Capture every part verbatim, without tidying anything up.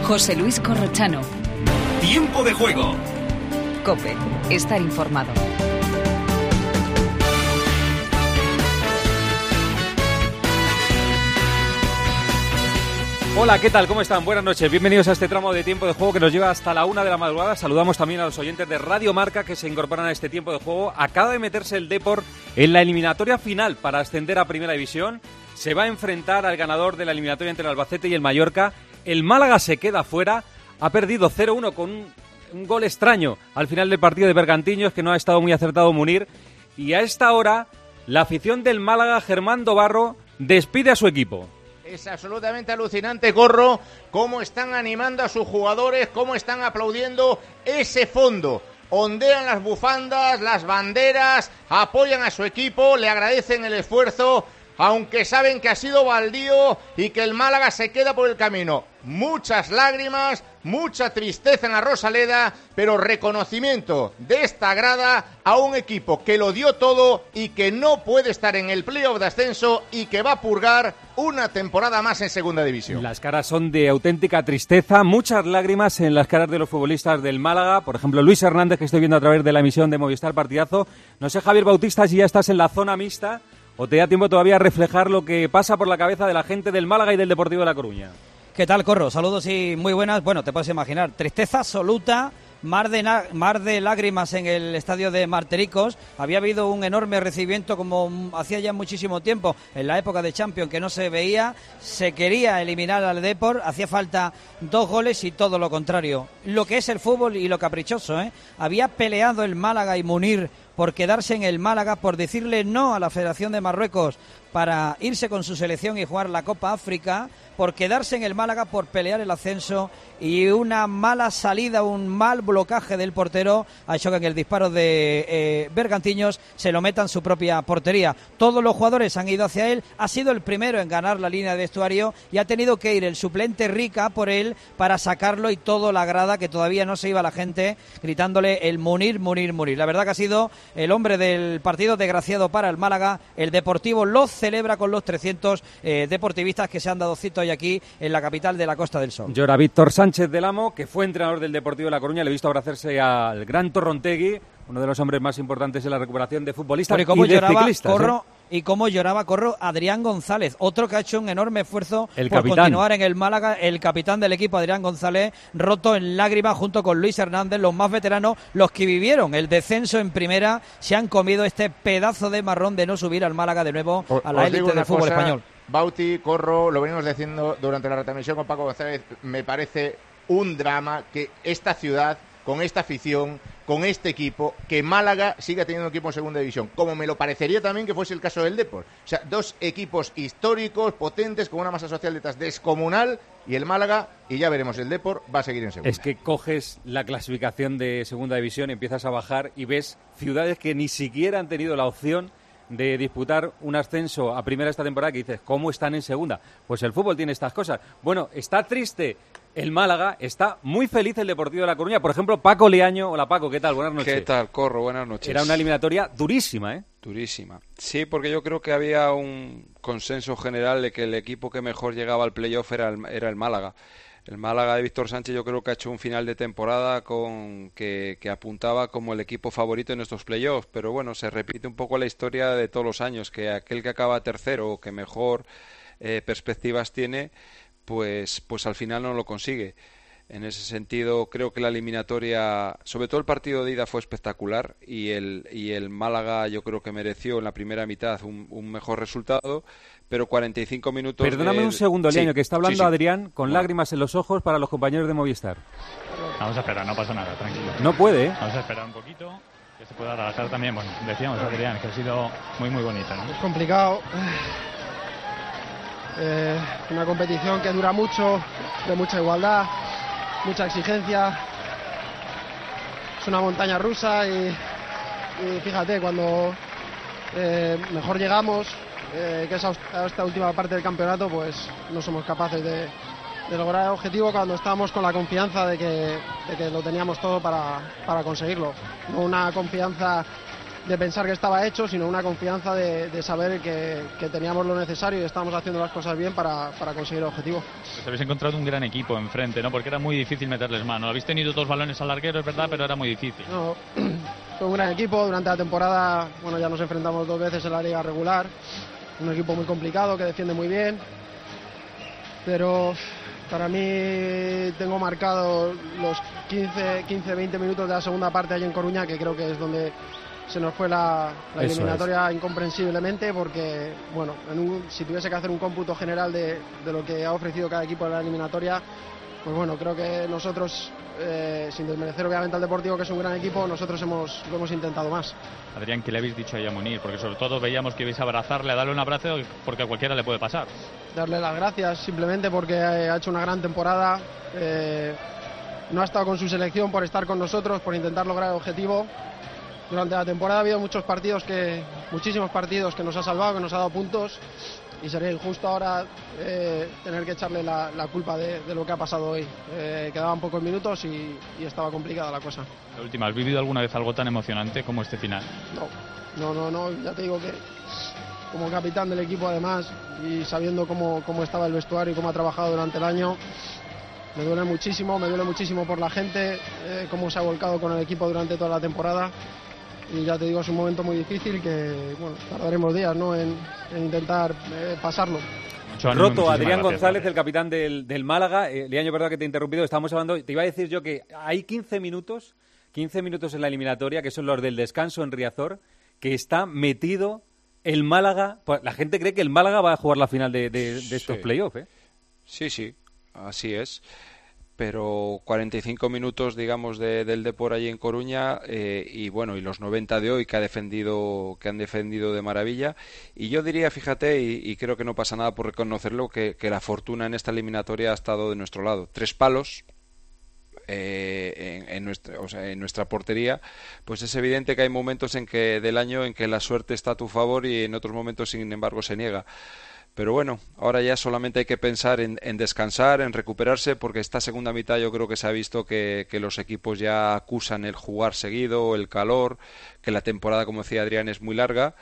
José Luis Corrochano. Tiempo de juego. COPE. Estar informado. Hola, ¿qué tal? ¿Cómo están? Buenas noches. Bienvenidos a este tramo de Tiempo de Juego que nos lleva hasta la una de la madrugada. Saludamos también a los oyentes de Radio Marca que se incorporan a este Tiempo de Juego. Acaba de meterse el Depor en la eliminatoria final para ascender a Primera División. Se va a enfrentar al ganador de la eliminatoria entre el Albacete y el Mallorca. El Málaga se queda fuera. Ha perdido cero uno con un, un gol extraño al final del partido de Bergantiños, que no ha estado muy acertado Munir. Y a esta hora, la afición del Málaga, Germán Dobarro, despide a su equipo. Es absolutamente alucinante, Corro, cómo están animando a sus jugadores, cómo están aplaudiendo ese fondo. Ondean las bufandas, las banderas, apoyan a su equipo, le agradecen el esfuerzo, aunque saben que ha sido baldío y que el Málaga se queda por el camino. Muchas lágrimas, mucha tristeza en la Rosaleda, pero reconocimiento de esta grada a un equipo que lo dio todo y que no puede estar en el playoff de ascenso y que va a purgar una temporada más en Segunda División. Las caras son de auténtica tristeza, muchas lágrimas en las caras de los futbolistas del Málaga. Por ejemplo, Luis Hernández, que estoy viendo a través de la emisión de Movistar Partidazo. No sé, Javier Bautista, si ya estás en la zona mixta o te da tiempo todavía a reflejar lo que pasa por la cabeza de la gente del Málaga y del Deportivo de La Coruña. ¿Qué tal, Corro? Saludos y muy buenas. Bueno, te puedes imaginar, tristeza absoluta, mar de, na- mar de lágrimas en el estadio de Martericos. Había habido un enorme recibimiento como hacía ya muchísimo tiempo, en la época de Champions, que no se veía. Se quería eliminar al Depor, hacía falta dos goles y todo lo contrario. Lo que es el fútbol y lo caprichoso, ¿eh? Había peleado el Málaga y Munir por quedarse en el Málaga, por decirle no a la Federación de Marruecos para irse con su selección y jugar la Copa África, por quedarse en el Málaga, por pelear el ascenso, y una mala salida, un mal blocaje del portero ha hecho que en el disparo de eh, Bergantiños se lo meta en su propia portería. Todos los jugadores han ido hacia él, ha sido el primero en ganar la línea de vestuario y ha tenido que ir el suplente Rica por él para sacarlo, y todo la grada, que todavía no se iba la gente gritándole el Munir, Munir, Munir. La verdad que ha sido el hombre del partido, desgraciado para el Málaga. El Deportivo lo celebra con los trescientos eh, deportivistas que se han dado cita hoy aquí en la capital de la Costa del Sol. Llora Víctor Sánchez del Amo, que fue entrenador del Deportivo de La Coruña. Le he visto abrazarse al gran Torrontegui, uno de los hombres más importantes en la recuperación de futbolistas y de lloraba, ciclistas. Corro, ¿eh? Y cómo lloraba, Corro, Adrián González, otro que ha hecho un enorme esfuerzo el por capitán. continuar en el Málaga, el capitán del equipo, Adrián González, roto en lágrimas junto con Luis Hernández, los más veteranos, los que vivieron el descenso en primera, se han comido este pedazo de marrón de no subir al Málaga de nuevo a la élite del fútbol cosa, español. Bauti, Corro, lo venimos diciendo durante la retransmisión con Paco González, me parece un drama que esta ciudad, con esta afición, con este equipo, que Málaga siga teniendo un equipo en Segunda División, como me lo parecería también que fuese el caso del Depor. O sea, dos equipos históricos, potentes, con una masa social detrás descomunal, y el Málaga, y ya veremos, el Depor va a seguir en Segunda. Es que coges la clasificación de Segunda División, empiezas a bajar y ves ciudades que ni siquiera han tenido la opción de disputar un ascenso a primera esta temporada, que dices, ¿cómo están en segunda? Pues el fútbol tiene estas cosas. Bueno, está triste el Málaga, está muy feliz el Deportivo de La Coruña. Por ejemplo, Paco Leaño. Hola, Paco, ¿qué tal? Buenas noches. ¿Qué tal, Corro? Buenas noches. Era una eliminatoria durísima, ¿eh? Durísima. Sí, porque yo creo que había un consenso general de que el equipo que mejor llegaba al playoff era el, era el Málaga. El Málaga de Víctor Sánchez yo creo que ha hecho un final de temporada con que, que apuntaba como el equipo favorito en estos playoffs, pero bueno, se repite un poco la historia de todos los años, que aquel que acaba tercero o que mejor eh, perspectivas tiene, pues, pues al final no lo consigue. En ese sentido, creo que la eliminatoria, sobre todo el partido de ida, fue espectacular, y el, y el Málaga yo creo que mereció en la primera mitad un, un mejor resultado, pero cuarenta y cinco minutos... Perdóname de... un segundo, Leaño, sí, que está hablando sí, sí. Adrián con bueno. lágrimas en los ojos para los compañeros de Movistar. Vamos a esperar, no pasa nada, tranquilo. No puede, ¿eh? Vamos a esperar un poquito, que se pueda adaptar también. Bueno, decíamos, Adrián, que ha sido muy, muy bonita, ¿no? Es complicado. Eh, una competición que dura mucho, de mucha igualdad, mucha exigencia. Es una montaña rusa y, y fíjate, cuando eh, mejor llegamos, eh, que es a esta última parte del campeonato, pues no somos capaces de, de lograr el objetivo cuando estábamos con la confianza de que, de que lo teníamos todo para, para conseguirlo. No una confianza de pensar que estaba hecho, sino una confianza de, de saber que, que teníamos lo necesario y estábamos haciendo las cosas bien para, para conseguir el objetivo. Pues habéis encontrado un gran equipo enfrente, ¿no? Porque era muy difícil meterles mano. Habéis tenido dos balones al larguero, es verdad, pero era muy difícil. No, fue un gran equipo. Durante la temporada, bueno, ya nos enfrentamos dos veces en la liga regular. Un equipo muy complicado, que defiende muy bien. Pero para mí tengo marcado los quince, veinte minutos de la segunda parte allí en Coruña, que creo que es donde se nos fue la, la eliminatoria es. incomprensiblemente, porque, bueno, en un, si tuviese que hacer un cómputo general de, de lo que ha ofrecido cada equipo en la eliminatoria, pues bueno, creo que nosotros, eh, sin desmerecer obviamente al Deportivo, que es un gran equipo, nosotros hemos, lo hemos intentado más. Adrián, ¿qué le habéis dicho ahí a Munir? Porque sobre todo veíamos que ibais a abrazarle, a darle un abrazo, porque a cualquiera le puede pasar. Darle las gracias simplemente porque ha hecho una gran temporada, eh, no ha estado con su selección por estar con nosotros, por intentar lograr el objetivo. Durante la temporada ha habido muchos partidos que, muchísimos partidos que nos ha salvado, que nos ha dado puntos, y sería injusto ahora eh, tener que echarle la, la culpa de, de lo que ha pasado hoy. Eh, quedaban pocos minutos y, y estaba complicada la cosa. La última, ¿has vivido alguna vez algo tan emocionante como este final? No, no, no, no, ya te digo que como capitán del equipo además, y sabiendo cómo, cómo estaba el vestuario y cómo ha trabajado durante el año, me duele muchísimo, me duele muchísimo por la gente, eh, cómo se ha volcado con el equipo durante toda la temporada. Y ya te digo, es un momento muy difícil que, bueno, tardaremos días, ¿no?, en, en intentar eh, pasarlo. Roto, Adrián González, el capitán del, del Málaga. Eh, Liaño, verdad que te he interrumpido, estábamos hablando, te iba a decir yo que hay quince minutos, quince minutos en la eliminatoria, que son los del descanso en Riazor, que está metido el Málaga. Pues la gente cree que el Málaga va a jugar la final de, de, de estos sí. playoffs, ¿eh? Sí, sí, así es. Pero cuarenta y cinco minutos, digamos, de, del Depor allí en Coruña, eh, y bueno, y los noventa de hoy que ha defendido, que han defendido de maravilla. Y yo diría, fíjate, y, y creo que no pasa nada por reconocerlo, que, que la fortuna en esta eliminatoria ha estado de nuestro lado. Tres palos eh, en, en nuestra, o sea, en nuestra portería. Pues es evidente que hay momentos en que del año en que la suerte está a tu favor y en otros momentos, sin embargo, se niega. Pero bueno, ahora ya solamente hay que pensar en, en descansar, en recuperarse, porque esta segunda mitad yo creo que se ha visto que, que los equipos ya acusan el jugar seguido, el calor, que la temporada, como decía Adrián, es muy larga.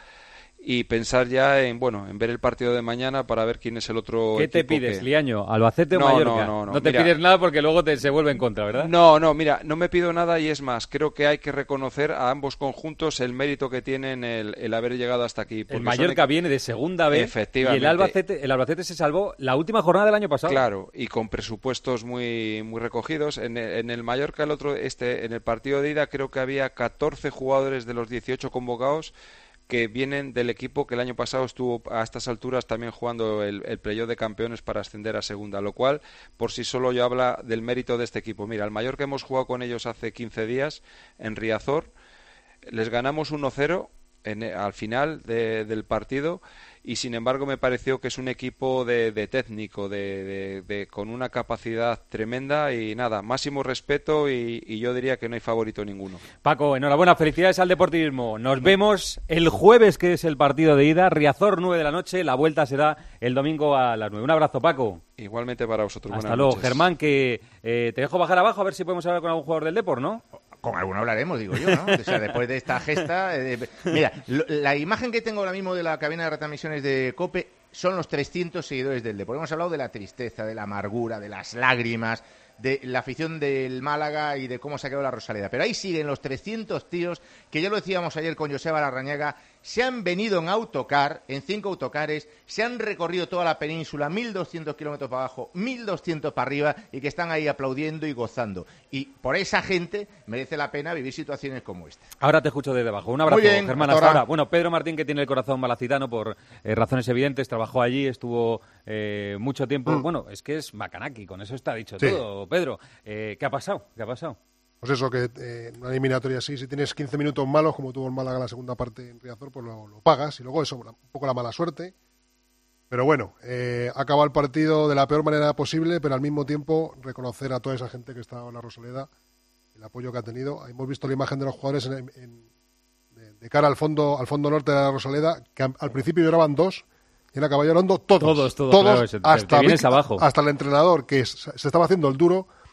Y pensar ya en, bueno, en ver el partido de mañana para ver quién es el otro ¿Qué equipo te pides, que... Liaño? ¿Albacete o no, Mallorca? No, no, no. No te mira, pides nada porque luego te, se vuelve en contra, ¿verdad? No, no, mira, no me pido nada y es más, creo que hay que reconocer a ambos conjuntos el mérito que tienen el, el haber llegado hasta aquí. El Mallorca son... viene de segunda vez. Efectivamente. Y el Albacete, el Albacete se salvó la última jornada del año pasado. Claro, y con presupuestos muy, muy recogidos. En el, en el Mallorca, el otro, este, en el partido de ida, creo que había catorce jugadores de los dieciocho convocados que vienen del equipo que el año pasado estuvo a estas alturas también jugando el, el playoff de campeones para ascender a segunda, lo cual por sí solo ya habla del mérito de este equipo. Mira, el Mallorca hemos jugado con ellos hace quince días en Riazor, les ganamos uno cero en, al final de, del partido, y sin embargo me pareció que es un equipo de, de técnico, de, de, de, con una capacidad tremenda, y nada, máximo respeto, y, y yo diría que no hay favorito ninguno. Paco, enhorabuena, felicidades al Deportivismo. Nos vemos el jueves, que es el partido de ida, Riazor, nueve de la noche, la vuelta será el domingo a las nueve. Un abrazo, Paco. Igualmente para vosotros. Hasta luego, noches. Germán, que eh, te dejo bajar abajo a ver si podemos hablar con algún jugador del Depor, ¿no? Con alguno hablaremos, digo yo, ¿no? O sea, después de esta gesta... Eh, mira, lo, la imagen que tengo ahora mismo de la cabina de retransmisiones de COPE son los trescientos seguidores del Depor. Hemos hablado de la tristeza, de la amargura, de las lágrimas, de la afición del Málaga y de cómo se ha quedado la Rosaleda. Pero ahí siguen los trescientos tíos que ya lo decíamos ayer con Joseba Larrañaga, se han venido en autocar, en cinco autocares, se han recorrido toda la península, mil doscientos kilómetros para abajo, mil doscientos para arriba, y que están ahí aplaudiendo y gozando. Y por esa gente merece la pena vivir situaciones como esta. Ahora te escucho desde abajo. Un abrazo, Muy bien, Germán, hasta ahora. Bueno, Pedro Martín, que tiene el corazón malacitano por eh, razones evidentes, trabajó allí, estuvo eh, mucho tiempo. Mm. Bueno, es que es Macanaki, con eso está dicho sí. todo. Pedro, eh, ¿qué ha pasado? ¿Qué ha pasado? Pues eso, que eh, en una eliminatoria así, si tienes quince minutos malos, como tuvo el Málaga la segunda parte en Riazor, pues lo, lo pagas. Y luego eso, un poco la mala suerte. Pero bueno, eh, ha acabado el partido de la peor manera posible, pero al mismo tiempo reconocer a toda esa gente que estaba en la Rosaleda, el apoyo que ha tenido. Hemos visto la imagen de los jugadores en, en, de, de cara al fondo al fondo norte de la Rosaleda, que al principio lloraban dos, y han acabado llorando todos. Todos, todos. todos claro, hasta, te vienes abajo. hasta el entrenador, que es, se estaba haciendo el duro,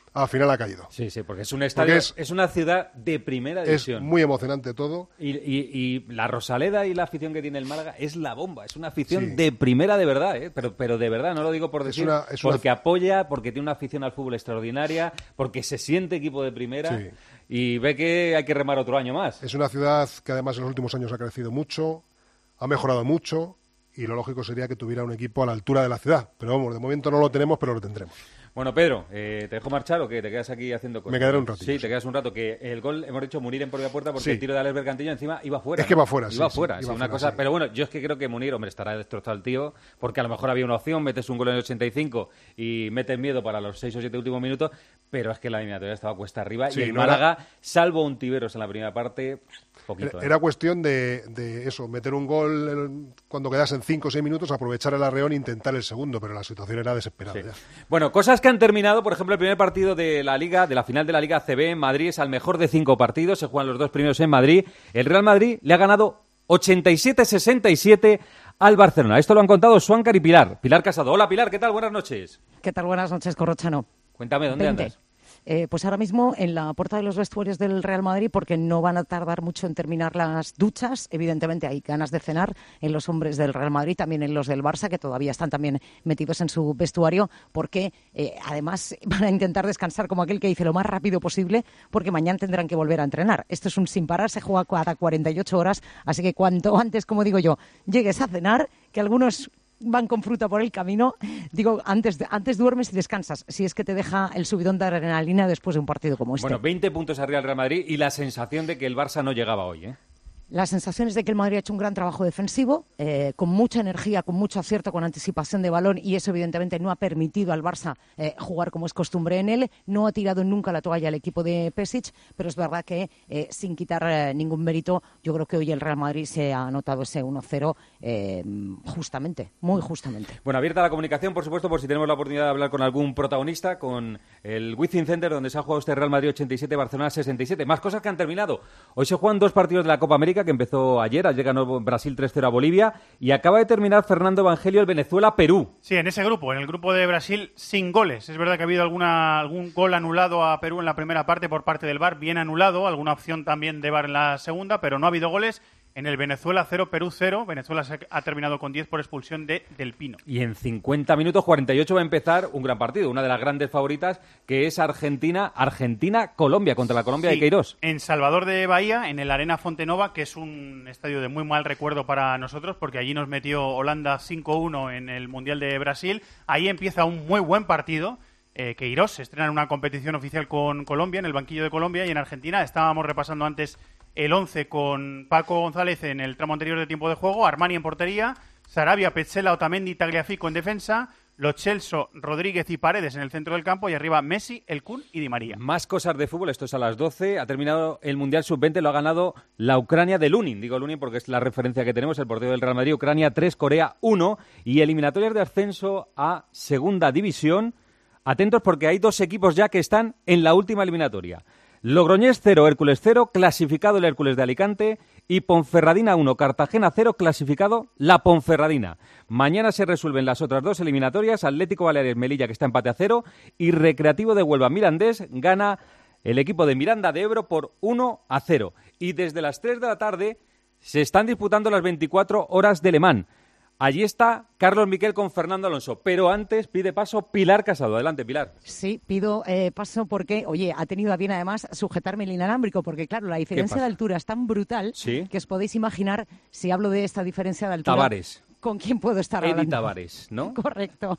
al final ha caído. Sí, sí, porque es un estadio, es, es, es una ciudad de primera división. Es muy emocionante todo. Y, y, y la Rosaleda y la afición que tiene el Málaga es la bomba, es una afición sí. de primera de verdad, ¿eh? pero, pero de verdad, no lo digo por decir, es una, es porque una... apoya, porque tiene una afición al fútbol extraordinaria, porque se siente equipo de primera sí. y ve que hay que remar otro año más. Es una ciudad que además en los últimos años ha crecido mucho, ha mejorado mucho y lo lógico sería que tuviera un equipo a la altura de la ciudad. Pero vamos, de momento no lo tenemos, pero lo tendremos. Bueno, Pedro, eh, ¿te dejo marchar o qué? ¿Te quedas aquí haciendo cosas? Me quedaré un rato. Sí, te quedas un rato. Que el gol, hemos dicho, Munir en propia puerta porque sí. el tiro de Alex Bergantillo encima iba fuera. Es que ¿no? va fuera, Iba sí. fuera, sí, sí, iba una fuera, cosa. sí. Pero bueno, yo es que creo que Munir, hombre, estará destrozado el tío porque a lo mejor había una opción, metes un gol en el ochenta y cinco y metes miedo para los seis o siete últimos minutos, pero es que la eliminatoria estaba cuesta arriba Sí, y el no Málaga, era... salvo un Tiberos en la primera parte, poquito. Era, ¿eh? era cuestión de, de eso, meter un gol en, cuando quedasen cinco o seis minutos, aprovechar el arreón e intentar el segundo, pero la situación era desesperada. Sí. Ya. Bueno, cosas que han terminado, por ejemplo, el primer partido de la Liga, de la final de la Liga A C B en Madrid, es al mejor de cinco partidos, se juegan los dos primeros en Madrid. El Real Madrid le ha ganado ochenta y siete a sesenta y siete al Barcelona. Esto lo han contado Suáncar y Pilar. Pilar Casado. Hola, Pilar, ¿qué tal? Buenas noches. ¿Qué tal? Buenas noches, Corrochano. Cuéntame, ¿dónde veinte. andas? Eh, pues ahora mismo en la puerta de los vestuarios del Real Madrid, porque no van a tardar mucho en terminar las duchas. Evidentemente hay ganas de cenar en los hombres del Real Madrid, también en los del Barça, que todavía están también metidos en su vestuario, porque eh, además van a intentar descansar como aquel que dice lo más rápido posible, porque mañana tendrán que volver a entrenar. Esto es un sin parar, se juega cada cuarenta y ocho horas, así que cuanto antes, como digo yo, llegues a cenar, que algunos van con fruta por el camino, digo, antes, antes duermes y descansas, si es que te deja el subidón de adrenalina después de un partido como este. Bueno, veinte puntos arriba del Real Madrid y la sensación de que el Barça no llegaba hoy, ¿eh? La sensación es de que el Madrid ha hecho un gran trabajo defensivo, eh, con mucha energía, con mucho acierto, con anticipación de balón, y eso evidentemente no ha permitido al Barça eh, jugar como es costumbre en él. No ha tirado nunca la toalla al equipo de Pesic, pero es verdad que eh, sin quitar eh, ningún mérito, yo creo que hoy el Real Madrid se ha anotado ese uno cero eh, justamente, muy justamente. Bueno, abierta la comunicación, por supuesto, por si tenemos la oportunidad de hablar con algún protagonista, con el Wizzing Center, donde se ha jugado este Real Madrid ochenta y siete, Barcelona sesenta y siete. Más cosas que han terminado. Hoy se juegan dos partidos de la Copa América, que empezó ayer. Ayer ganó Brasil tres cero a Bolivia y acaba de terminar Fernando Evangelio el Venezuela-Perú. Sí, en ese grupo, en el grupo de Brasil, sin goles. Es verdad que ha habido alguna, algún gol anulado a Perú en la primera parte por parte del V A R, bien anulado, alguna opción también de V A R en la segunda, pero no ha habido goles. En el Venezuela cero, Perú cero. Venezuela se ha terminado con diez por expulsión de Del Pino. Y en cincuenta minutos, cuarenta y ocho, va a empezar un gran partido. Una de las grandes favoritas, que es Argentina, Argentina-Colombia, contra la Colombia sí, de Queiroz. En Salvador de Bahía, en el Arena Fontenova, que es un estadio de muy mal recuerdo para nosotros, porque allí nos metió Holanda cinco uno en el Mundial de Brasil. Ahí empieza un muy buen partido. Eh, Queiroz se estrena en una competición oficial con Colombia, en el banquillo de Colombia, y en Argentina estábamos repasando antes el once con Paco González en el tramo anterior de tiempo de juego, Armani en portería, Sarabia, Petzela, Otamendi, Tagliafico en defensa, Lo Celso, Rodríguez y Paredes en el centro del campo, y arriba Messi, El Kun y Di María. Más cosas de fútbol, esto es a las doce, ha terminado el Mundial sub veinte, lo ha ganado la Ucrania de Lunin, digo Lunin porque es la referencia que tenemos, el portero del Real Madrid, Ucrania tres, Corea uno, y eliminatorias de ascenso a Segunda División. Atentos porque hay dos equipos ya que están en la última eliminatoria. Logroñés cero, Hércules cero, clasificado el Hércules de Alicante, y Ponferradina uno, Cartagena cero, clasificado la Ponferradina. Mañana se resuelven las otras dos eliminatorias, Atlético Baleares Melilla, que está empate a cero, y Recreativo de Huelva Mirandés gana el equipo de Miranda de Ebro por uno a cero. Y desde las tres de la tarde se están disputando las veinticuatro horas de Le Mans. Allí está Carlos Miquel con Fernando Alonso, pero antes pide paso Pilar Casado. Adelante, Pilar. Sí, pido eh, paso porque, oye, ha tenido a bien además sujetarme el inalámbrico, porque claro, la diferencia de altura es tan brutal ¿Sí? que os podéis imaginar, si hablo de esta diferencia de altura, Tavares. ¿Con quién puedo estar Eddie hablando? Tavares, ¿no? Correcto.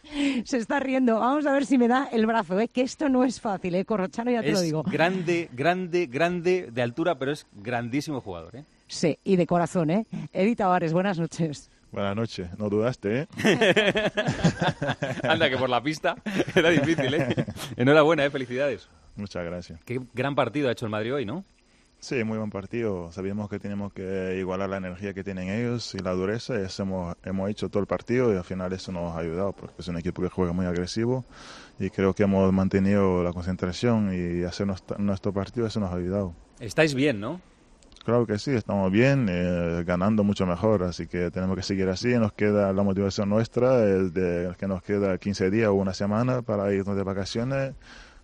Se está riendo. Vamos a ver si me da el brazo, ¿eh? Que esto no es fácil, ¿eh? Corrochano, ya te es lo digo. grande, grande, grande de altura, pero es grandísimo jugador, ¿eh? Sí, y de corazón, ¿eh? Eddie Tavares, buenas noches. Buenas noches, no dudaste, ¿eh? Anda, que por la pista era difícil, ¿eh? Enhorabuena, ¿eh? Felicidades. Muchas gracias. Qué gran partido ha hecho el Madrid hoy, ¿no? Sí, muy buen partido. Sabíamos que teníamos que igualar la energía que tienen ellos y la dureza. Y eso hemos, hemos hecho todo el partido y al final eso nos ha ayudado porque es un equipo que juega muy agresivo y creo que hemos mantenido la concentración y hacer nuestro, nuestro partido, eso nos ha ayudado. Estáis bien, ¿no? Claro que sí, estamos bien, eh, ganando mucho mejor, así que tenemos que seguir así. Nos queda la motivación nuestra, es de que nos queda quince días o una semana para irnos de vacaciones,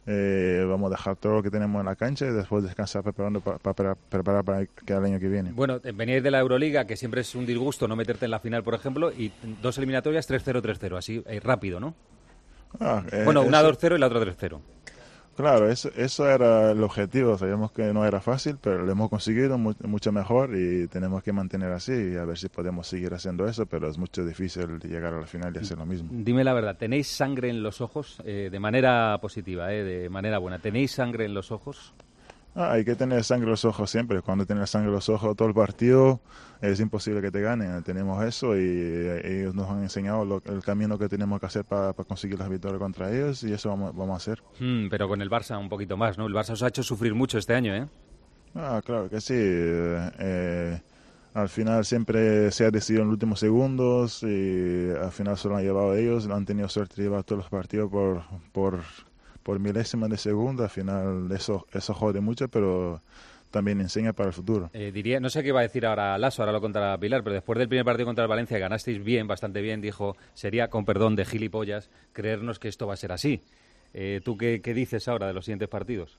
Eh, vamos a dejar todo lo que tenemos en la cancha y después descansar preparando para, para preparar para el año que viene. Bueno, veníais de la Euroliga, que siempre es un disgusto no meterte en la final, por ejemplo, y dos eliminatorias tres cero, tres cero, así eh, rápido, ¿no? Ah, eh, bueno, una eso, dos cero y la otra tres cero. Claro, eso, eso era el objetivo. Sabíamos que no era fácil, pero lo hemos conseguido mu mucho mejor y tenemos que mantener así y a ver si podemos seguir haciendo eso, pero es mucho difícil llegar a la final y hacer lo mismo. Dime la verdad, ¿tenéis sangre en los ojos eh, de manera positiva, eh, de manera buena? ¿Tenéis sangre en los ojos? Ah, hay que tener sangre en los ojos siempre. Cuando tienes sangre en los ojos todo el partido es imposible que te ganen. Tenemos eso y ellos nos han enseñado lo, el camino que tenemos que hacer para pa conseguir las victorias contra ellos y eso vamos, vamos a hacer. Mm, pero con el Barça un poquito más, ¿no? El Barça os ha hecho sufrir mucho este año, ¿eh? Ah, claro que sí. Eh, eh, al final siempre se ha decidido en los últimos segundos y al final se lo han llevado ellos. Han tenido suerte de llevar todos los partidos por... por por milésimas de segundo. Al final eso, eso jode mucho, pero también enseña para el futuro. Eh, diría, no sé qué iba a decir ahora Lasso, ahora lo contará Pilar, pero después del primer partido contra el Valencia ganasteis bien, bastante bien, dijo, sería, con perdón de gilipollas, creernos que esto va a ser así. Eh, ¿Tú qué, qué dices ahora de los siguientes partidos?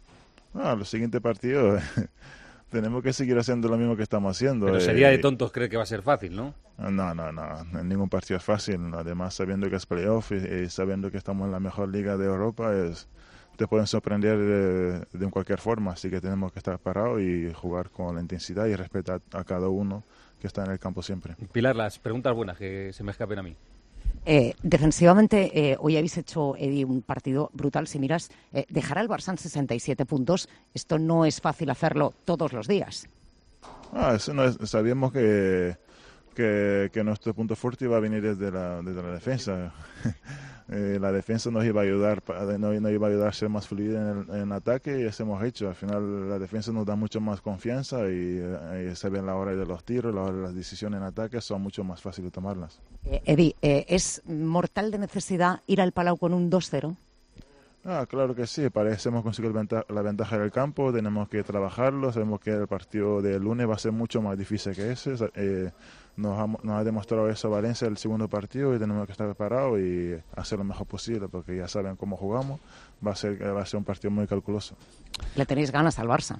Ah, los siguientes partidos... Tenemos que seguir haciendo lo mismo que estamos haciendo. Pero sería de tontos creer que va a ser fácil, ¿no? No, no, no. Ningún partido es fácil. Además, sabiendo que es playoff y, y sabiendo que estamos en la mejor liga de Europa, es, te pueden sorprender de, de cualquier forma. Así que tenemos que estar parados y jugar con la intensidad y respetar a cada uno que está en el campo siempre. Pilar, las preguntas buenas que se me escapen a mí. Eh, defensivamente, eh, hoy habéis hecho, Eddie, un partido brutal. Si miras, eh, dejar al Barça en sesenta y siete puntos, esto no es fácil hacerlo todos los días. Ah, eso no es, sabíamos que, que, que nuestro punto fuerte iba a venir desde la, desde la defensa. eh, la defensa nos iba a ayudar, nos, nos iba a ayudar a ser más fluida en el en ataque y eso hemos hecho. Al final la defensa nos da mucho más confianza y, y se ve en la hora de los tiros, la hora de las decisiones en ataque son mucho más fáciles de tomarlas. Eh, Eddie, eh, ¿es mortal de necesidad ir al Palau con un dos cero? Ah, claro que sí, parecemos conseguir ventaja, la ventaja del campo, tenemos que trabajarlo, sabemos que el partido de lunes va a ser mucho más difícil que ese, eh, nos, ha, nos ha demostrado eso Valencia el segundo partido y tenemos que estar preparados y hacer lo mejor posible porque ya saben cómo jugamos, va a ser, va a ser un partido muy calculoso. ¿Le tenéis ganas al Barça?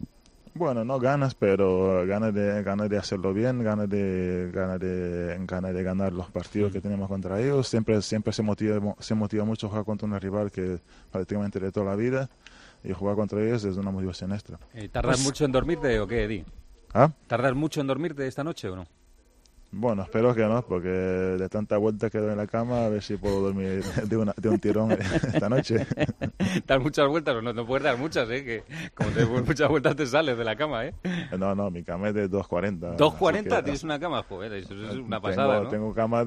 Bueno, no ganas, pero ganas de ganas de hacerlo bien, ganas de ganas de ganas de ganar los partidos mm. que tenemos contra ellos. Siempre siempre se motiva se motiva mucho jugar contra un rival que prácticamente de toda la vida y jugar contra ellos es una motivación extra. Eh, ¿Tardas pues... mucho en dormirte o qué, Eddie? ¿Ah? ¿Tardas mucho en dormirte esta noche o no? Bueno, espero que no, porque de tanta vuelta que doy en la cama, a ver si puedo dormir de, una, de un tirón esta noche. ¿Das muchas vueltas? No, no puedes dar muchas, ¿eh? Que como te das muchas vueltas te sales de la cama, ¿eh? No, no, mi cama es de dos cuarenta. ¿dos cuarenta? ¿Tienes una cama? Joder, eso es una pasada, tengo, ¿no? Tengo cama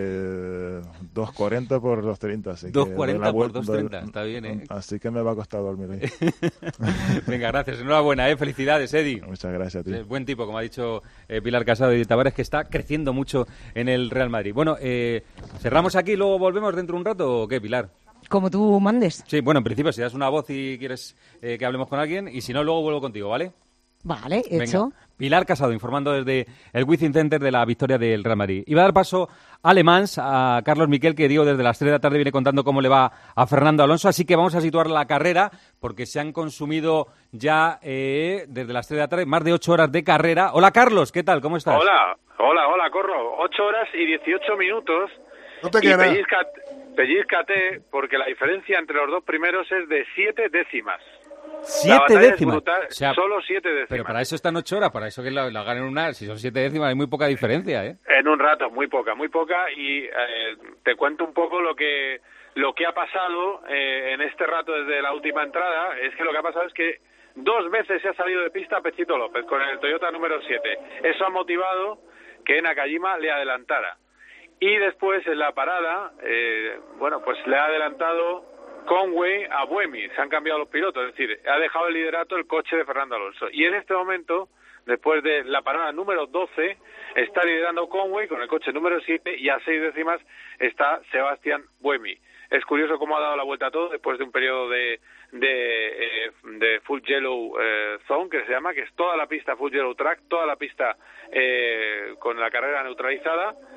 de dos cuarenta por dos treinta. dos cuarenta por dos treinta, está bien, ¿eh? Así que me va a costar dormir ahí. Venga, gracias. Enhorabuena, ¿eh? Felicidades, Eddie. Muchas gracias a ti. Buen tipo, como ha dicho eh, Pilar Casado y Tavares, que está creciendo mucho en el Real Madrid. Bueno, eh, ¿cerramos aquí y luego volvemos dentro de un rato o qué, Pilar? Como tú mandes. Sí, bueno, en principio, si das una voz y quieres eh, que hablemos con alguien, y si no, luego vuelvo contigo, ¿vale? Vale, hecho. Venga. Pilar Casado, informando desde el Wizzing Center de la victoria del Real Madrid. Iba a dar paso a Le Mans, a Carlos Miquel, que digo desde las tres de la tarde viene contando cómo le va a Fernando Alonso, así que vamos a situar la carrera, porque se han consumido ya eh, desde las tres de la tarde más de ocho horas de carrera. Hola, Carlos, ¿qué tal? ¿Cómo estás? Hola, hola, hola, Corro. Ocho horas y dieciocho minutos. No te y queda pellizcate, pellizcate, porque la diferencia entre los dos primeros es de siete décimas. Siete décimas. O sea, solo siete décimas. Pero para eso están ocho horas, para eso que la, la ganen una, si son siete décimas hay muy poca diferencia, ¿eh? En un rato, muy poca, muy poca, y eh, te cuento un poco lo que lo que ha pasado eh, en este rato desde la última entrada. Es que lo que ha pasado es que dos veces se ha salido de pista Pechito López con el Toyota número siete. Eso ha motivado que Nakajima le adelantara. Y después en la parada, eh, bueno, pues le ha adelantado Conway a Buemi, se han cambiado los pilotos, es decir, ha dejado el liderato el coche de Fernando Alonso. Y en este momento, después de la parada número doce, está liderando Conway con el coche número siete y a seis décimas está Sebastián Buemi. Es curioso cómo ha dado la vuelta a todo después de un periodo de de, eh, de Full Yellow eh, Zone, que se llama, que es toda la pista Full Yellow Track, toda la pista eh, con la carrera neutralizada.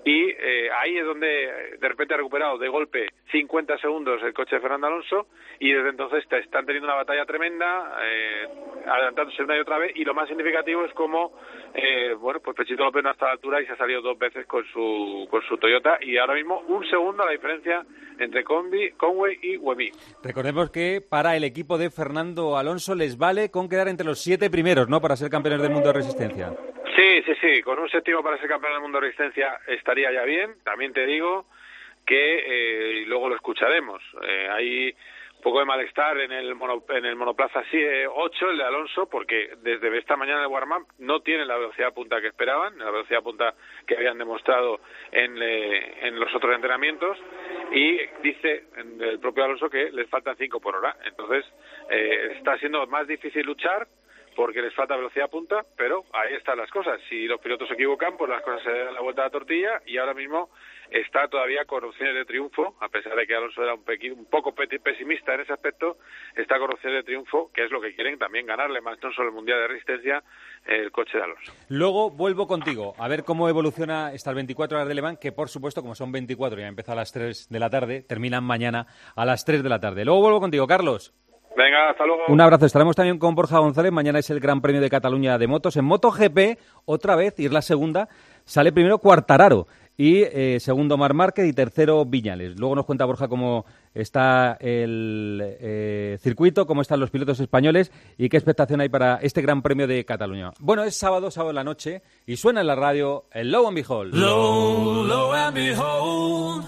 y eh, ahí es donde de repente ha recuperado de golpe cincuenta segundos el coche de Fernando Alonso, y desde entonces están teniendo una batalla tremenda, eh, adelantándose una y otra vez, y lo más significativo es como eh, bueno, pues Pechito López no está a la altura y se ha salido dos veces con su con su Toyota, y ahora mismo un segundo la diferencia entre Convi, Conway y Webby. Recordemos que para el equipo de Fernando Alonso les vale con quedar entre los siete primeros, ¿no?, para ser campeones del mundo de resistencia. Sí, sí, sí, con un séptimo para ser campeón del mundo de resistencia estaría ya bien. También te digo que, eh, y luego lo escucharemos, eh, hay un poco de malestar en el mono, en el monoplaza ocho, el de Alonso, porque desde esta mañana el warm-up no tiene la velocidad punta que esperaban, la velocidad punta que habían demostrado en, eh, en los otros entrenamientos, y dice el propio Alonso que les faltan cinco por hora. Entonces eh, está siendo más difícil luchar porque les falta velocidad punta, pero ahí están las cosas. Si los pilotos se equivocan, pues las cosas se dan la vuelta a la tortilla, y ahora mismo está todavía con opciones de triunfo, a pesar de que Alonso era un, pequi, un poco pesimista en ese aspecto, está con opciones de triunfo, que es lo que quieren también ganarle, más no solo el Mundial de Resistencia, el coche de Alonso. Luego vuelvo contigo, a ver cómo evoluciona estas veinticuatro horas de Le Mans, que por supuesto, como son veinticuatro y han empezado a las tres de la tarde, terminan mañana a las tres de la tarde. Luego vuelvo contigo, Carlos. Venga, hasta luego. Un abrazo. Estaremos también con Borja González. Mañana es el Gran Premio de Cataluña de motos. En MotoGP, otra vez, y es la segunda, sale primero Quartararo y eh, segundo Marc Márquez y tercero Viñales. Luego nos cuenta Borja cómo está el eh, circuito, cómo están los pilotos españoles y qué expectación hay para este Gran Premio de Cataluña. Bueno, es sábado, sábado en la noche, y suena en la radio el Lo and Behold. Lo, lo and behold,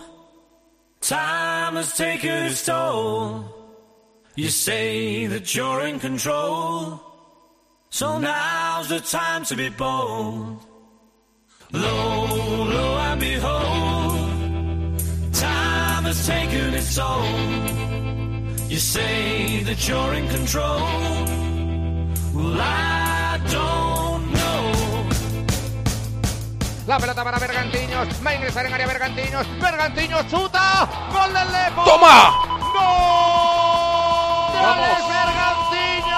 time has taken its toll. You say that you're in control, so now's the time to be bold. Lo, lo and behold, time has taken its toll. You say that you're in control, well I don't know. La pelota para Bergantiños, va a ingresar en área Bergantiños, Bergantiños chuta, gol del Depor. ¡Toma! ¡Gol! Bergantiños,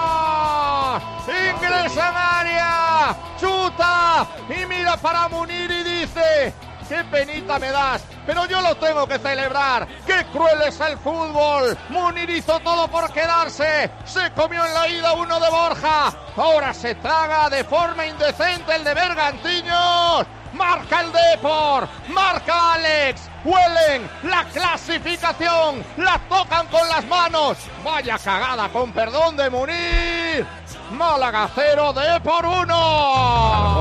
ingresa en área, chuta y mira para Munir y dice: qué penita me das, pero yo lo tengo que celebrar. ¡Qué cruel es el fútbol! Munir hizo todo por quedarse, se comió en la ida uno de Borja, ahora se traga de forma indecente el de Bergantiños. Marca el Depor, marca Alex, huelen la clasificación, la tocan con las manos. Vaya cagada, con perdón de Munir. Málaga cero, Depor uno.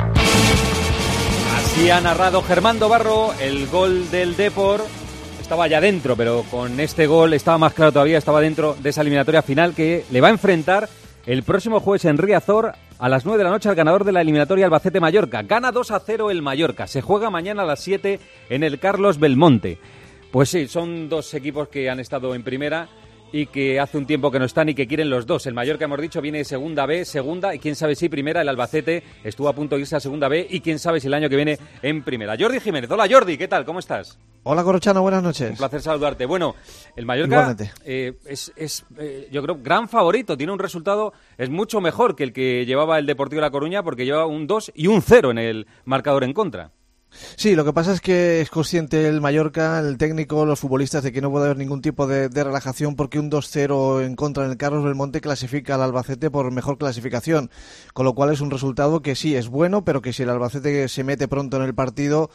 Así ha narrado Germán Dobarro el gol del Depor. Estaba ya dentro, pero con este gol estaba más claro todavía, estaba dentro de esa eliminatoria final que le va a enfrentar el próximo jueves en Riazor a las nueve de la noche al ganador de la eliminatoria Albacete-Mallorca. Gana dos a cero el Mallorca. Se juega mañana a las siete en el Carlos Belmonte. Pues sí, son dos equipos que han estado en primera y que hace un tiempo que no están y que quieren los dos. El Mallorca, hemos dicho, viene de segunda B, segunda, y quién sabe si primera. El Albacete estuvo a punto de irse a segunda B y quién sabe si el año que viene en primera. Jordi Jiménez. Hola, Jordi, ¿qué tal? ¿Cómo estás? Hola, Corrochano, buenas noches. Un placer saludarte. Bueno, el Mallorca eh, es, es eh, yo creo, gran favorito. Tiene un resultado, es mucho mejor que el que llevaba el Deportivo La Coruña, porque lleva un dos y un cero en el marcador en contra. Sí, lo que pasa es que es consciente el Mallorca, el técnico, los futbolistas, de que no puede haber ningún tipo de, de relajación, porque un dos cero en contra en el Carlos Belmonte clasifica al Albacete por mejor clasificación, con lo cual es un resultado que sí es bueno, pero que si el Albacete se mete pronto en el partido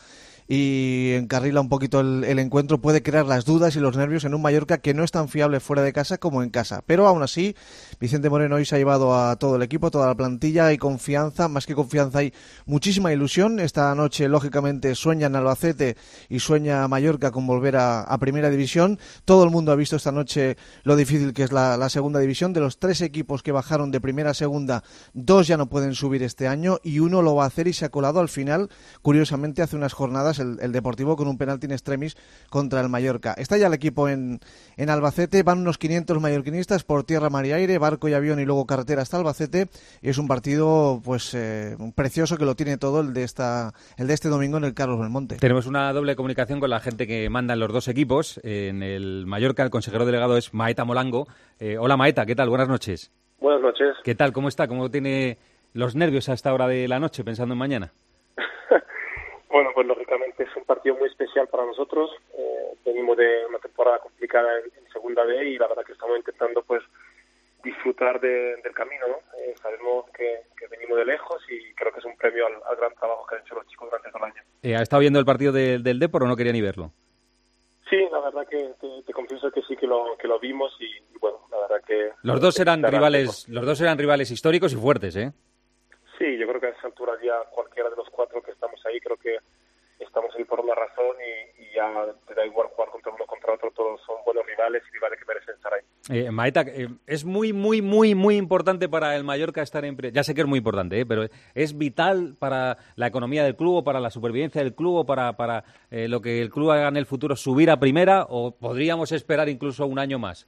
y encarrila un poquito el, el encuentro, puede crear las dudas y los nervios en un Mallorca que no es tan fiable fuera de casa como en casa. Pero aún así, Vicente Moreno hoy se ha llevado a todo el equipo, toda la plantilla. Hay confianza, más que confianza hay muchísima ilusión. Esta noche, lógicamente, sueñan Albacete y sueña Mallorca con volver a, a Primera División. Todo el mundo ha visto esta noche lo difícil que es la, la Segunda División. De los tres equipos que bajaron de Primera a Segunda, dos ya no pueden subir este año y uno lo va a hacer y se ha colado al final, curiosamente, hace unas jornadas El, el Deportivo con un penalti in extremis contra el Mallorca. Está ya el equipo en, en Albacete, van unos quinientos mallorquinistas por tierra, mar y aire, barco y avión y luego carretera hasta Albacete, y es un partido pues eh, precioso que lo tiene todo el de esta el de este domingo en el Carlos Belmonte. Tenemos una doble comunicación con la gente que manda en los dos equipos. En el Mallorca el consejero delegado es Maeta Molango. Eh, hola Maeta, ¿qué tal? Buenas noches. Buenas noches. ¿Qué tal? ¿Cómo está? ¿Cómo tiene los nervios a esta hora de la noche pensando en mañana? Bueno, pues lógicamente es un partido muy especial para nosotros. Eh, venimos de una temporada complicada en, en Segunda B y la verdad que estamos intentando pues disfrutar de, del camino, ¿no? Eh, sabemos que, que venimos de lejos y creo que es un premio al, al gran trabajo que han hecho los chicos durante todo el año. Eh, ¿Ha estado viendo el partido de, del Depor o no quería ni verlo? Sí, la verdad que te, te confieso que sí que lo que lo vimos y, y bueno, la verdad que los dos eran que rivales, los dos eran rivales históricos y fuertes, ¿eh? Sí, yo creo que a esa altura ya cualquiera de los cuatro que estamos ahí, creo que estamos ahí por una razón y, y ya te da igual jugar contra uno contra otro, todos son buenos rivales y rivales que merecen estar ahí. Eh, Maeta, eh, es muy, muy, muy, muy importante para el Mallorca estar en... Ya sé que es muy importante, eh, pero es vital para la economía del club, o para la supervivencia del club, o para, para eh, lo que el club haga en el futuro, subir a primera, o podríamos esperar incluso un año más.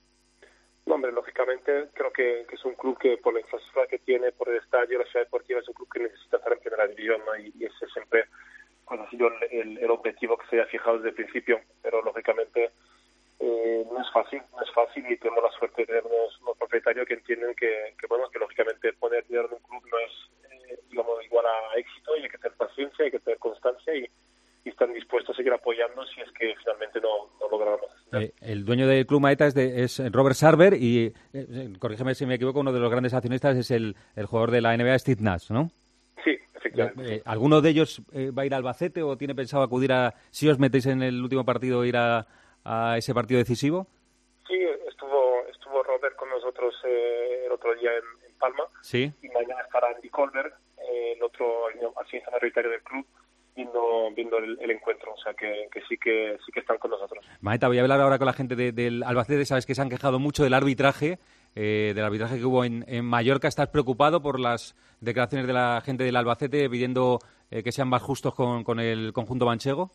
No, hombre, lógicamente creo que, que es un club que por la infraestructura que tiene, por el estadio, la ciudad deportiva, es un club que necesita estar en primera división, ¿no? Y, y ese siempre pues, ha sido el, el, el objetivo que se ha fijado desde el principio, pero lógicamente eh, no es fácil, no es fácil y tenemos la suerte de tener unos, unos propietarios que entienden que, que, bueno, que lógicamente poner dinero en un club no es, eh, digamos, igual a éxito y hay que tener paciencia, hay que tener constancia y y están dispuestos a seguir apoyando si es que finalmente no, no logramos. Eh, el dueño del club Maeta es, de, es Robert Sarver y, eh, corrígeme si me equivoco, uno de los grandes accionistas es el, el jugador de la N B A, Steve Nash, ¿no? Sí, efectivamente. Eh, eh, ¿Alguno de ellos eh, va a ir a Albacete o tiene pensado acudir a, si os metéis en el último partido, ir a, a ese partido decisivo? Sí, estuvo estuvo Robert con nosotros eh, el otro día en, en Palma. Sí. Y mañana estará Andy Colbert, eh, el otro accionista mayoritario del club, viendo viendo el, el encuentro, o sea que, que sí que sí que están con nosotros. Maeta, voy a hablar ahora con la gente de, del Albacete. Sabes que se han quejado mucho del arbitraje, eh, del arbitraje que hubo en, en Mallorca. ¿Estás preocupado por las declaraciones de la gente del Albacete pidiendo eh, que sean más justos con, con el conjunto manchego?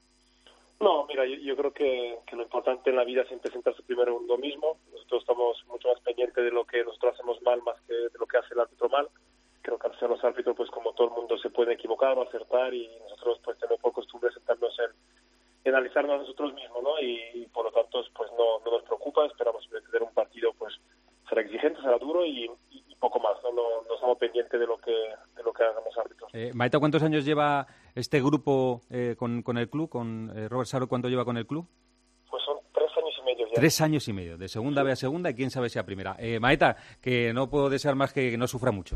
No, mira, yo, yo creo que, que lo importante en la vida es siempre centrarse primero en uno mismo. Nosotros estamos mucho más pendientes de lo que nosotros hacemos mal más que de lo que hace el árbitro mal. Creo que al ser los árbitros, pues como todo el mundo se puede equivocar o acertar y nosotros pues tenemos por costumbre sentarnos en, en analizarnos a nosotros mismos, ¿no? Y, y por lo tanto pues no, no nos preocupa, esperamos tener un partido pues será exigente, será duro y, y, y poco más, ¿no? No, no estamos pendientes de lo que de lo que hagan los árbitros. Eh, Maeta, ¿cuántos años lleva este grupo eh, con, con el club? Con eh, Robert Sarver, ¿cuánto lleva con el club? Pues son tres años y medio ya. Tres años y medio, de segunda B a segunda y quién sabe si a primera. Eh, Maeta, que no puedo desear más que no sufra mucho.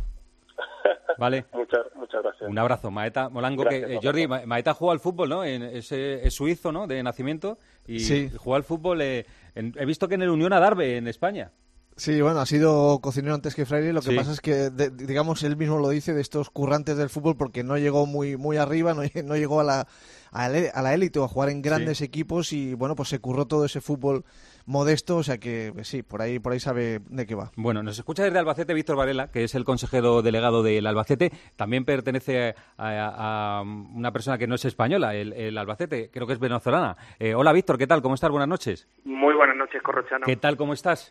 Vale. Muchas, muchas gracias. Un abrazo, Maeta Molango. Gracias, que, eh, Jordi, Maeta juega al fútbol, ¿no? En, es, es suizo, ¿no? De nacimiento. Y sí. Juega al fútbol. Eh, en, he visto que en el Unión Adarve, en España. Sí, bueno, ha sido cocinero antes que Fraile. Lo que sí. pasa es que, de, digamos, él mismo lo dice de estos currantes del fútbol porque no llegó muy muy arriba, no, no llegó a la a la élite o a jugar en grandes sí. equipos y, bueno, pues se curró todo ese fútbol modesto, o sea que sí, por ahí por ahí sabe de qué va. Bueno, nos escucha desde Albacete Víctor Varela, que es el consejero delegado del Albacete. También pertenece a, a una persona que no es española, el, el Albacete, creo que es venezolana. Eh, hola, Víctor, ¿qué tal? ¿Cómo estás? Buenas noches. Muy buenas noches, Corrochano. ¿Qué tal? ¿Cómo estás?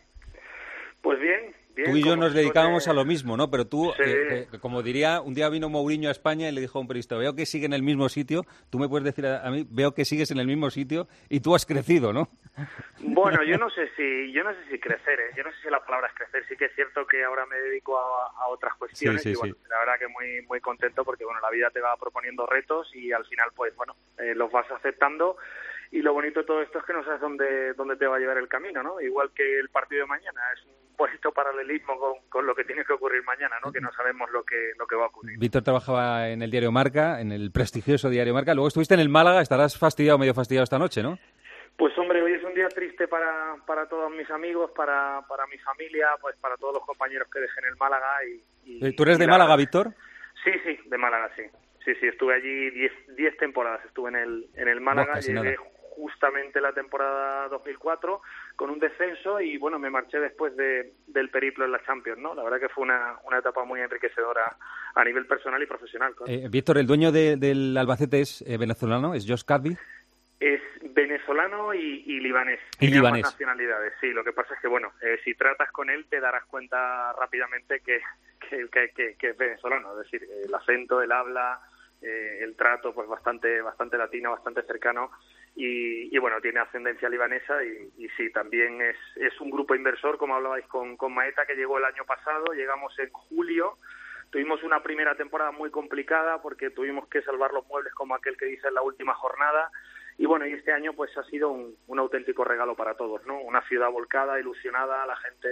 Pues bien, bien. Tú y yo nos dedicábamos de... a lo mismo, ¿no? Pero tú, sí. eh, eh, como diría, un día vino Mourinho a España y le dijo a un periodista, veo que sigue en el mismo sitio, tú me puedes decir a, a mí, veo que sigues en el mismo sitio y tú has crecido, ¿no? Bueno, yo no sé si yo no sé si crecer, ¿eh? Yo no sé si la palabra es crecer. Sí que es cierto que ahora me dedico a, a otras cuestiones sí, sí, y bueno, sí. la verdad que muy muy contento porque bueno, la vida te va proponiendo retos y al final pues bueno, eh, los vas aceptando. Y lo bonito de todo esto es que no sabes dónde, dónde te va a llevar el camino, ¿no? Igual que el partido de mañana, es un bonito paralelismo con, con lo que tiene que ocurrir mañana, ¿no? Que no sabemos lo que, lo que va a ocurrir. Víctor trabajaba en el diario Marca, en el prestigioso diario Marca, luego estuviste en el Málaga, estarás fastidiado, medio fastidiado esta noche, ¿no? Pues hombre, hoy es un día triste para, para todos mis amigos, para, para mi familia, pues para todos los compañeros que dejé en el Málaga. Y, y ¿Tú eres de Málaga, verdad... Víctor? Sí, sí, de Málaga, sí. Sí, sí, estuve allí diez temporadas, estuve en el, en el Málaga, no, llegué justamente la temporada dos mil cuatro con un descenso y bueno, me marché después de, del periplo en la Champions, ¿no? La verdad que fue una, una etapa muy enriquecedora a nivel personal y profesional. Claro. Eh, Víctor, ¿el dueño de, del Albacete es eh, venezolano? ¿Es Josh Cadby? Es venezolano y, y libanés. Y Tiene libanés. Ambas nacionalidades, sí. Lo que pasa es que, bueno, eh, si tratas con él te darás cuenta rápidamente que, que, que, que, que es venezolano. Es decir, el acento, el habla, eh, el trato, pues bastante bastante latino, bastante cercano. Y, y bueno, tiene ascendencia libanesa y, y sí, también es, es un grupo inversor, como hablabais con, con Maeta, que llegó el año pasado. Llegamos en julio. tuvimos una primera temporada muy complicada porque tuvimos que salvar los muebles, como aquel que dice en la última jornada. Y bueno, y este año pues ha sido un, un auténtico regalo para todos, ¿no? Una ciudad volcada, ilusionada, la gente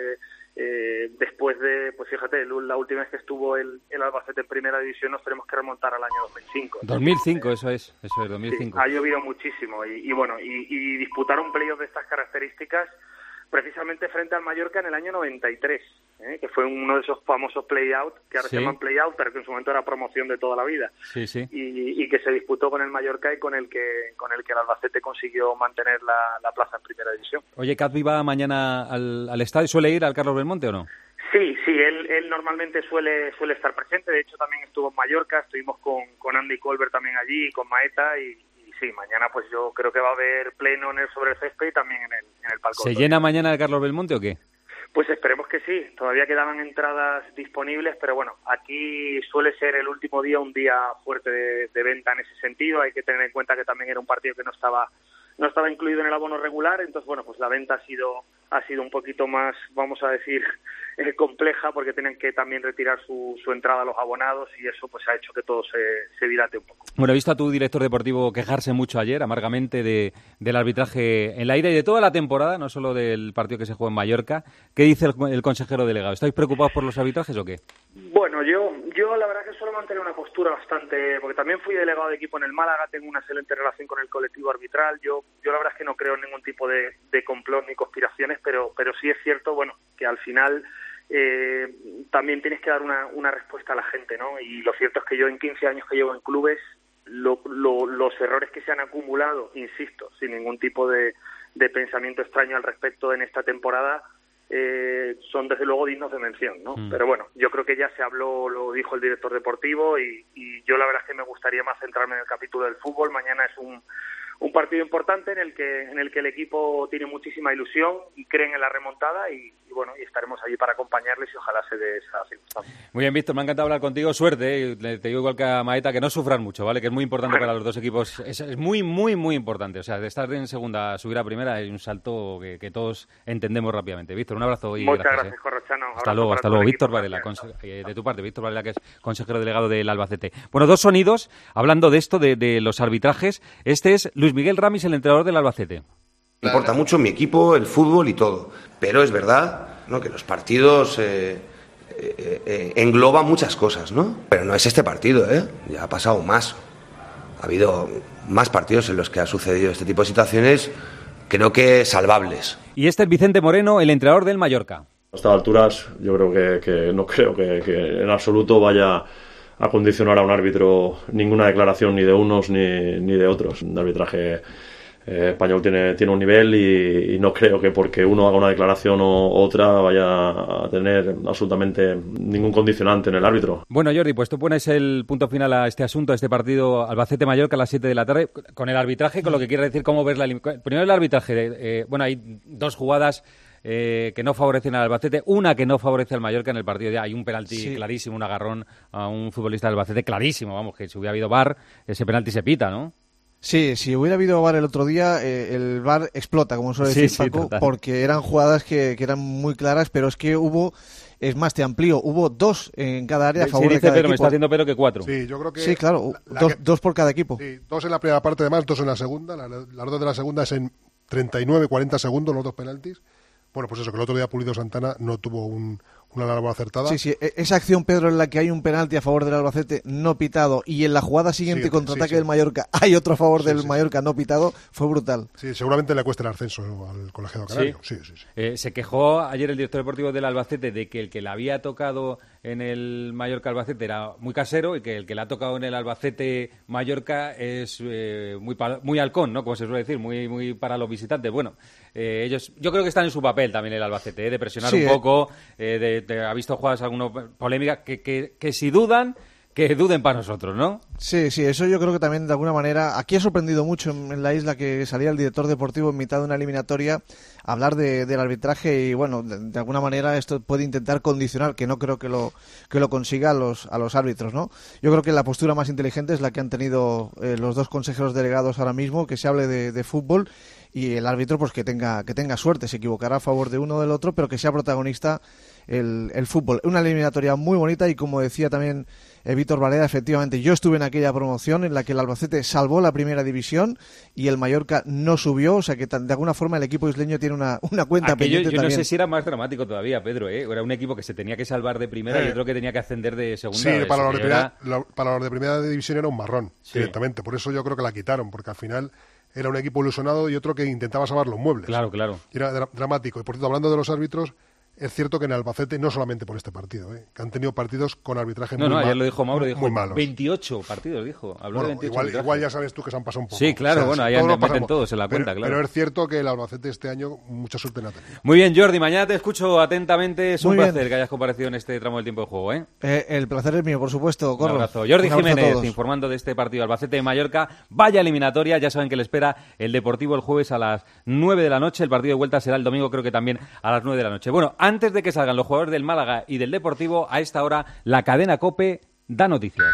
eh, después de, pues fíjate, la última vez que estuvo el, el Albacete en primera división nos tenemos que remontar al año dos mil cinco. dos mil cinco, eso es, eso es, dos mil cinco. Sí, ha llovido muchísimo y, y bueno, y, y disputar un playoff de estas características precisamente frente al Mallorca en el año noventa y tres, ¿eh? Que fue uno de esos famosos play-out, que ahora sí. se llaman play-out, pero que en su momento era promoción de toda la vida. Sí, sí. Y, y que se disputó con el Mallorca y con el que con el que el Albacete consiguió mantener la, la plaza en primera división. Oye, Cadvi va mañana al, al estadio, ¿suele ir al Carlos Belmonte o no? Sí, sí, él, él normalmente suele suele estar presente, de hecho también estuvo en Mallorca, estuvimos con, con Andy Colbert también allí, con Maeta y sí, mañana pues yo creo que va a haber pleno en el, sobre el césped y también en el, en el palco. ¿Se llena mañana el Carlos Belmonte o qué? Pues esperemos que sí. Todavía quedaban entradas disponibles, pero bueno, aquí suele ser el último día un día fuerte de, de venta en ese sentido. Hay que tener en cuenta que también era un partido que no estaba no estaba incluido en el abono regular, entonces bueno, pues la venta ha sido ha sido un poquito más, vamos a decir, eh, compleja porque tienen que también retirar su, su entrada a los abonados y eso pues ha hecho que todo se, se dilate un poco. Bueno, he visto a tu director deportivo quejarse mucho ayer, amargamente, de, del arbitraje en la ida y de toda la temporada, no solo del partido que se jugó en Mallorca. ¿Qué dice el, el consejero delegado? ¿Estáis preocupados por los arbitrajes o qué? Bueno, yo yo la verdad que suelo mantener una postura bastante, porque también fui delegado de equipo en el Málaga, tengo una excelente relación con el colectivo arbitral, yo yo la verdad es que no creo en ningún tipo de, de complot ni conspiraciones, pero pero sí es cierto, bueno, que al final eh, también tienes que dar una, una respuesta a la gente, ¿no? Y lo cierto es que yo en quince años que llevo en clubes, lo, lo, los errores que se han acumulado, insisto, sin ningún tipo de, de pensamiento extraño al respecto en esta temporada, eh, son desde luego dignos de mención, ¿no? Mm. Pero bueno, yo creo que ya se habló, lo dijo el director deportivo y, y yo la verdad es que me gustaría más centrarme en el capítulo del fútbol. Mañana es un un partido importante en el que en el que el equipo tiene muchísima ilusión y creen en la remontada y, y bueno, y estaremos allí para acompañarles y ojalá se dé esa circunstancia. Muy bien, Víctor, me ha encantado hablar contigo. Suerte, ¿eh? Te digo igual que a Maeta, que no sufran mucho, ¿vale? Que es muy importante para los dos equipos. Es, es muy, muy, muy importante. O sea, de estar en segunda a subir a primera hay un salto que, que todos entendemos rápidamente. Víctor, un abrazo y muchas gracias. gracias, Corrochano. Hasta abrazo luego, hasta luego. Víctor Varela, conse- eh, de tu parte, Víctor Varela, que es consejero delegado del Albacete. Bueno, dos sonidos, hablando de esto, de, de los arbitrajes. Este es Luis Miguel Ramis, el entrenador del Albacete. Me importa mucho mi equipo, el fútbol y todo, pero es verdad, ¿no?, que los partidos eh, eh, eh, engloba muchas cosas, ¿no? Pero no es este partido, ¿eh? Ya ha pasado más. Ha habido más partidos en los que ha sucedido este tipo de situaciones, creo que salvables. Y este es Vicente Moreno, el entrenador del Mallorca. A estas alturas yo creo que, que no creo que, que en absoluto vaya a condicionar a un árbitro ninguna declaración ni de unos ni, ni de otros. Un arbitraje eh, español tiene, tiene un nivel y, y no creo que porque uno haga una declaración o otra vaya a tener absolutamente ningún condicionante en el árbitro. Bueno, Jordi, pues tú pones el punto final a este asunto, a este partido Albacete-Mallorca a las siete de la tarde, con el arbitraje, con lo que quiere decir cómo ves la... Primero el arbitraje, eh, bueno, hay dos jugadas Eh, que no favorecen al Albacete, una que no favorece al Mallorca en el partido. Ya hay un penalti sí. clarísimo, un agarrón a un futbolista del Albacete clarísimo, vamos, que si hubiera habido V A R, ese penalti se pita, ¿no? Sí, si hubiera habido V A R el otro día, eh, el V A R explota, como suele decir sí, Paco, sí, porque eran jugadas que, que eran muy claras, pero es que hubo, es más, te amplío, hubo dos en cada área a favor sí, de cada pero equipo. Me está haciendo pero que cuatro. Sí, yo creo que... Sí, claro, la, la dos, que, dos por cada equipo. Sí, dos en la primera parte, además, dos en la segunda. La, las dos de la segunda es en treinta y nueve, cuarenta segundos, los dos penaltis. Bueno, pues eso, que el otro día Pulido Santana no tuvo un, una labor acertada. Sí, sí, esa acción, Pedro, en la que hay un penalti a favor del Albacete no pitado y en la jugada siguiente, Siguiente, contraataque sí, sí. del Mallorca hay otro a favor sí, del sí. Mallorca no pitado, fue brutal. Sí, seguramente le cuesta el ascenso al colegiado canario. Sí, sí, sí. sí. Eh, se quejó ayer el director deportivo del Albacete de que el que le había tocado en el Mallorca-Albacete era muy casero y que el que le ha tocado en el Albacete-Mallorca es eh, muy, muy halcón, ¿no? Como se suele decir, muy, muy para los visitantes. Bueno, eh, ellos, yo creo que están en su papel también el Albacete, ¿eh? De presionar sí, un poco, eh, de, de, ha visto jugadas alguna polémica que, que, que si dudan que duden para nosotros, ¿no? Sí, sí, eso yo creo que también de alguna manera, aquí ha sorprendido mucho en, en la isla que salía el director deportivo en mitad de una eliminatoria a hablar de, del arbitraje y bueno, de, de alguna manera esto puede intentar condicionar, que no creo que lo que lo consiga a los, a los árbitros, ¿no? Yo creo que la postura más inteligente es la que han tenido eh, los dos consejeros delegados ahora mismo, que se hable de, de fútbol y el árbitro pues que tenga que tenga suerte, se equivocará a favor de uno o del otro, pero que sea protagonista el, el fútbol. Una eliminatoria muy bonita y como decía también eh, Víctor Varela, efectivamente yo estuve en aquella promoción en la que el Albacete salvó la primera división y el Mallorca no subió, o sea que de alguna forma el equipo isleño tiene una, una cuenta Aquello, pendiente yo también. no sé si era más dramático todavía, Pedro, ¿eh? Era un equipo que se tenía que salvar de primera Eh, y otro que tenía que ascender de segunda. Sí, vez, para los, de era... primera, lo- para los de primera división era un marrón, Sí. directamente. Por eso yo creo que la quitaron, porque al final era un equipo ilusionado y otro que intentaba salvar los muebles. Claro, claro. Y era dra- dramático. Y por cierto, hablando de los árbitros, es cierto que en Albacete, no solamente por este partido, ¿eh? que han tenido partidos con arbitraje No, muy no, mal- ayer lo dijo Mauro, dijo muy malos. veintiocho partidos, dijo. Habló Bueno, de veintiocho igual, arbitrajes. igual ya sabes tú que se han pasado un poco. Sí, claro, bueno, ahí todos anda- nos meten pasamos. todos en la cuenta, pero, claro. Pero es cierto que el Albacete este año mucha suerte no ha tenido. Muy bien, Jordi, mañana te escucho atentamente. Es un Muy bien. placer que hayas comparecido en este tramo del tiempo de juego, ¿eh? Eh, el placer es mío, por supuesto, Corro. Un abrazo. Jordi Un abrazo a Jiménez, todos. informando de este partido Albacete-Mallorca. Vaya eliminatoria, ya saben que le espera el Deportivo el jueves a las nueve de la noche. El partido de vuelta será el domingo, creo que también a las nueve de la noche. Bueno, antes de que salgan los jugadores del Málaga y del Deportivo, a esta hora la cadena COPE da noticias.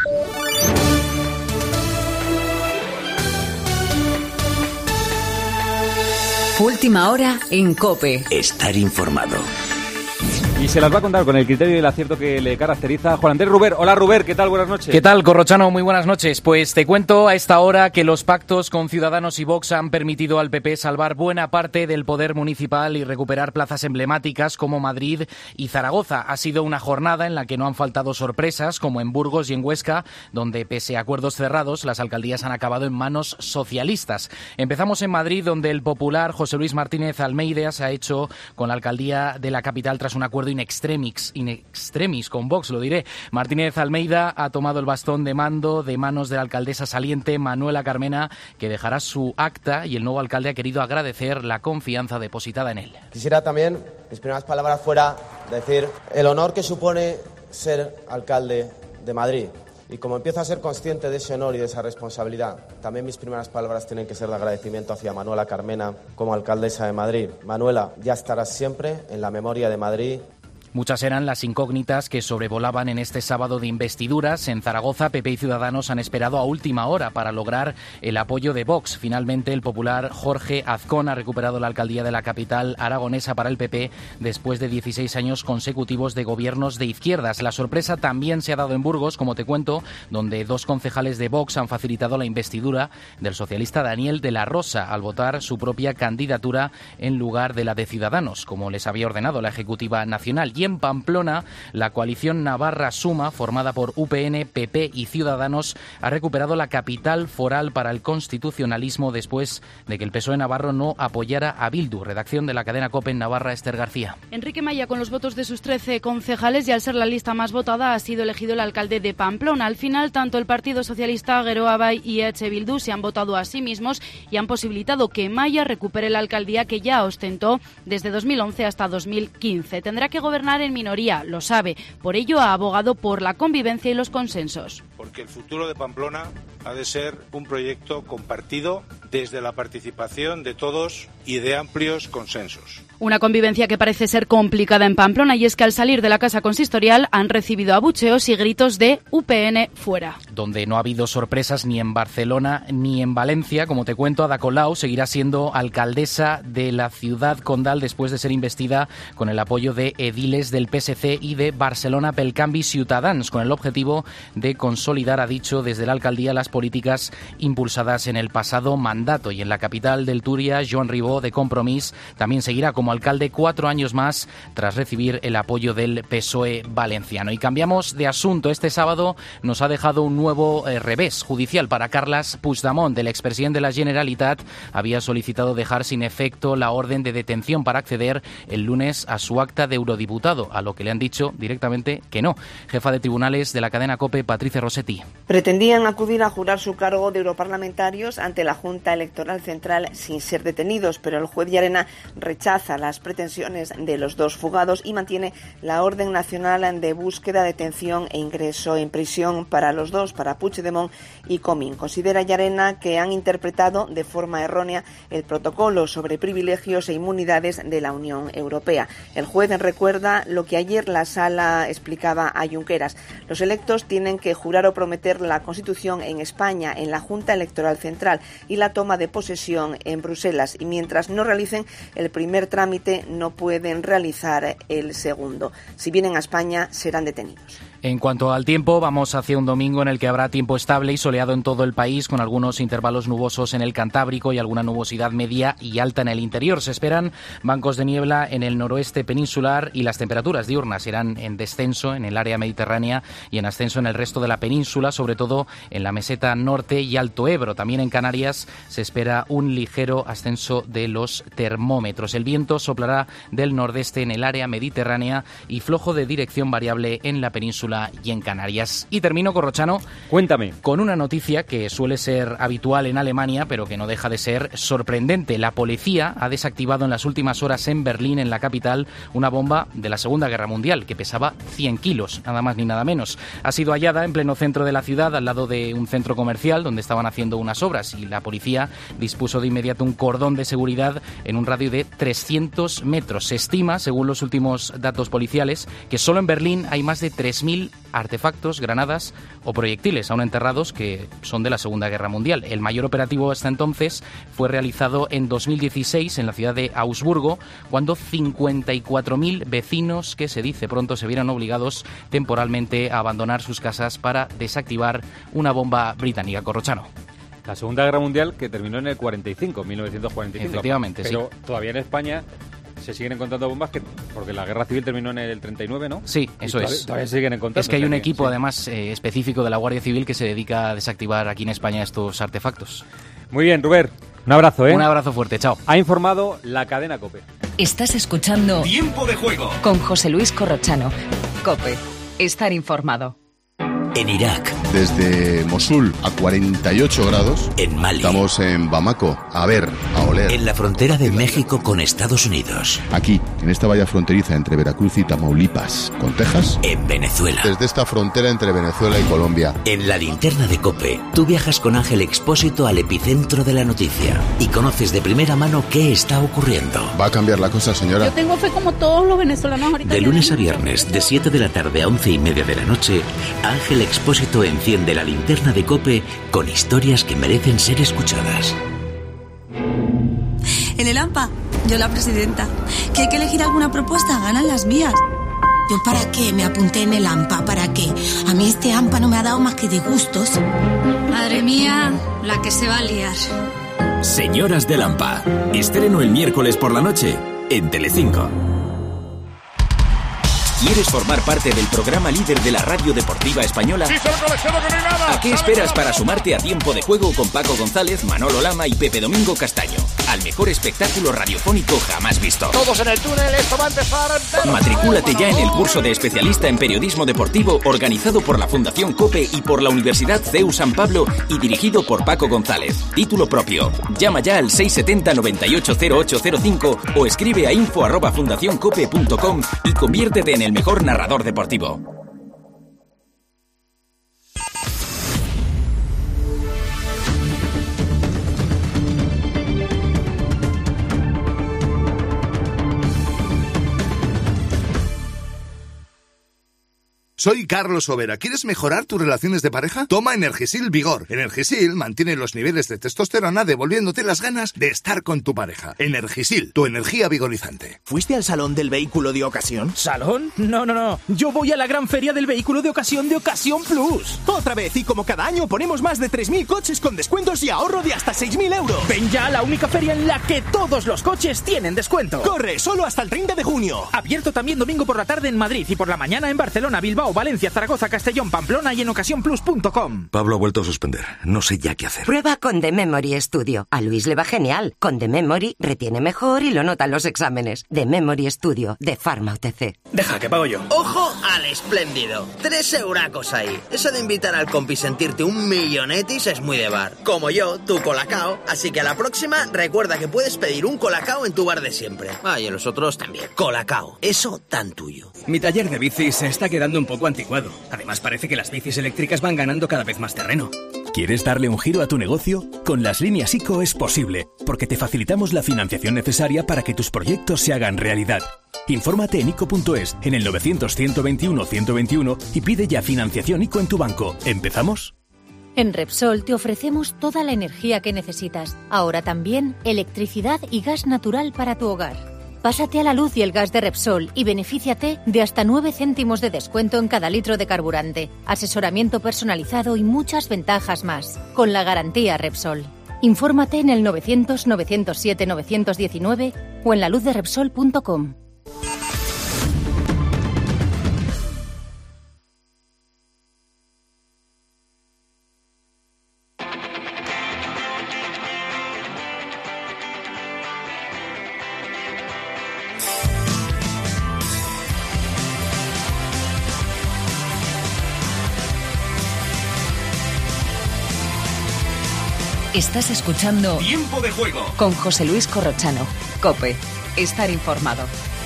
Última hora en COPE. Estar informado. Y se las va a contar con el criterio y el acierto que le caracteriza Juan Andrés Ruber. Hola Ruber, ¿qué tal? Buenas noches. ¿Qué tal, Corrochano? Muy buenas noches. Pues te cuento a esta hora que los pactos con Ciudadanos y Vox han permitido al P P salvar buena parte del poder municipal y recuperar plazas emblemáticas como Madrid y Zaragoza. Ha sido una jornada en la que no han faltado sorpresas, como en Burgos y en Huesca, donde pese a acuerdos cerrados, las alcaldías han acabado en manos socialistas. Empezamos en Madrid, donde el popular José Luis Martínez Almeida se ha hecho con la alcaldía de la capital tras un acuerdo in extremis, in extremis con Vox, lo diré. Martínez Almeida ha tomado el bastón de mando de manos de la alcaldesa saliente Manuela Carmena, que dejará su acta, y el nuevo alcalde ha querido agradecer la confianza depositada en él. Quisiera también, mis primeras palabras fuera, decir el honor que supone ser alcalde de Madrid. Y como empiezo a ser consciente de ese honor y de esa responsabilidad, también mis primeras palabras tienen que ser de agradecimiento hacia Manuela Carmena como alcaldesa de Madrid. Manuela, ya estarás siempre en la memoria de Madrid. Muchas eran las incógnitas que sobrevolaban en este sábado de investiduras. En Zaragoza, P P y Ciudadanos han esperado a última hora para lograr el apoyo de Vox. Finalmente, el popular Jorge Azcón ha recuperado la alcaldía de la capital aragonesa para el P P después de dieciséis años consecutivos de gobiernos de izquierdas. La sorpresa también se ha dado en Burgos, como te cuento, donde dos concejales de Vox han facilitado la investidura del socialista Daniel de la Rosa al votar su propia candidatura en lugar de la de Ciudadanos, como les había ordenado la Ejecutiva Nacional. Y en Pamplona, la coalición Navarra Suma, formada por U P N, P P y Ciudadanos, ha recuperado la capital foral para el constitucionalismo después de que el P S O E navarro no apoyara a Bildu. Redacción de la cadena COPE en Navarra, Esther García. Enrique Maya, con los votos de sus trece concejales y al ser la lista más votada, ha sido elegido el alcalde de Pamplona. Al final, tanto el Partido Socialista, Geroa Bai y H. Bildu se han votado a sí mismos y han posibilitado que Maya recupere la alcaldía que ya ostentó desde dos mil once hasta dos mil quince. Tendrá que gobernar en minoría, lo sabe. Por ello ha abogado por la convivencia y los consensos. Porque el futuro de Pamplona ha de ser un proyecto compartido desde la participación de todos y de amplios consensos. Una convivencia que parece ser complicada en Pamplona, y es que al salir de la casa consistorial han recibido abucheos y gritos de U P N fuera. Donde no ha habido sorpresas ni en Barcelona ni en Valencia. Como te cuento, Ada Colau seguirá siendo alcaldesa de la ciudad condal después de ser investida con el apoyo de ediles del P S C y de Barcelona pel Canvi Ciutadans, con el objetivo de consolidar, ha dicho, desde la alcaldía las políticas impulsadas en el pasado mandato. Y en la capital del Túria, Joan Ribó, de Compromís, también seguirá como alcalde cuatro años más tras recibir el apoyo del P S O E valenciano. Y cambiamos de asunto. Este sábado nos ha dejado un nuevo eh, revés judicial para Carles Puigdemont. El expresidente de la Generalitat había solicitado dejar sin efecto la orden de detención para acceder el lunes a su acta de eurodiputado, a lo que le han dicho directamente que no. Jefa de tribunales de la cadena COPE, Patricia Rossetti. Pretendían acudir a jurar su cargo de europarlamentarios ante la Junta Electoral Central sin ser detenidos. detenidos, pero el juez Llarena rechaza las pretensiones de los dos fugados y mantiene la orden nacional de búsqueda, detención e ingreso en prisión para los dos, para Puigdemont y Comín. Considera Llarena que han interpretado de forma errónea el protocolo sobre privilegios e inmunidades de la Unión Europea. El juez recuerda lo que ayer la sala explicaba a Junqueras. Los electos tienen que jurar o prometer la Constitución en España, en la Junta Electoral Central, y la toma de posesión en Bruselas, y mientras no realicen el primer trámite no pueden realizar el segundo. Si vienen a España serán detenidos. En cuanto al tiempo, vamos hacia un domingo en el que habrá tiempo estable y soleado en todo el país, con algunos intervalos nubosos en el Cantábrico y alguna nubosidad media y alta en el interior. Se esperan bancos de niebla en el noroeste peninsular y las temperaturas diurnas irán en descenso en el área mediterránea y en ascenso en el resto de la península, sobre todo en la meseta norte y Alto Ebro. También en Canarias se espera un ligero ascenso de los termómetros. El viento soplará del nordeste en el área mediterránea y flojo de dirección variable en la península y en Canarias. Y termino, Corrochano, cuéntame, con una noticia que suele ser habitual en Alemania, pero que no deja de ser sorprendente. La policía ha desactivado en las últimas horas en Berlín, en la capital, una bomba de la Segunda Guerra Mundial que pesaba cien kilos, nada más ni nada menos. Ha sido hallada en pleno centro de la ciudad, al lado de un centro comercial donde estaban haciendo unas obras, y la policía dispuso de inmediato un cordón de seguridad en un radio de trescientos metros. Se estima, según los últimos datos policiales, que solo en Berlín hay más de tres mil artefactos, granadas o proyectiles aún enterrados que son de la Segunda Guerra Mundial. El mayor operativo hasta entonces fue realizado en dos mil dieciséis en la ciudad de Augsburgo, cuando cincuenta y cuatro mil vecinos, que se dice pronto, se vieron obligados temporalmente a abandonar sus casas para desactivar una bomba británica. Corrochano. La Segunda Guerra Mundial, que terminó en el cuarenta y cinco, mil novecientos cuarenta y cinco. Efectivamente, pero sí. Todavía en España se siguen encontrando bombas, que porque la guerra civil terminó en el treinta y nueve, ¿no? Sí, eso y todavía, es. Todavía siguen encontrando. Es que hay un también, equipo, sí. además, eh, específico de la Guardia Civil que se dedica a desactivar aquí en España estos artefactos. Muy bien, Ruber. Un abrazo, ¿eh? Un abrazo fuerte, chao. Ha informado la cadena COPE. Estás escuchando Tiempo de Juego con José Luis Corrochano. COPE. Estar informado. En Irak. Desde Mosul a cuarenta y ocho grados. En Mali. Estamos en Bamako, a ver, a oler. En la frontera de México con Estados Unidos. Aquí, en esta valla fronteriza entre Veracruz y Tamaulipas, con Texas. En Venezuela. Desde esta frontera entre Venezuela y Colombia. En la linterna de COPE, tú viajas con Ángel Expósito al epicentro de la noticia y conoces de primera mano qué está ocurriendo. Va a cambiar la cosa, señora. Yo tengo fe como todos los venezolanos ahorita. De lunes a viernes, de siete de la tarde a once y media de la noche, Ángel Expósito enciende la linterna de COPE con historias que merecen ser escuchadas. En el AMPA, yo la presidenta. ¿Que hay que elegir alguna propuesta? Ganan las mías. ¿Yo para qué me apunté en el AMPA? ¿Para qué? A mí este AMPA no me ha dado más que disgustos. Madre mía, la que se va a liar. Señoras del AMPA. Estreno el miércoles por la noche en Telecinco. ¿Quieres formar parte del programa líder de la radio deportiva española? ¡Sí, solo colecciono que no hay nada! ¿A qué esperas para sumarte a Tiempo de Juego con Paco González, Manolo Lama y Pepe Domingo Castaño? Al mejor espectáculo radiofónico jamás visto. Todos en el túnel, esto va a empezar. Matricúlate ya en el curso de especialista en periodismo deportivo organizado por la Fundación COPE y por la Universidad C E U San Pablo y dirigido por Paco González. Título propio. Llama ya al seis siete cero, nueve ocho cero ocho cero cinco o escribe a info arroba fundacioncope punto com y conviértete en el mejor narrador deportivo. Soy Carlos Overa. ¿Quieres mejorar tus relaciones de pareja? Toma Energisil Vigor. Energisil mantiene los niveles de testosterona devolviéndote las ganas de estar con tu pareja. Energisil, tu energía vigorizante. ¿Fuiste al salón del vehículo de ocasión? ¿Salón? No, no, no. Yo voy a la gran feria del vehículo de ocasión de Ocasión Plus. Otra vez, y como cada año ponemos más de tres mil coches con descuentos y ahorro de hasta seis mil euros. Ven ya a la única feria en la que todos los coches tienen descuento. Corre, solo hasta el treinta de junio. Abierto también domingo por la tarde en Madrid y por la mañana en Barcelona, Bilbao, Bilbao, Valencia, Zaragoza, Castellón, Pamplona y en ocasión plus punto com. Pablo ha vuelto a suspender. No sé ya qué hacer. Prueba con The Memory Studio. A Luis le va genial. Con The Memory retiene mejor y lo nota en los exámenes. The Memory Studio de Pharma U T C. Deja que pago yo. ¡Ojo al espléndido! Tres euracos ahí. Eso de invitar al compi y sentirte un millonetis es muy de bar. Como yo, tu colacao. Así que a la próxima recuerda que puedes pedir un colacao en tu bar de siempre. Ah, y en los otros también. Colacao. Eso tan tuyo. Mi taller de bicis se está quedando un poco anticuado. Además parece que las bicis eléctricas van ganando cada vez más terreno. ¿Quieres darle un giro a tu negocio? Con las líneas ICO es posible, porque te facilitamos la financiación necesaria para que tus proyectos se hagan realidad. Infórmate en ico punto es, en el novecientos, ciento veintiuno, ciento veintiuno y pide ya financiación ICO en tu banco. ¿Empezamos? En Repsol te ofrecemos toda la energía que necesitas. Ahora también electricidad y gas natural para tu hogar. Pásate a la luz y el gas de Repsol y benefíciate de hasta nueve céntimos de descuento en cada litro de carburante, asesoramiento personalizado y muchas ventajas más, con la garantía Repsol. Infórmate en el novecientos, novecientos siete, novecientos diecinueve o en la luz de repsol punto com. Estás escuchando Tiempo de Juego con José Luis Corrochano. COPE. Estar informado.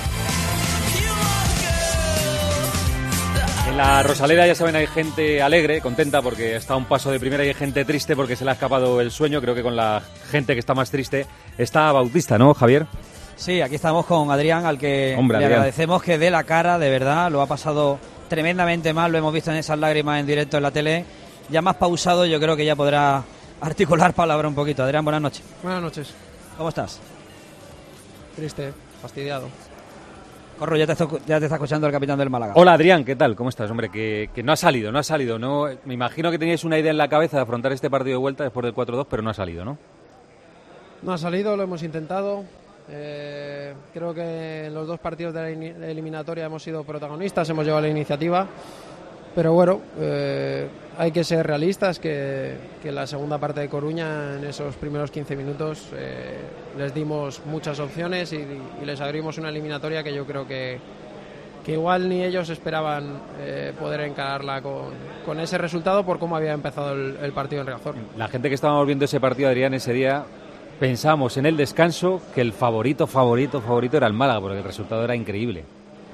En la Rosaleda, ya saben, hay gente alegre, contenta porque está a un paso de primera, y hay gente triste porque se le ha escapado el sueño. Creo que con la gente que está más triste está Bautista, ¿no, Javier? Sí, aquí estamos con Adrián, al que Hombre, le Adrián. agradecemos que dé la cara, de verdad. Lo ha pasado tremendamente mal, lo hemos visto en esas lágrimas en directo en la tele. Ya más pausado, yo creo que ya podrá articular palabra un poquito. Adrián, buenas noches. Buenas noches. ¿Cómo estás? Triste, fastidiado. Corro, ya te, está, ya te está escuchando el capitán del Málaga. Hola, Adrián, ¿qué tal? ¿Cómo estás? Hombre, que, que no ha salido, no ha salido. No, me imagino que teníais una idea en la cabeza de afrontar este partido de vuelta después del cuatro dos, pero no ha salido, ¿no? No ha salido, lo hemos intentado. Eh, creo que en los dos partidos de la in- eliminatoria hemos sido protagonistas, hemos llevado la iniciativa. Pero bueno, eh, hay que ser realistas, que, que la segunda parte de Coruña, en esos primeros quince minutos, eh, les dimos muchas opciones y, y les abrimos una eliminatoria que yo creo que, que igual ni ellos esperaban eh, poder encararla con, con ese resultado por cómo había empezado el, el partido en Riazor. La gente que estábamos viendo ese partido, Adrián, ese día, pensamos en el descanso que el favorito, favorito, favorito era el Málaga, porque el resultado era increíble.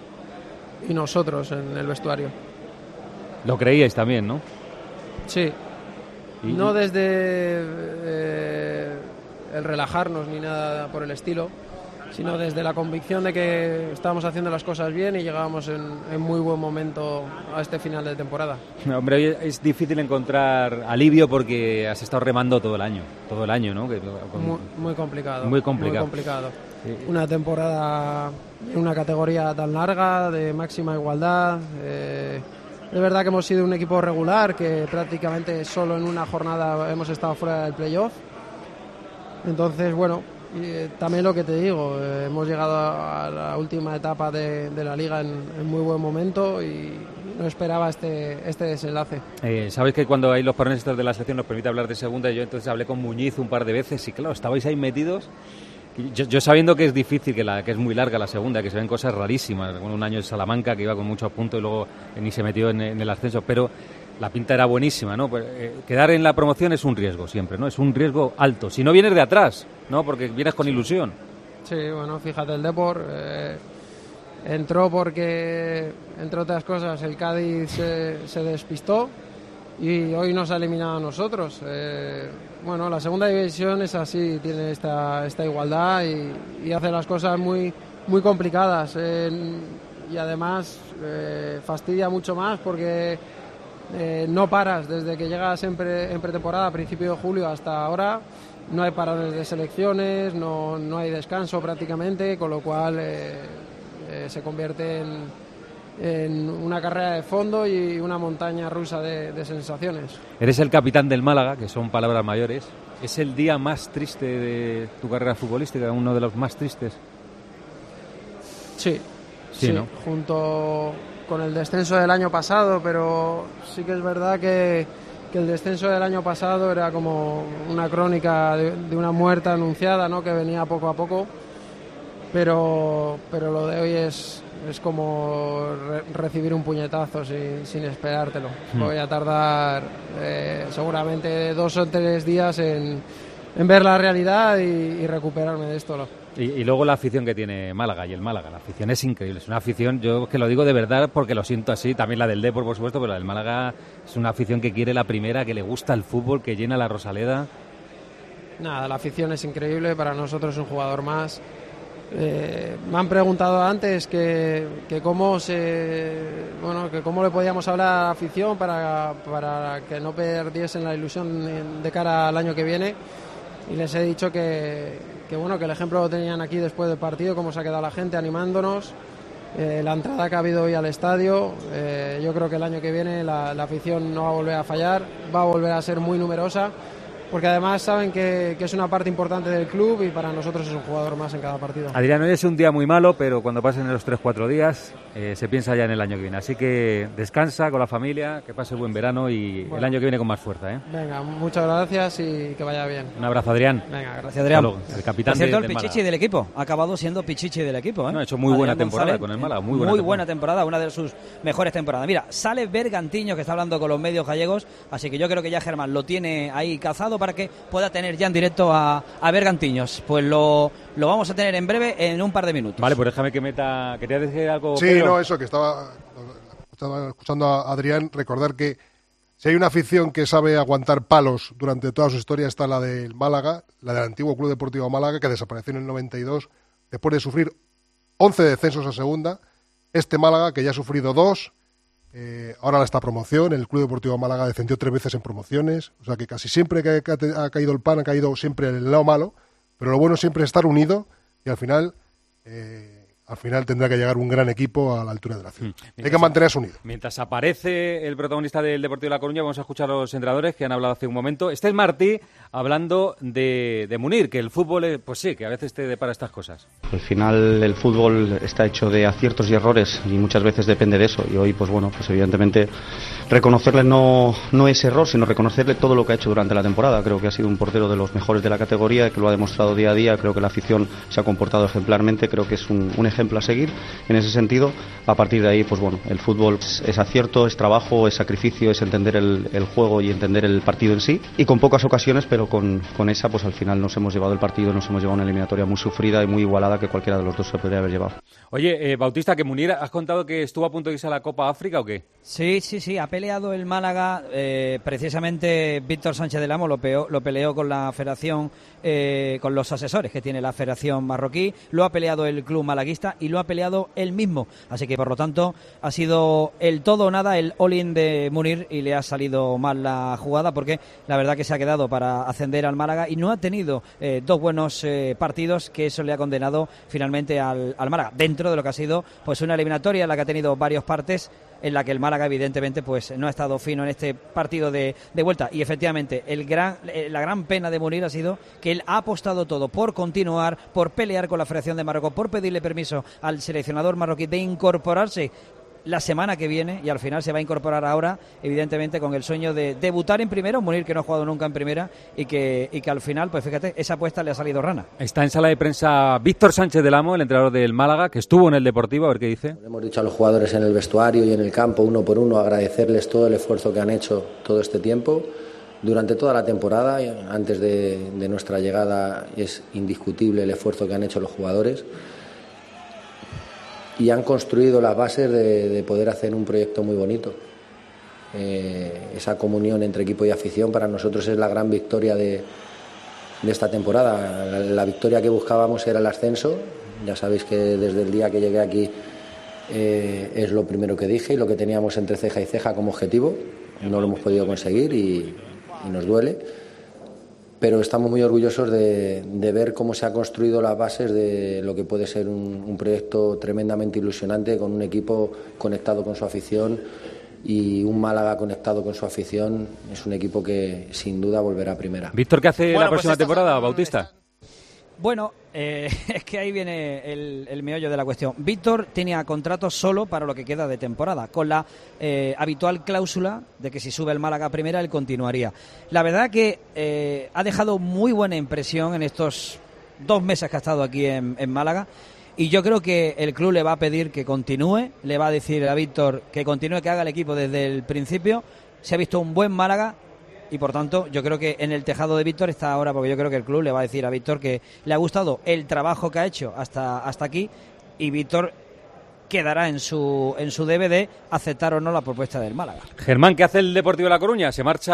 Y nosotros en el vestuario. Lo creíais también, ¿no? Sí. Y- No desde eh, el relajarnos ni nada por el estilo, sino desde la convicción de que estábamos haciendo las cosas bien y llegábamos en, en muy buen momento a este final de temporada. Hombre, hoy es difícil encontrar alivio porque has estado remando todo el año, todo el año, ¿no? Que- con- Muy, muy complicado. Muy complicado. Muy complicado. Sí. Una temporada en una categoría tan larga, de máxima igualdad. Eh, de verdad que hemos sido un equipo regular, que prácticamente solo en una jornada hemos estado fuera del playoff. Entonces, bueno, y, eh, también lo que te digo, eh, hemos llegado a, a la última etapa de, de la liga en, en muy buen momento y no esperaba este, este desenlace. Eh, Sabéis que cuando hay los parones estos de la selección nos permite hablar de segunda, y yo entonces hablé con Muñiz un par de veces y claro, estabais ahí metidos. Yo, yo sabiendo que es difícil, que, la, que es muy larga la segunda, que se ven cosas rarísimas, bueno, un año en Salamanca que iba con muchos puntos y luego ni se metió en, en el ascenso, pero la pinta era buenísima, ¿no? Pues, eh, quedar en la promoción es un riesgo siempre, ¿no? Es un riesgo alto, si no vienes de atrás, ¿no? Porque vienes con ilusión. Sí, bueno, fíjate, el Depor eh, entró porque, entre otras cosas, el Cádiz se, se despistó y hoy nos ha eliminado a nosotros. Eh, bueno, la segunda división es así, tiene esta, esta igualdad y, y hace las cosas muy, muy complicadas. Eh, y además eh, fastidia mucho más porque eh, no paras desde que llegas en, pre, en pretemporada, a principio de julio hasta ahora. No hay parones de selecciones, no, no hay descanso prácticamente, con lo cual eh, eh, se convierte en, en una carrera de fondo y una montaña rusa de, de sensaciones. Eres el capitán del Málaga, que son palabras mayores. ¿Es el día más triste de tu carrera futbolística, uno de los más tristes? Sí, Sí, sí, ¿no? Junto con el descenso del año pasado, pero sí que es verdad que, que el descenso del año pasado era como una crónica de, de una muerte anunciada, ¿no? Que venía poco a poco, pero, pero lo de hoy es, es como re, recibir un puñetazo sin, sin esperártelo. Hmm. Voy a tardar eh, seguramente dos o tres días en, en ver la realidad y, y recuperarme de esto, ¿no? Y, y luego la afición que tiene Málaga y el Málaga, la afición es increíble, es una afición, yo que lo digo de verdad porque lo siento así, también la del Depor por supuesto, pero la del Málaga es una afición que quiere la primera, que le gusta el fútbol, que llena la Rosaleda. Nada, la afición es increíble, para nosotros es un jugador más. Eh, me han preguntado antes que, que cómo se, bueno, que cómo le podíamos hablar a la afición para, para que no perdiesen la ilusión de cara al año que viene, y les he dicho que, que bueno, que el ejemplo lo tenían aquí después del partido, cómo se ha quedado la gente animándonos, eh, la entrada que ha habido hoy al estadio. Eh, yo creo que el año que viene la, la afición no va a volver a fallar, va a volver a ser muy numerosa, porque además saben que, que es una parte importante del club y para nosotros es un jugador más en cada partido. Adrián, hoy es un día muy malo, pero cuando pasen los tres cuatro días eh, se piensa ya en el año que viene. Así que descansa con la familia, que pase buen verano y bueno, el año que viene con más fuerza, ¿eh? Venga, muchas gracias y que vaya bien. Un abrazo, Adrián. Venga, gracias, Adrián. El capitán Por cierto, de, el del Pichichi Málaga. del equipo. Ha acabado siendo Pichichi del equipo, ¿eh? No, ha hecho muy buena Adrián temporada González, con el Málaga. Muy buena muy temporada. buena temporada, una de sus mejores temporadas. Mira, sale Bergantiños, que está hablando con los medios gallegos, así que yo creo que ya Germán lo tiene ahí cazado para que pueda tener ya en directo a, a Bergantiños. Pues lo, lo vamos a tener en breve, en un par de minutos. Vale, pues déjame que meta... ¿Querías decir algo, Sí, Pedro? no, eso, que estaba, estaba escuchando a Adrián, recordar que si hay una afición que sabe aguantar palos durante toda su historia, está la del Málaga, la del antiguo Club Deportivo Málaga, que desapareció en el noventa y dos, después de sufrir once descensos a segunda. Este Málaga, que ya ha sufrido dos, Eh, ahora en esta promoción, el Club Deportivo Málaga descendió tres veces en promociones, o sea que casi siempre que ha, ha caído el pan ha caído siempre en el lado malo, pero lo bueno siempre es estar unido y al final eh, al final tendrá que llegar un gran equipo a la altura de la ciudad. Mm. Hay que mantenerse unido. Mientras aparece el protagonista del Deportivo de La Coruña, vamos a escuchar a los entrenadores que han hablado hace un momento. Este es Martí hablando de, de Munir, que el fútbol, es, pues sí, que a veces te depara estas cosas. Al final el fútbol está hecho de aciertos y errores y muchas veces depende de eso, y hoy pues bueno, pues evidentemente reconocerle no, no es error, sino reconocerle todo lo que ha hecho durante la temporada. Creo que ha sido un portero de los mejores de la categoría, que lo ha demostrado día a día. Creo que la afición se ha comportado ejemplarmente, creo que es un, un ejemplo a seguir en ese sentido. A partir de ahí, pues bueno, el fútbol es, es acierto, es trabajo, es sacrificio, es entender el, el juego y entender el partido en sí, y con pocas ocasiones, pero con, con esa pues al final nos hemos llevado el partido, nos hemos llevado una eliminatoria muy sufrida y muy igualada, que cualquiera de los dos se podría haber llevado. Oye, eh, Bautista, que Munir, ¿has contado que estuvo a punto de irse a la Copa África o qué? Sí, sí, sí, ha peleado el Málaga, eh, precisamente Víctor Sánchez del Amo lo, peó, lo peleó con la federación, eh, con los asesores que tiene la federación marroquí, lo ha peleado el club malaguista y lo ha peleado él mismo, así que por lo tanto ha sido el todo o nada, el all-in de Munir, y le ha salido mal la jugada porque la verdad que se ha quedado para ascender al Málaga y no ha tenido eh, dos buenos eh, partidos, que eso le ha condenado finalmente al, al Málaga, dentro de lo que ha sido pues una eliminatoria en la que ha tenido varios partes, en la que el Málaga evidentemente pues no ha estado fino en este partido de, de vuelta, y efectivamente el gran, la gran pena de Munir ha sido que él ha apostado todo por continuar, por pelear con la Federación de Marruecos, por pedirle permiso al seleccionador marroquí de incorporarse la semana que viene, y al final se va a incorporar ahora, evidentemente con el sueño de debutar en primera, un Munir que no ha jugado nunca en primera y que, y que al final, pues fíjate, esa apuesta le ha salido rana. Está en sala de prensa Víctor Sánchez del Amo, el entrenador del Málaga, que estuvo en el Deportivo, a ver qué dice. Le hemos dicho a los jugadores en el vestuario y en el campo, uno por uno, agradecerles todo el esfuerzo que han hecho todo este tiempo, durante toda la temporada, antes de, de nuestra llegada. Es indiscutible el esfuerzo que han hecho los jugadores, y han construido las bases de, de poder hacer un proyecto muy bonito. Eh, esa comunión entre equipo y afición para nosotros es la gran victoria de, de esta temporada. La, la victoria que buscábamos era el ascenso. Ya sabéis que desde el día que llegué aquí eh, es lo primero que dije y lo que teníamos entre ceja y ceja como objetivo. No lo hemos podido conseguir y, y nos duele. Pero estamos muy orgullosos de, de ver cómo se ha construido las bases de lo que puede ser un, un proyecto tremendamente ilusionante, con un equipo conectado con su afición y un Málaga conectado con su afición. Es un equipo que sin duda volverá a primera. Víctor, ¿qué hace bueno, la próxima pues temporada, son, Bautista? Bueno, eh, es que ahí viene el, el meollo de la cuestión. Víctor tenía contrato solo para lo que queda de temporada, con la eh, habitual cláusula de que si sube el Málaga a primera, él continuaría. La verdad que eh, ha dejado muy buena impresión en estos dos meses que ha estado aquí en, en Málaga, y yo creo que el club le va a pedir que continúe, le va a decir a Víctor que continúe, que haga el equipo desde el principio. Se ha visto un buen Málaga. Y por tanto, yo creo que en el tejado de Víctor está ahora, porque yo creo que el club le va a decir a Víctor que le ha gustado el trabajo que ha hecho hasta, hasta aquí, y Víctor quedará en su en su D V D aceptar o no la propuesta del Málaga. Germán, ¿qué hace el Deportivo de La Coruña? ¿Se marcha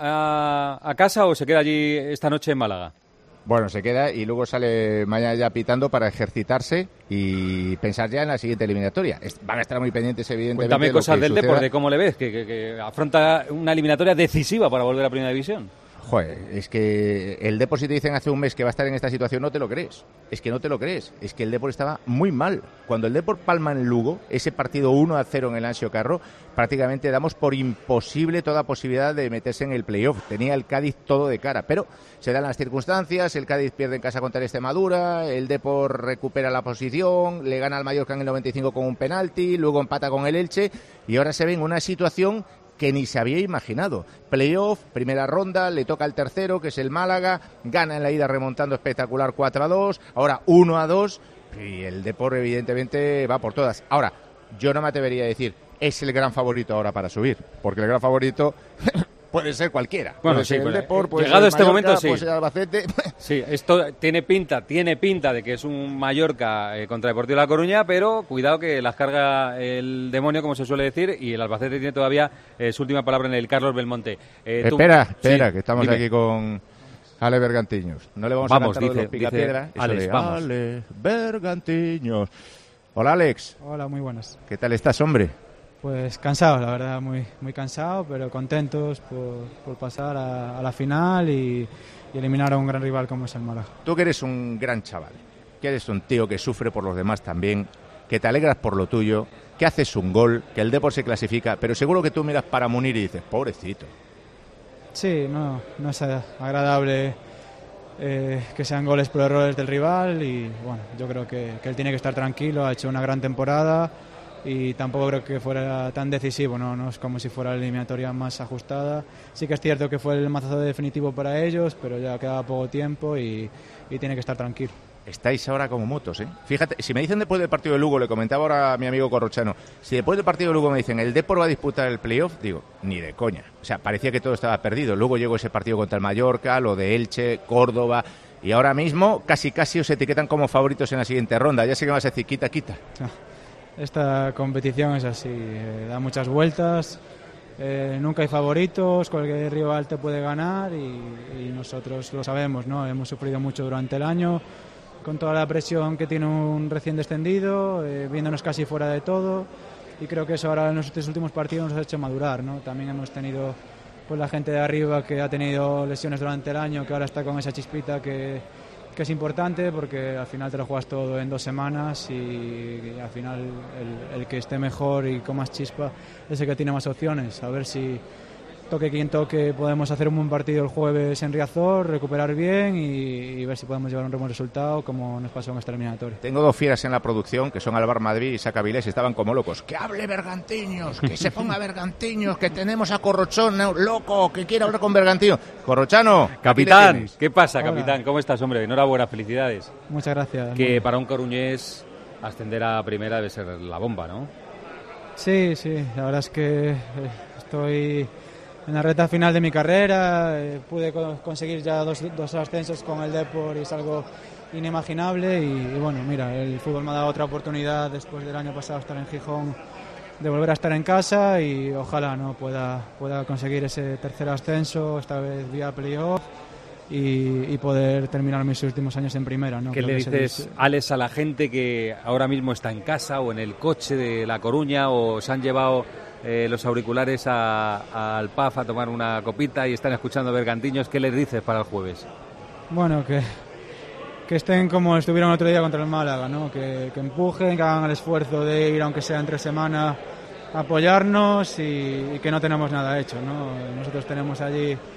a, a casa o se queda allí esta noche en Málaga? Bueno, se queda y luego sale mañana ya pitando para ejercitarse y pensar ya en la siguiente eliminatoria. Van a estar muy pendientes, evidentemente. Cuéntame cosas del suceda. Deporte, ¿cómo le ves? Que, que, que afronta una eliminatoria decisiva para volver a Primera División. Joder, es que el Depor, si te dicen hace un mes que va a estar en esta situación, no te lo crees. Es que no te lo crees. Es que el Depor estaba muy mal. Cuando el Depor palma en Lugo, ese partido uno a cero en el Ansio Carro, prácticamente damos por imposible toda posibilidad de meterse en el playoff. Tenía el Cádiz todo de cara, pero se dan las circunstancias, el Cádiz pierde en casa contra el Extremadura, el Depor recupera la posición, le gana al Mallorca en el noventa y cinco con un penalti, luego empata con el Elche y ahora se ve en una situación que ni se había imaginado. Playoff, primera ronda, le toca al tercero, que es el Málaga, gana en la ida remontando espectacular cuatro a dos, ahora uno a dos, y el Depor evidentemente va por todas. Ahora, yo no me atrevería a decir, es el gran favorito ahora para subir, porque el gran favorito puede ser cualquiera. Bueno, puede sí, ser el pues, Depor, puede llegado ser el este Mallorca, momento, sí. puede ser el Albacete. Sí, esto tiene pinta, tiene pinta de que es un Mallorca eh, contra Deportivo de La Coruña, pero cuidado que las carga el demonio, como se suele decir, y el Albacete tiene todavía eh, su última palabra en el Carlos Belmonte. Eh, tú... Espera, espera, sí, que estamos dime. aquí con Ale Bergantiños. No le vamos, vamos a cantar dice, de los picapiedra. dice Alex, de vamos. Ale Bergantiños. Hola, Alex. Hola, muy buenas. ¿Qué tal estás, hombre? Pues cansado, la verdad, muy muy cansado, pero contentos por, por pasar a, a la final y, y eliminar a un gran rival como es el Málaga. Tú que eres un gran chaval, que eres un tío que sufre por los demás también, que te alegras por lo tuyo, que haces un gol, que el Depor se clasifica, pero seguro que tú miras para Munir y dices, pobrecito. Sí, no, no es agradable eh, que sean goles por errores del rival y bueno, yo creo que, que él tiene que estar tranquilo, ha hecho una gran temporada. Y tampoco creo que fuera tan decisivo, ¿no? No es como si fuera la eliminatoria más ajustada. Sí que es cierto que fue el mazazo definitivo para ellos, pero ya quedaba poco tiempo y, y tiene que estar tranquilo. Estáis ahora como motos, ¿eh? Fíjate, si me dicen después del partido de Lugo, le comentaba ahora a mi amigo Corrochano, si después del partido de Lugo me dicen el Depor va a disputar el playoff, digo, ni de coña. O sea, parecía que todo estaba perdido. Luego llegó ese partido contra el Mallorca, lo de Elche, Córdoba, y ahora mismo casi casi os etiquetan como favoritos en la siguiente ronda. Ya sé que vas a decir, quita, quita. Esta competición es así, eh, da muchas vueltas, eh, nunca hay favoritos, cualquier rival te puede ganar y, y nosotros lo sabemos, ¿no? Hemos sufrido mucho durante el año con toda la presión que tiene un recién descendido, eh, viéndonos casi fuera de todo y creo que eso ahora en los tres últimos partidos nos ha hecho madurar, ¿no? También hemos tenido pues la gente de arriba que ha tenido lesiones durante el año, que ahora está con esa chispita que que es importante porque al final te lo juegas todo en dos semanas y, y al final el, el que esté mejor y con más chispa es el que tiene más opciones. A ver si toque quien toque podemos hacer un buen partido el jueves en Riazor, recuperar bien y, y ver si podemos llevar un buen resultado como nos pasó en esta eliminatoria. Tengo dos fieras en la producción que son Alvar Madrid y Saca Vilés, estaban como locos. ¡Que hable Bergantiños! ¡Que se ponga Bergantiños! ¡Que tenemos a Corrochano, loco! ¡Que quiere hablar con Bergantiños! ¡Corrochano! Capitán, ¿qué pasa, Hola. capitán? ¿Cómo estás, hombre? Enhorabuena, felicidades. Muchas gracias. Que para un coruñés ascender a primera debe ser la bomba, ¿no? Sí, sí, la verdad es que estoy en la recta final de mi carrera, eh, pude co- conseguir ya dos, dos ascensos con el Depor y es algo inimaginable y, y bueno, mira, el fútbol me ha dado otra oportunidad después del año pasado estar en Gijón de volver a estar en casa y ojalá no pueda, pueda conseguir ese tercer ascenso, esta vez vía playoff y, y poder terminar mis últimos años en primera, ¿no? ¿Qué Creo le que dices, se... Alex, a la gente que ahora mismo está en casa o en el coche de La Coruña o se han llevado eh, los auriculares a, al pub a tomar una copita y están escuchando Bergantiños? ¿Qué les dices para el jueves? Bueno, que, que estén como estuvieron el otro día contra el Málaga, ¿no? Que, que empujen, que hagan el esfuerzo de ir, aunque sea entre semana, a apoyarnos y, y que no tenemos nada hecho, ¿no? Nosotros tenemos allí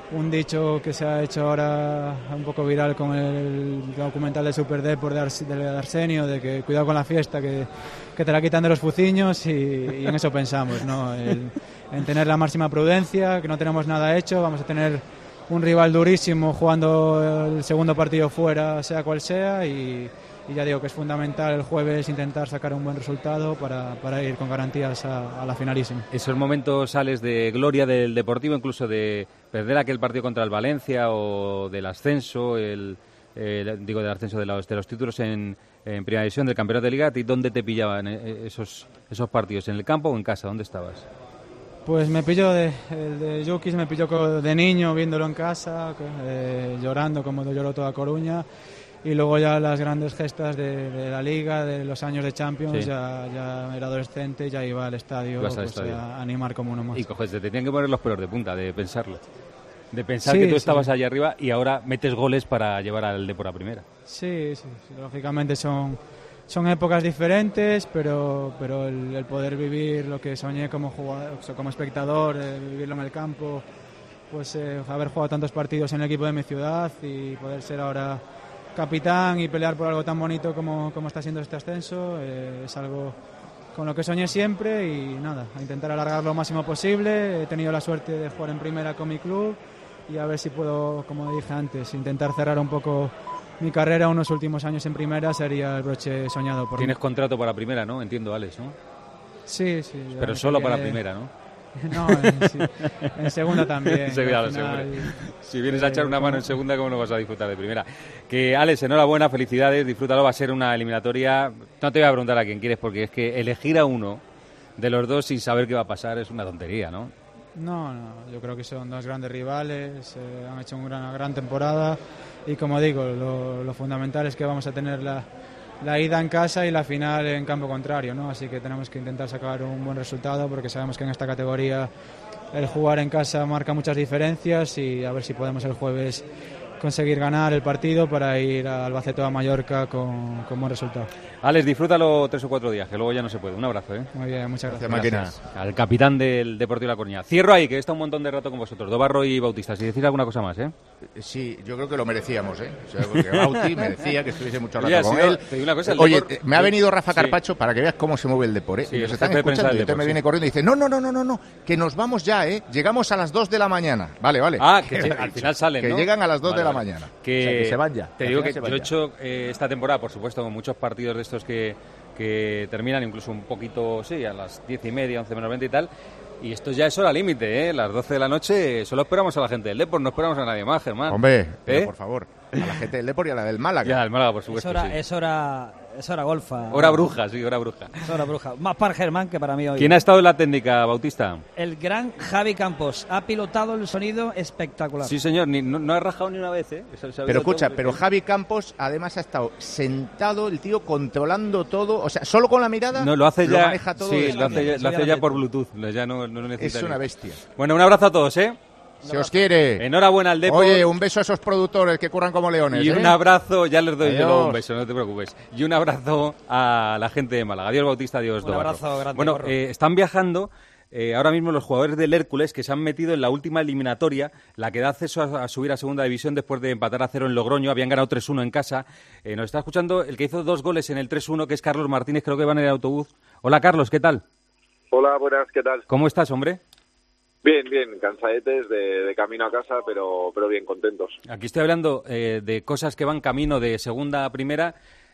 un dicho que se ha hecho ahora un poco viral con el documental de Super Depor de, Ars, de Arsenio, de que cuidado con la fiesta, que, que te la quitan de los fuciños, y, y en eso pensamos, ¿no? El, en tener la máxima prudencia, que no tenemos nada hecho, vamos a tener un rival durísimo jugando el segundo partido fuera, sea cual sea, y, y ya digo que es fundamental el jueves intentar sacar un buen resultado para, para ir con garantías a, a la finalísima. Esos momentos sales de gloria del Deportivo, incluso de perder aquel partido contra el Valencia o del ascenso, el, el digo del ascenso de los, de los títulos en, en Primera División del Campeonato de Liga. ¿Y dónde te pillaban esos, esos partidos? ¿En el campo o en casa? ¿Dónde estabas? Pues me pilló de, el de Jukis, me pilló de niño viéndolo en casa, eh, llorando como lloró toda Coruña. Y luego ya las grandes gestas de, de la Liga, de los años de Champions, sí. ya, ya era adolescente, ya iba al estadio, pues, estadio. a animar como uno más. Y coges, te tenían que poner los pelos de punta de pensarlo. De pensar sí, que tú sí. estabas allá arriba y ahora metes goles para llevar al Depor a primera. Sí, sí, sí. Lógicamente son, son épocas diferentes, pero, pero el, el poder vivir lo que soñé como jugador, como espectador, eh, vivirlo en el campo, pues eh, haber jugado tantos partidos en el equipo de mi ciudad y poder ser ahora capitán y pelear por algo tan bonito como, como está siendo este ascenso, eh, es algo con lo que soñé siempre y nada, a intentar alargar lo máximo posible. He tenido la suerte de jugar en primera con mi club y a ver si puedo, como dije antes, intentar cerrar un poco mi carrera. Unos últimos años en primera sería el broche soñado por Tienes mí. contrato para primera, ¿no? Entiendo, Alex, ¿no? Sí, sí. Pero solo para primera, ¿no? No, en, sí, en segunda también. Sí, claro, final, si vienes a echar una mano en segunda, ¿cómo no vas a disfrutar de primera? Que, Alex, enhorabuena, felicidades, disfrútalo, va a ser una eliminatoria. No te voy a preguntar a quién quieres, porque es que elegir a uno de los dos sin saber qué va a pasar es una tontería, ¿no? No, no, yo creo que son dos grandes rivales, eh, han hecho una gran, una gran temporada y, como digo, lo, lo fundamental es que vamos a tener la... la ida en casa y la final en campo contrario, ¿no? Así que tenemos que intentar sacar un buen resultado porque sabemos que en esta categoría el jugar en casa marca muchas diferencias y a ver si podemos el jueves conseguir ganar el partido para ir a Albacete o a Mallorca con, con buen resultado. Alex, disfrútalo tres o cuatro días, que luego ya no se puede. Un abrazo, ¿eh? Muy bien, muchas gracias. Gracias. Al capitán del Deportivo de La Coruña. Cierro ahí, que está un montón de rato con vosotros, Dobarro y Bautista. Si decir alguna cosa más, ¿eh? Sí, yo creo que lo merecíamos, ¿eh? O sea, porque Bauti merecía que estuviese mucho rato Oye, con sí, él. te digo una cosa, el Oye, Depor... me ha venido Rafa sí. Carpacho para que veas cómo se mueve el Depor, ¿eh? Sí, Nos están escuchando y usted me viene sí. corriendo y dice, no, no, no, no, no, no, que nos vamos ya, ¿eh? Llegamos a las dos de la mañana. Vale, vale. Ah, que al final salen, Que ¿no? llegan a las dos vale, de la vale. mañana. Que, o sea, que se van ya. Te que digo que yo yo he hecho eh, esta temporada, por supuesto, con muchos partidos de estos que, que terminan incluso un poquito, sí, a las diez y media, once menos veinte y tal. Y esto ya es hora límite, ¿eh? Las doce de la noche solo esperamos a la gente del Depor, no esperamos a nadie más, Germán. Hombre, ¿eh? pero por favor, a la gente del Depor y a la del Málaga. Ya, del Málaga, por supuesto, es hora, sí. es hora, es hora golfa. Hora bruja, sí, hora bruja. Es hora bruja. Más para Germán que para mí hoy. ¿Quién ha estado en la técnica, Bautista? El gran Javi Campos. Ha pilotado el sonido espectacular. Sí, señor, ni, no, no ha rajado ni una vez, ¿eh? Se, se Pero escucha, todo... pero Javi Campos además ha estado sentado, el tío controlando todo, o sea, solo con la mirada no, lo hace lo ya, maneja todo. sí, lo hace, ya, lo hace ya por Bluetooth, ya no, no necesita. Es una ni... bestia. Bueno, un abrazo a todos, ¿eh? Se os quiere. Enhorabuena al Depor. Oye, un beso a esos productores que curran como leones. Y ¿eh? un abrazo, ya les doy Adiós. yo luego un beso, no te preocupes. Y un abrazo a la gente de Málaga. Adiós, Bautista, adiós, Un Dobarro. abrazo grande, Bueno, Corro. eh, están viajando eh, ahora mismo los jugadores del Hércules que se han metido en la última eliminatoria, la que da acceso a, a subir a segunda división después de empatar a cero en Logroño. Habían ganado tres uno en casa. Eh, nos está escuchando el que hizo dos goles en el tres uno, que es Carlos Martínez, creo que va en el autobús. Hola, Carlos, ¿qué tal? Hola, buenas, ¿qué tal? ¿Cómo estás, hombre? Bien, bien, cansadetes de, de camino a casa, pero, pero bien, contentos. Aquí estoy hablando eh, de cosas que van camino de segunda a primera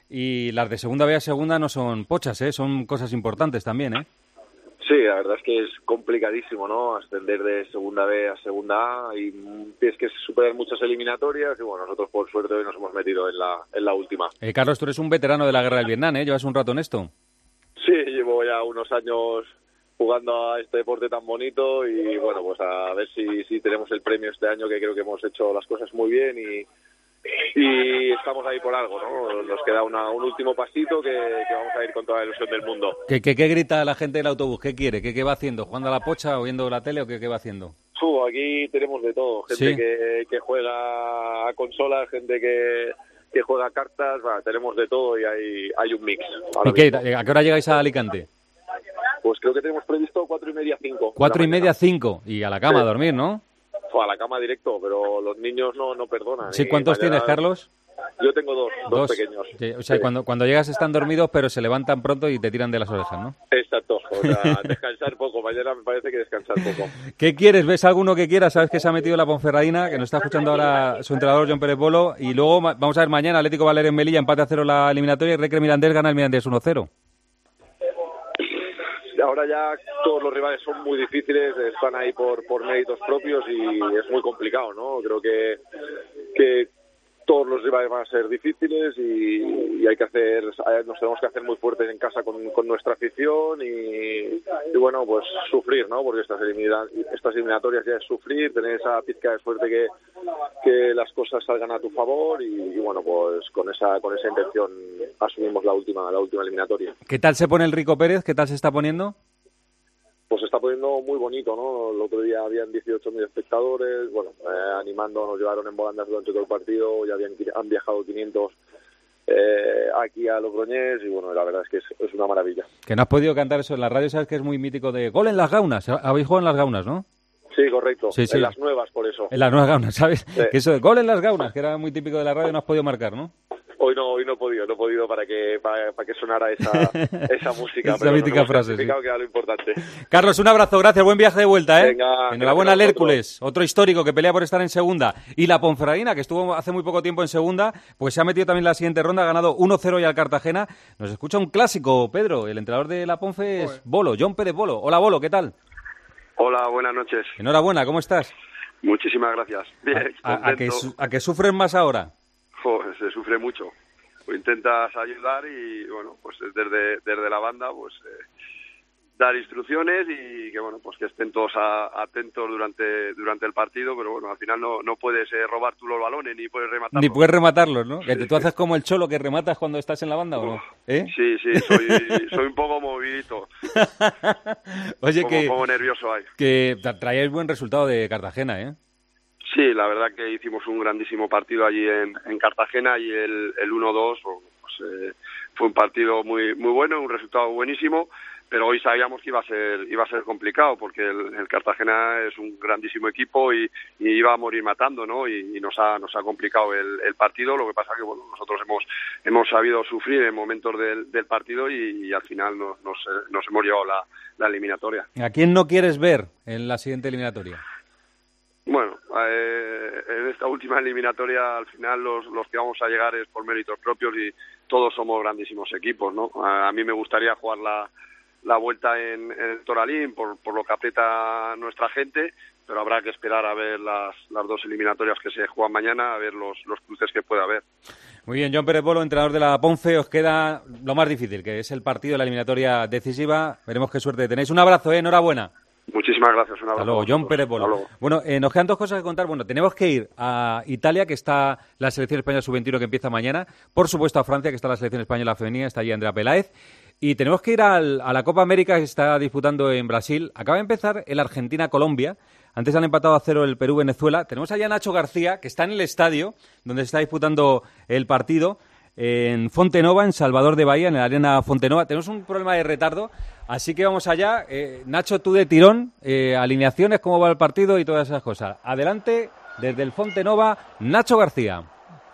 y las de segunda B a segunda no son pochas, ¿eh? Son cosas importantes también, ¿eh? Sí, la verdad es que es complicadísimo, ¿no? Ascender de segunda B a segunda A y tienes que superar muchas eliminatorias y bueno, nosotros por suerte hoy nos hemos metido en la, en la última. Eh, Carlos, tú eres un veterano de la guerra del Vietnam, ¿eh? Llevas un rato en esto. Sí, llevo ya unos años jugando a este deporte tan bonito y bueno, pues a ver si, si tenemos el premio este año, que creo que hemos hecho las cosas muy bien y, y estamos ahí por algo, ¿no? Nos queda una, un último pasito que, que vamos a ir con toda la ilusión del mundo. ¿Qué, qué, qué grita la gente del autobús? ¿Qué quiere? ¿Qué, qué va haciendo? ¿Jugando a la pocha o viendo la tele o qué, qué va haciendo? Uh, aquí tenemos de todo, gente ¿Sí? que, que juega a consolas, gente que, que juega a cartas, bueno, tenemos de todo y hay, hay un mix. ¿Y qué, a qué hora llegáis a Alicante? Pues creo que tenemos previsto cuatro y media, cinco. Cuatro y media, cinco. Y a la cama sí. a dormir, ¿no? a la cama directo, pero los niños no, no perdonan. Sí, ¿cuántos mañana... tienes, Carlos? Yo tengo dos, dos, dos pequeños. Sí, o sea, sí. cuando, cuando llegas están dormidos, pero se levantan pronto y te tiran de las orejas, ¿no? Exacto, o sea, descansar poco. Mañana me parece que descansar poco. ¿Qué quieres? ¿Ves alguno que quieras? Sabes que se ha metido la Ponferradina, que nos está escuchando ahora su entrenador, John Pérez Bolo, y luego vamos a ver mañana Atlético Baleares en Melilla, empate a cero la eliminatoria, y Recre Mirandés gana el Mirandés uno cero. Ahora ya todos los rivales son muy difíciles, están ahí por, por méritos propios y es muy complicado, ¿no? Creo que... que todos los rivales van a ser difíciles y, y hay que hacer, nos tenemos que hacer muy fuertes en casa con, con nuestra afición y, y bueno, pues sufrir, ¿no? Porque estas, elimina, estas eliminatorias ya es sufrir, tener esa pizca de suerte que, que las cosas salgan a tu favor y, y bueno, pues con esa con esa intención asumimos la última la última eliminatoria. ¿Qué tal se pone el Rico Pérez? ¿Qué tal se está poniendo? Pues se está poniendo muy bonito, ¿no? El otro día habían dieciocho mil espectadores, bueno, eh, animando, nos llevaron en volandas durante todo el partido, ya habían han viajado quinientos eh, aquí a Logroñés y bueno, la verdad es que es, es una maravilla. Que no has podido cantar eso en la radio, sabes que es muy mítico de gol en las gaunas, habéis jugado en las gaunas, ¿no? Sí, correcto, sí, sí. En las nuevas por eso. En las nuevas gaunas, ¿sabes? Sí. Que eso de gol en las gaunas, que era muy típico de la radio, no has podido marcar, ¿no? Hoy no, hoy no he podido, no he podido para que para, para que sonara esa, esa música. Esa pero mítica frase, sí. Que era lo importante. Carlos, un abrazo, gracias, buen viaje de vuelta, ¿eh? Venga, enhorabuena al Hércules, otro histórico que pelea por estar en segunda. Y la Ponferradina, que estuvo hace muy poco tiempo en segunda, pues se ha metido también en la siguiente ronda, ha ganado uno cero y al Cartagena. Nos escucha un clásico, Pedro, el entrenador de la Ponfe es Bolo, John Pérez Bolo. Hola, Bolo, ¿qué tal? Hola, buenas noches. Enhorabuena, ¿cómo estás? Muchísimas gracias. Bien, a, a, a, que, ¿A que sufren más ahora? Joder, se sufre mucho. Intentas ayudar y, bueno, pues desde, desde la banda, pues eh, dar instrucciones y que, bueno, pues que estén todos a, atentos durante durante el partido, pero bueno, al final no, no puedes eh, robar tú los balones ni puedes rematarlos. Ni puedes rematarlos, ¿no? Que tú haces como el Cholo, que rematas cuando estás en la banda, ¿o no? ¿Eh? Sí, sí, soy, soy un poco movidito. Oye, un poco, que... Un poco nervioso ahí. Que traíais buen resultado de Cartagena, ¿eh? Sí, la verdad que hicimos un grandísimo partido allí en, en Cartagena y el, el uno dos pues, eh, fue un partido muy muy bueno, un resultado buenísimo, pero hoy sabíamos que iba a ser iba a ser complicado porque el, el Cartagena es un grandísimo equipo y, y iba a morir matando, ¿no? Y, y nos ha nos ha complicado el, el partido. Lo que pasa que bueno, nosotros hemos hemos sabido sufrir en momentos del, del partido y, y al final nos, nos, nos hemos llevado la, la eliminatoria. ¿A quién no quieres ver en la siguiente eliminatoria? Bueno, eh, en esta última eliminatoria al final los, los que vamos a llegar es por méritos propios y todos somos grandísimos equipos, ¿no? A, a mí me gustaría jugar la, la vuelta en, en el Toralín por, por lo que aprieta nuestra gente, pero habrá que esperar a ver las, las dos eliminatorias que se juegan mañana, a ver los, los cruces que pueda haber. Muy bien, John Pérez Bolo, entrenador de la Ponfe, os queda lo más difícil, que es el partido de la eliminatoria decisiva. Veremos qué suerte tenéis. Un abrazo, ¿eh? Enhorabuena. Muchísimas gracias, un abrazo. Hasta luego, John Pérez Bolo. Bueno, eh, nos quedan dos cosas que contar. Bueno, tenemos que ir a Italia, que está la selección española sub veintiuno que empieza mañana. Por supuesto a Francia, que está la selección española femenina, está allí Andrea Peláez. Y tenemos que ir al, a la Copa América que se está disputando en Brasil. Acaba de empezar el Argentina-Colombia. Antes han empatado a cero el Perú-Venezuela. Tenemos allá a Nacho García, que está en el estadio donde se está disputando el partido, en Fontenova, en Salvador de Bahía, en la Arena Fontenova. Tenemos un problema de retardo, así que vamos allá. Eh, Nacho, tú de tirón, eh, alineaciones, cómo va el partido y todas esas cosas. Adelante, desde el Fontenova, Nacho García.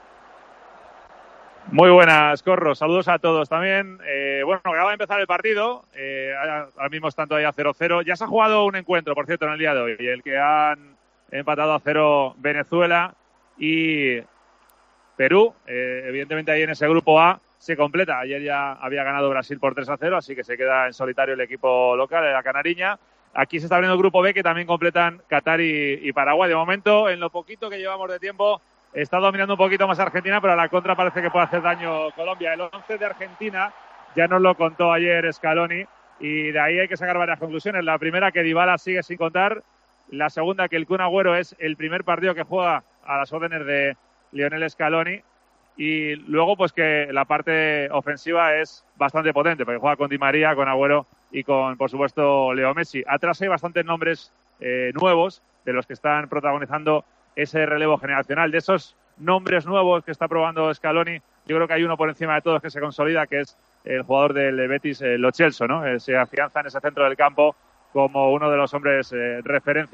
Muy buenas, Corro. Saludos a todos también. Eh, bueno, acaba de empezar el partido. Eh, ahora mismo están todavía cero cero. Ya se ha jugado un encuentro, por cierto, en el día de hoy. El que han empatado a cero Venezuela y Perú. Eh, evidentemente ahí en ese grupo A se completa. Ayer ya había ganado Brasil por tres a cero, así que se queda en solitario el equipo local, la canariña. Aquí se está abriendo el grupo B, que también completan Qatar y, y Paraguay. De momento, en lo poquito que llevamos de tiempo, está dominando un poquito más Argentina, pero a la contra parece que puede hacer daño Colombia. El once de Argentina ya nos lo contó ayer Scaloni y de ahí hay que sacar varias conclusiones. La primera, que Dybala sigue sin contar. La segunda, que el Kun Agüero es el primer partido que juega a las órdenes de Lionel Scaloni. Y luego, pues que la parte ofensiva es bastante potente, porque juega con Di María, con Agüero y con, por supuesto, Leo Messi. Atrás hay bastantes nombres eh, nuevos de los que están protagonizando ese relevo generacional. De esos nombres nuevos que está probando Scaloni, yo creo que hay uno por encima de todos que se consolida, que es el jugador del Betis, eh, Lo Celso, ¿no? Eh, se afianza en ese centro del campo como uno de los hombres eh, referencia.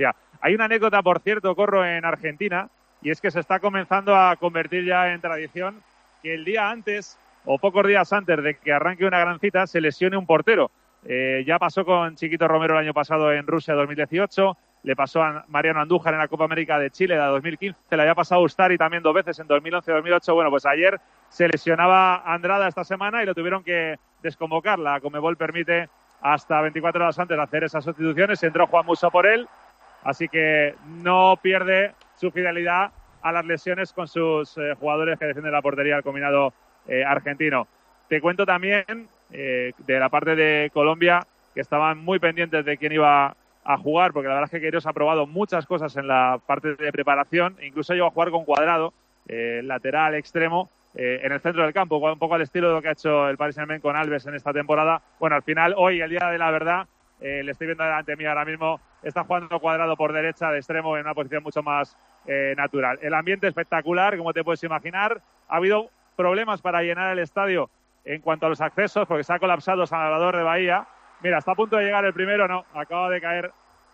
Hay una anécdota, por cierto, Corro, en Argentina, y es que se está comenzando a convertir ya en tradición que el día antes, o pocos días antes de que arranque una gran cita, se lesione un portero. Eh, ya pasó con Chiquito Romero el año pasado en Rusia dos mil dieciocho, le pasó a Mariano Andújar en la Copa América de Chile de dos mil quince, le había pasado a Ustari también dos veces en dos mil once y dos mil ocho. Bueno, pues ayer se lesionaba Andrada esta semana y lo tuvieron que desconvocar. La Conmebol permite hasta veinticuatro horas antes de hacer esas sustituciones. Entró Juan Musso por él, así que no pierde su fidelidad a las lesiones con sus eh, jugadores que defienden la portería del combinado eh, argentino. Te cuento también eh, de la parte de Colombia, que estaban muy pendientes de quién iba a jugar, porque la verdad es que Queiroz ha probado muchas cosas en la parte de preparación, incluso llegó a jugar con Cuadrado, eh, lateral extremo, eh, en el centro del campo, un poco al estilo de lo que ha hecho el Paris Saint-Germain con Alves en esta temporada. Bueno, al final, hoy, el día de la verdad, eh, le estoy viendo delante mío ahora mismo, está jugando Cuadrado por derecha de extremo en una posición mucho más eh, natural. El ambiente espectacular, como te puedes imaginar. Ha habido problemas para llenar el estadio en cuanto a los accesos, porque se ha colapsado San Salvador de Bahía. Mira, está a punto de llegar el primero, no, acaba de caer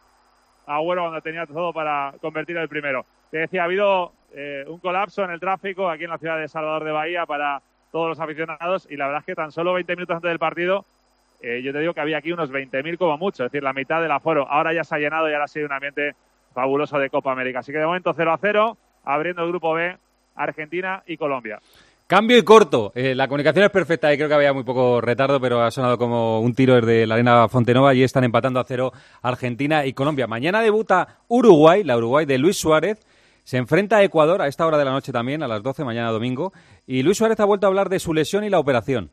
Agüero cuando tenía todo para convertir el primero. Te decía, ha habido eh, un colapso en el tráfico aquí en la ciudad de Salvador de Bahía para todos los aficionados, y la verdad es que tan solo veinte minutos antes del partido, eh, yo te digo que había aquí unos veinte mil como mucho, es decir, la mitad del aforo. Ahora ya se ha llenado y ahora ha sido un ambiente fabuloso de Copa América. Así que de momento cero a cero, abriendo el grupo B, Argentina y Colombia. Cambio y corto. Eh, la comunicación es perfecta y creo que había muy poco retardo, pero ha sonado como un tiro desde la Arena Fontenova y están empatando a cero Argentina y Colombia. Mañana debuta Uruguay, la Uruguay de Luis Suárez. Se enfrenta a Ecuador a esta hora de la noche también, a las doce, mañana domingo. Y Luis Suárez ha vuelto a hablar de su lesión y la operación.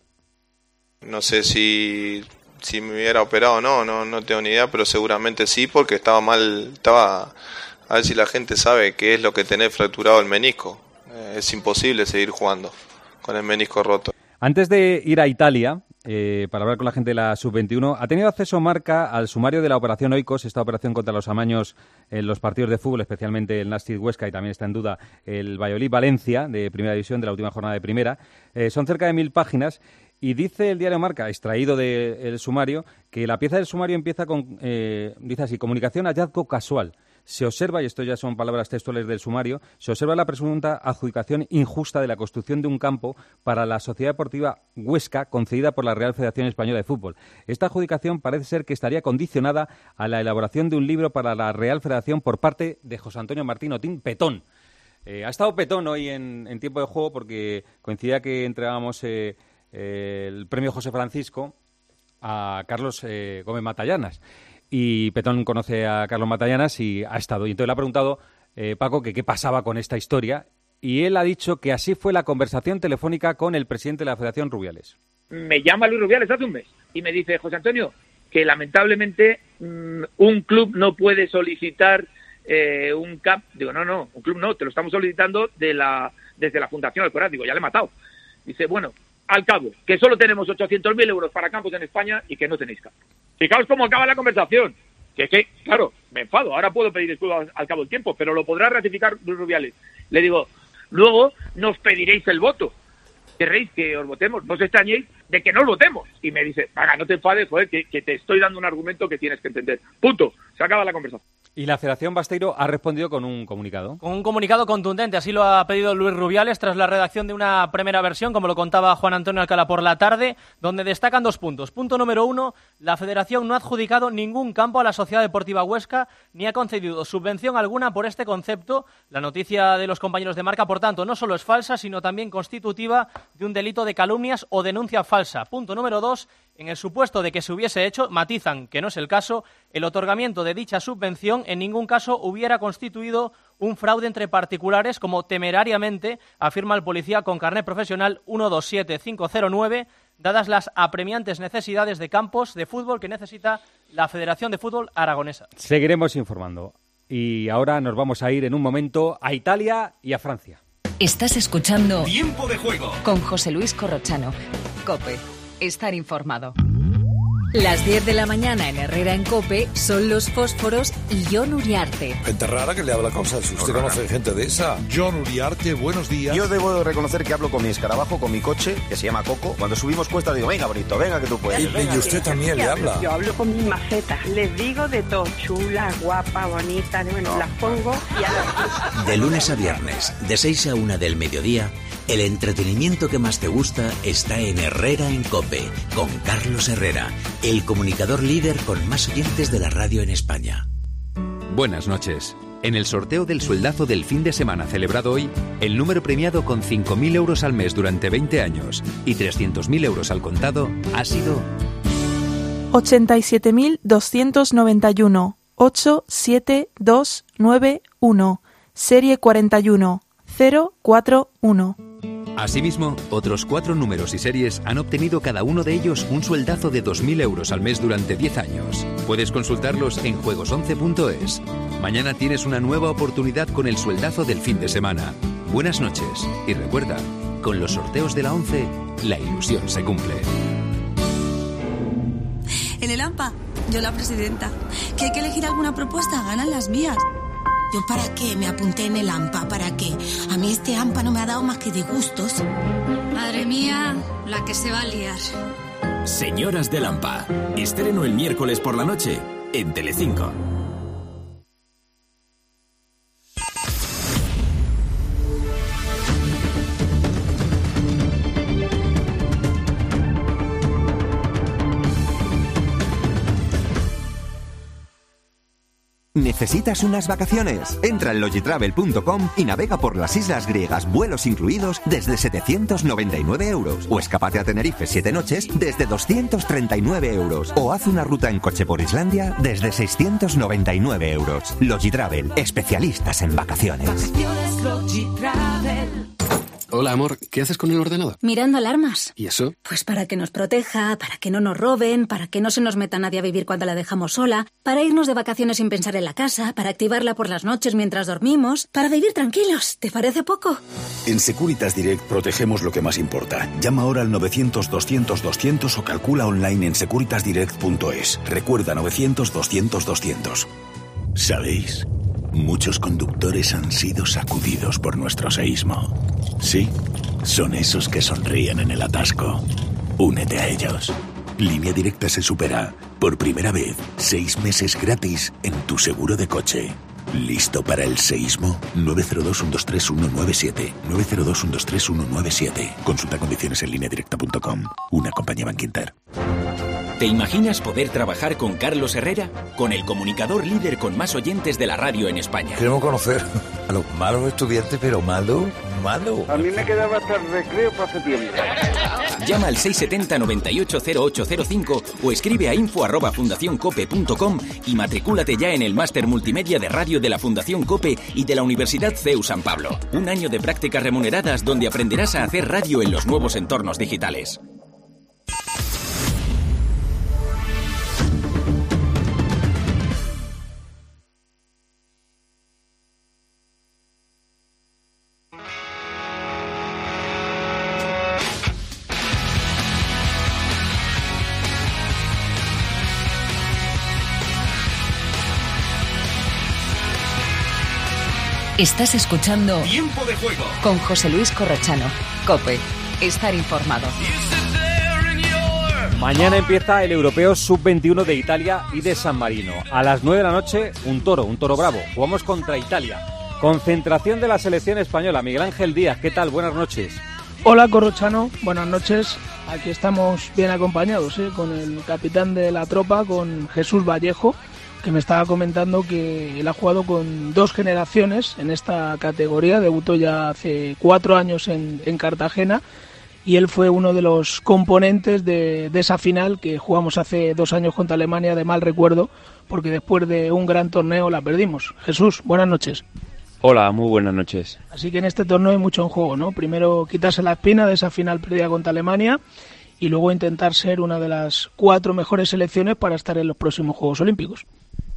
No sé si, si me hubiera operado o no, no, no tengo ni idea, pero seguramente sí, porque estaba mal, estaba, a ver si la gente sabe qué es lo que tener fracturado el menisco. Eh, es imposible seguir jugando con el menisco roto. Antes de ir a Italia, eh, para hablar con la gente de la sub veintiuno, ha tenido acceso Marca al sumario de la operación Oikos, esta operación contra los amaños en los partidos de fútbol, especialmente el Nástic Huesca, y también está en duda el Valladolid Valencia, de Primera División, de la última jornada de Primera. Eh, son cerca de mil páginas. Y dice el diario Marca, extraído del sumario, que la pieza del sumario empieza con, eh, dice así, comunicación hallazgo casual. Se observa, y esto ya son palabras textuales del sumario, se observa la presunta adjudicación injusta de la construcción de un campo para la Sociedad Deportiva Huesca concedida por la Real Federación Española de Fútbol. Esta adjudicación parece ser que estaría condicionada a la elaboración de un libro para la Real Federación por parte de José Antonio Martín Otín Petón. Eh, ha estado Petón hoy en, en tiempo de juego porque coincidía que entregábamos eh, eh, el premio José Francisco a Carlos eh, Gómez Matallanas. Y Petón conoce a Carlos Matallanas y ha estado. Y entonces le ha preguntado, eh, Paco, que qué pasaba con esta historia. Y él ha dicho que así fue la conversación telefónica con el presidente de la Federación, Rubiales. Me llama Luis Rubiales hace un mes y me dice, José Antonio, que lamentablemente mmm, un club no puede solicitar eh, un camp. Digo, no, no, un club no, te lo estamos solicitando de la, desde la Fundación Alcoraz. Digo, ya le he matado. Dice, bueno, al cabo, que solo tenemos ochocientos mil euros para campos en España y que no tenéis campo. Fijaos cómo acaba la conversación. Que es que, claro, me enfado. Ahora puedo pedir disculpas al cabo del tiempo, pero lo podrá ratificar Luis Rubiales. Le digo, luego nos pediréis el voto. Querréis que os votemos. No os extrañéis de que no os votemos. Y me dice, paga, no te enfades, joder, que, que te estoy dando un argumento que tienes que entender. Punto. Se acaba la conversación. Y la Federación Basteiro ha respondido con un comunicado. Con un comunicado contundente, así lo ha pedido Luis Rubiales tras la redacción de una primera versión, como lo contaba Juan Antonio Alcalá por la tarde, donde destacan dos puntos. Punto número uno, la Federación no ha adjudicado ningún campo a la Sociedad Deportiva Huesca ni ha concedido subvención alguna por este concepto. La noticia de los compañeros de Marca, por tanto, no solo es falsa, sino también constitutiva de un delito de calumnias o denuncia falsa. Punto número dos, en el supuesto de que se hubiese hecho, matizan que no es el caso, el otorgamiento de dicha subvención en ningún caso hubiera constituido un fraude entre particulares, como temerariamente afirma el policía con carnet profesional uno dos siete cinco cero nueve, dadas las apremiantes necesidades de campos de fútbol que necesita la Federación de Fútbol Aragonesa. Seguiremos informando. Y ahora nos vamos a ir en un momento a Italia y a Francia. Estás escuchando Tiempo de Juego con José Luis Corrochano. COPE. Estar informado. Las diez de la mañana en Herrera en COPE son Los Fósforos y Jon Uriarte. Gente rara que le habla cosas. ¿Usted no conoce gente de esa? Jon Uriarte, buenos días. Yo debo reconocer que hablo con mi escarabajo, con mi coche, que se llama Coco. Cuando subimos cuesta digo, venga, bonito, venga que tú puedes. Y, venga, y usted también le habla. Yo hablo con mis macetas. Les digo de todo. Chula, guapa, bonita. Bueno, no. Las pongo y a las... De lunes a viernes, de seis a una del mediodía, el entretenimiento que más te gusta está en Herrera en COPE, con Carlos Herrera, el comunicador líder con más oyentes de la radio en España. Buenas noches. En el sorteo del sueldazo del fin de semana celebrado hoy, el número premiado con cinco mil euros al mes durante veinte años y trescientos mil euros al contado ha sido... ochenta y siete mil doscientos noventa y uno, ocho siete dos nueve uno, serie cuarenta y uno, cero cuatro uno. Asimismo, otros cuatro números y series han obtenido cada uno de ellos un sueldazo de dos mil euros al mes durante diez años. Puedes consultarlos en juegos once punto es. Mañana tienes una nueva oportunidad con el sueldazo del fin de semana. Buenas noches y recuerda, con los sorteos de la ONCE, la ilusión se cumple. En el AMPA, yo la presidenta. ¿Que hay que elegir alguna propuesta? Ganan las mías. ¿Yo para qué me apunté en el AMPA? ¿Para qué? A mí este AMPA no me ha dado más que disgustos. Madre mía, la que se va a liar. Señoras del AMPA. Estreno el miércoles por la noche en Telecinco. ¿Necesitas unas vacaciones? Entra en logitravel punto com y navega por las islas griegas, vuelos incluidos, desde setecientos noventa y nueve euros. O escápate a Tenerife siete noches desde doscientos treinta y nueve euros. O haz una ruta en coche por Islandia desde seiscientos noventa y nueve euros. Logitravel, especialistas en vacaciones. Vacaciones Logitravel. Hola, amor, ¿qué haces con el ordenador? Mirando alarmas. ¿Y eso? Pues para que nos proteja, para que no nos roben, para que no se nos meta nadie a vivir cuando la dejamos sola, para irnos de vacaciones sin pensar en la casa, para activarla por las noches mientras dormimos, para vivir tranquilos. ¿Te parece poco? En Securitas Direct protegemos lo que más importa. Llama ahora al novecientos doscientos doscientos o calcula online en securitas direct punto es. Recuerda novecientos doscientos doscientos. ¿Sabéis? Muchos conductores han sido sacudidos por nuestro seísmo. Sí, son esos que sonríen en el atasco. Únete a ellos. Línea Directa se supera. Por primera vez, seis meses gratis en tu seguro de coche. ¿Listo para el seísmo? nueve cero dos, uno dos tres, uno nueve siete. nueve cero dos, uno dos tres, uno nueve siete. Consulta condiciones en línea directa punto com. Una compañía Bankinter. ¿Te imaginas poder trabajar con Carlos Herrera? Con el comunicador líder con más oyentes de la radio en España. Queremos conocer a los malos estudiantes, pero malo, malo. A mí me quedaba hasta el recreo para hace tiempo. Llama al seis siete cero, nueve ocho cero ocho cero cinco o escribe a info arroba fundación cope punto com y matricúlate ya en el máster multimedia de radio de la Fundación COPE y de la Universidad C E U San Pablo. Un año de prácticas remuneradas donde aprenderás a hacer radio en los nuevos entornos digitales. Estás escuchando Tiempo de Juego con José Luis Corrochano. COPE. Estar informado. Mañana empieza el Europeo sub veintiuno de Italia y de San Marino. A las nueve de la noche, un toro, un toro bravo. Jugamos contra Italia. Concentración de la selección española. Miguel Ángel Díaz, ¿qué tal? Buenas noches. Hola Corrochano, buenas noches. Aquí estamos bien acompañados, ¿eh? Con el capitán de la tropa, con Jesús Vallejo, que me estaba comentando que él ha jugado con dos generaciones en esta categoría, debutó ya hace cuatro años en, en Cartagena y él fue uno de los componentes de, de esa final que jugamos hace dos años contra Alemania, de mal recuerdo, porque después de un gran torneo la perdimos. Jesús, buenas noches. Hola, muy buenas noches. Así que en este torneo hay mucho en juego, ¿no? Primero quitarse la espina de esa final perdida contra Alemania y luego intentar ser una de las cuatro mejores selecciones para estar en los próximos Juegos Olímpicos.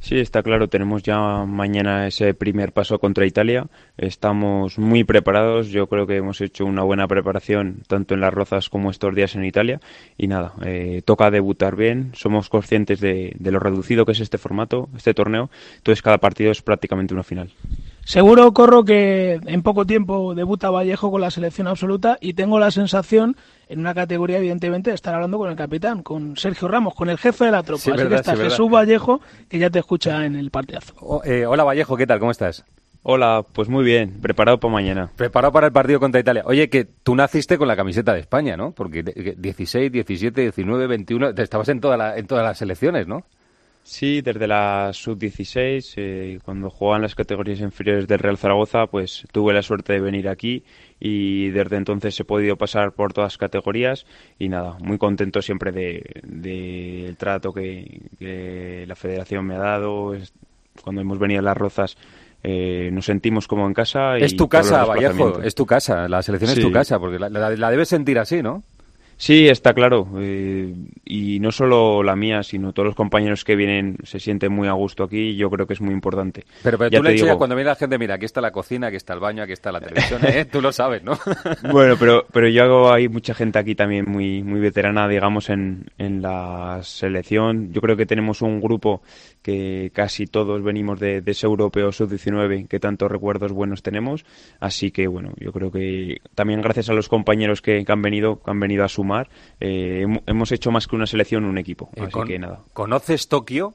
Sí, está claro, tenemos ya mañana ese primer paso contra Italia, estamos muy preparados, yo creo que hemos hecho una buena preparación tanto en Las Rozas como estos días en Italia y nada, eh, toca debutar bien, somos conscientes de, de lo reducido que es este formato, este torneo, entonces cada partido es prácticamente una final. Seguro, Corro, que en poco tiempo debuta Vallejo con la selección absoluta y tengo la sensación, en una categoría evidentemente, de estar hablando con el capitán, con Sergio Ramos, con el jefe de la tropa. Sí, Así verdad, que está sí, Jesús verdad. Vallejo, que ya te escucha en el partidazo. Oh, eh, hola Vallejo, ¿qué tal? ¿Cómo estás? Hola, pues muy bien, preparado para mañana. Preparado para el partido contra Italia. Oye, que tú naciste con la camiseta de España, ¿no? Porque dieciséis, diecisiete, diecinueve, veintiuno, estabas en, toda la, en todas las selecciones, ¿no? Sí, desde la sub dieciséis, eh, cuando jugaban las categorías inferiores del Real Zaragoza, pues tuve la suerte de venir aquí y desde entonces he podido pasar por todas las categorías y nada, muy contento siempre del de, de trato que, que la federación me ha dado. Es, cuando hemos venido a Las Rozas eh, nos sentimos como en casa. Y es tu casa, Vallejo, es tu casa, la selección sí. es tu casa, porque la, la, la debes sentir así, ¿no? Sí, está claro. Eh, y no solo la mía, sino todos los compañeros que vienen se sienten muy a gusto aquí y yo creo que es muy importante. Pero, pero ya tú le digo... digo... cuando viene la gente, mira, aquí está la cocina, aquí está el baño, aquí está la televisión, ¿eh? Tú lo sabes, ¿no? Bueno, pero pero yo hay mucha gente aquí también muy muy veterana, digamos, en, en la selección. Yo creo que tenemos un grupo que casi todos venimos de, de ese europeo sub diecinueve, que tantos recuerdos buenos tenemos. Así que, bueno, yo creo que también gracias a los compañeros que, que han venido, que han venido a sumar, Eh, hemos hecho más que una selección, un equipo, Eh, así con, que nada. ¿Conoces Tokio?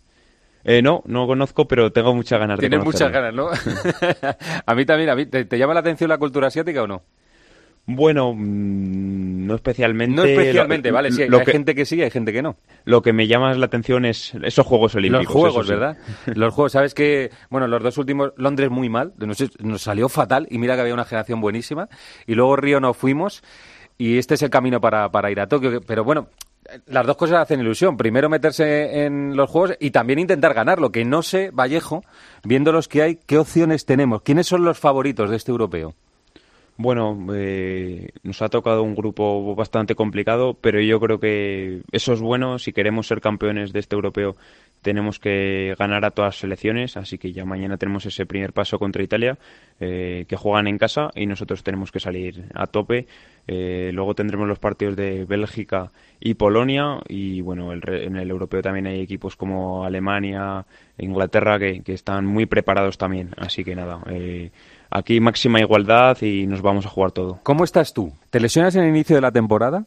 Eh, no, no conozco, pero tengo muchas ganas de conocerlo. Tienes muchas ganas, ¿no? A mí también, a mí, ¿te, ¿te llama la atención la cultura asiática o no? Bueno, mmm, no especialmente. No especialmente, lo, vale, sí, lo hay que, gente que sí y hay gente que no. Lo que me llama la atención es esos Juegos Olímpicos. Los Juegos, sí. ¿verdad? Los Juegos, ¿sabes qué? Bueno, los dos últimos, Londres muy mal, nos, nos salió fatal y mira que había una generación buenísima. Y luego Río no fuimos y este es el camino para, para ir a Tokio. Pero bueno, las dos cosas hacen ilusión. Primero meterse en los Juegos y también intentar ganarlo. Que no sé, Vallejo, viendo los que hay, ¿qué opciones tenemos? ¿Quiénes son los favoritos de este europeo? Bueno, eh, nos ha tocado un grupo bastante complicado, pero yo creo que eso es bueno. Si queremos ser campeones de este europeo, tenemos que ganar a todas las selecciones, así que ya mañana tenemos ese primer paso contra Italia, eh, que juegan en casa y nosotros tenemos que salir a tope. Eh, luego tendremos los partidos de Bélgica y Polonia y bueno, el, en el europeo también hay equipos como Alemania, Inglaterra que, que están muy preparados también, así que nada, eh, aquí máxima igualdad y nos vamos a jugar todo. ¿Cómo estás tú? ¿Te lesionas en el inicio de la temporada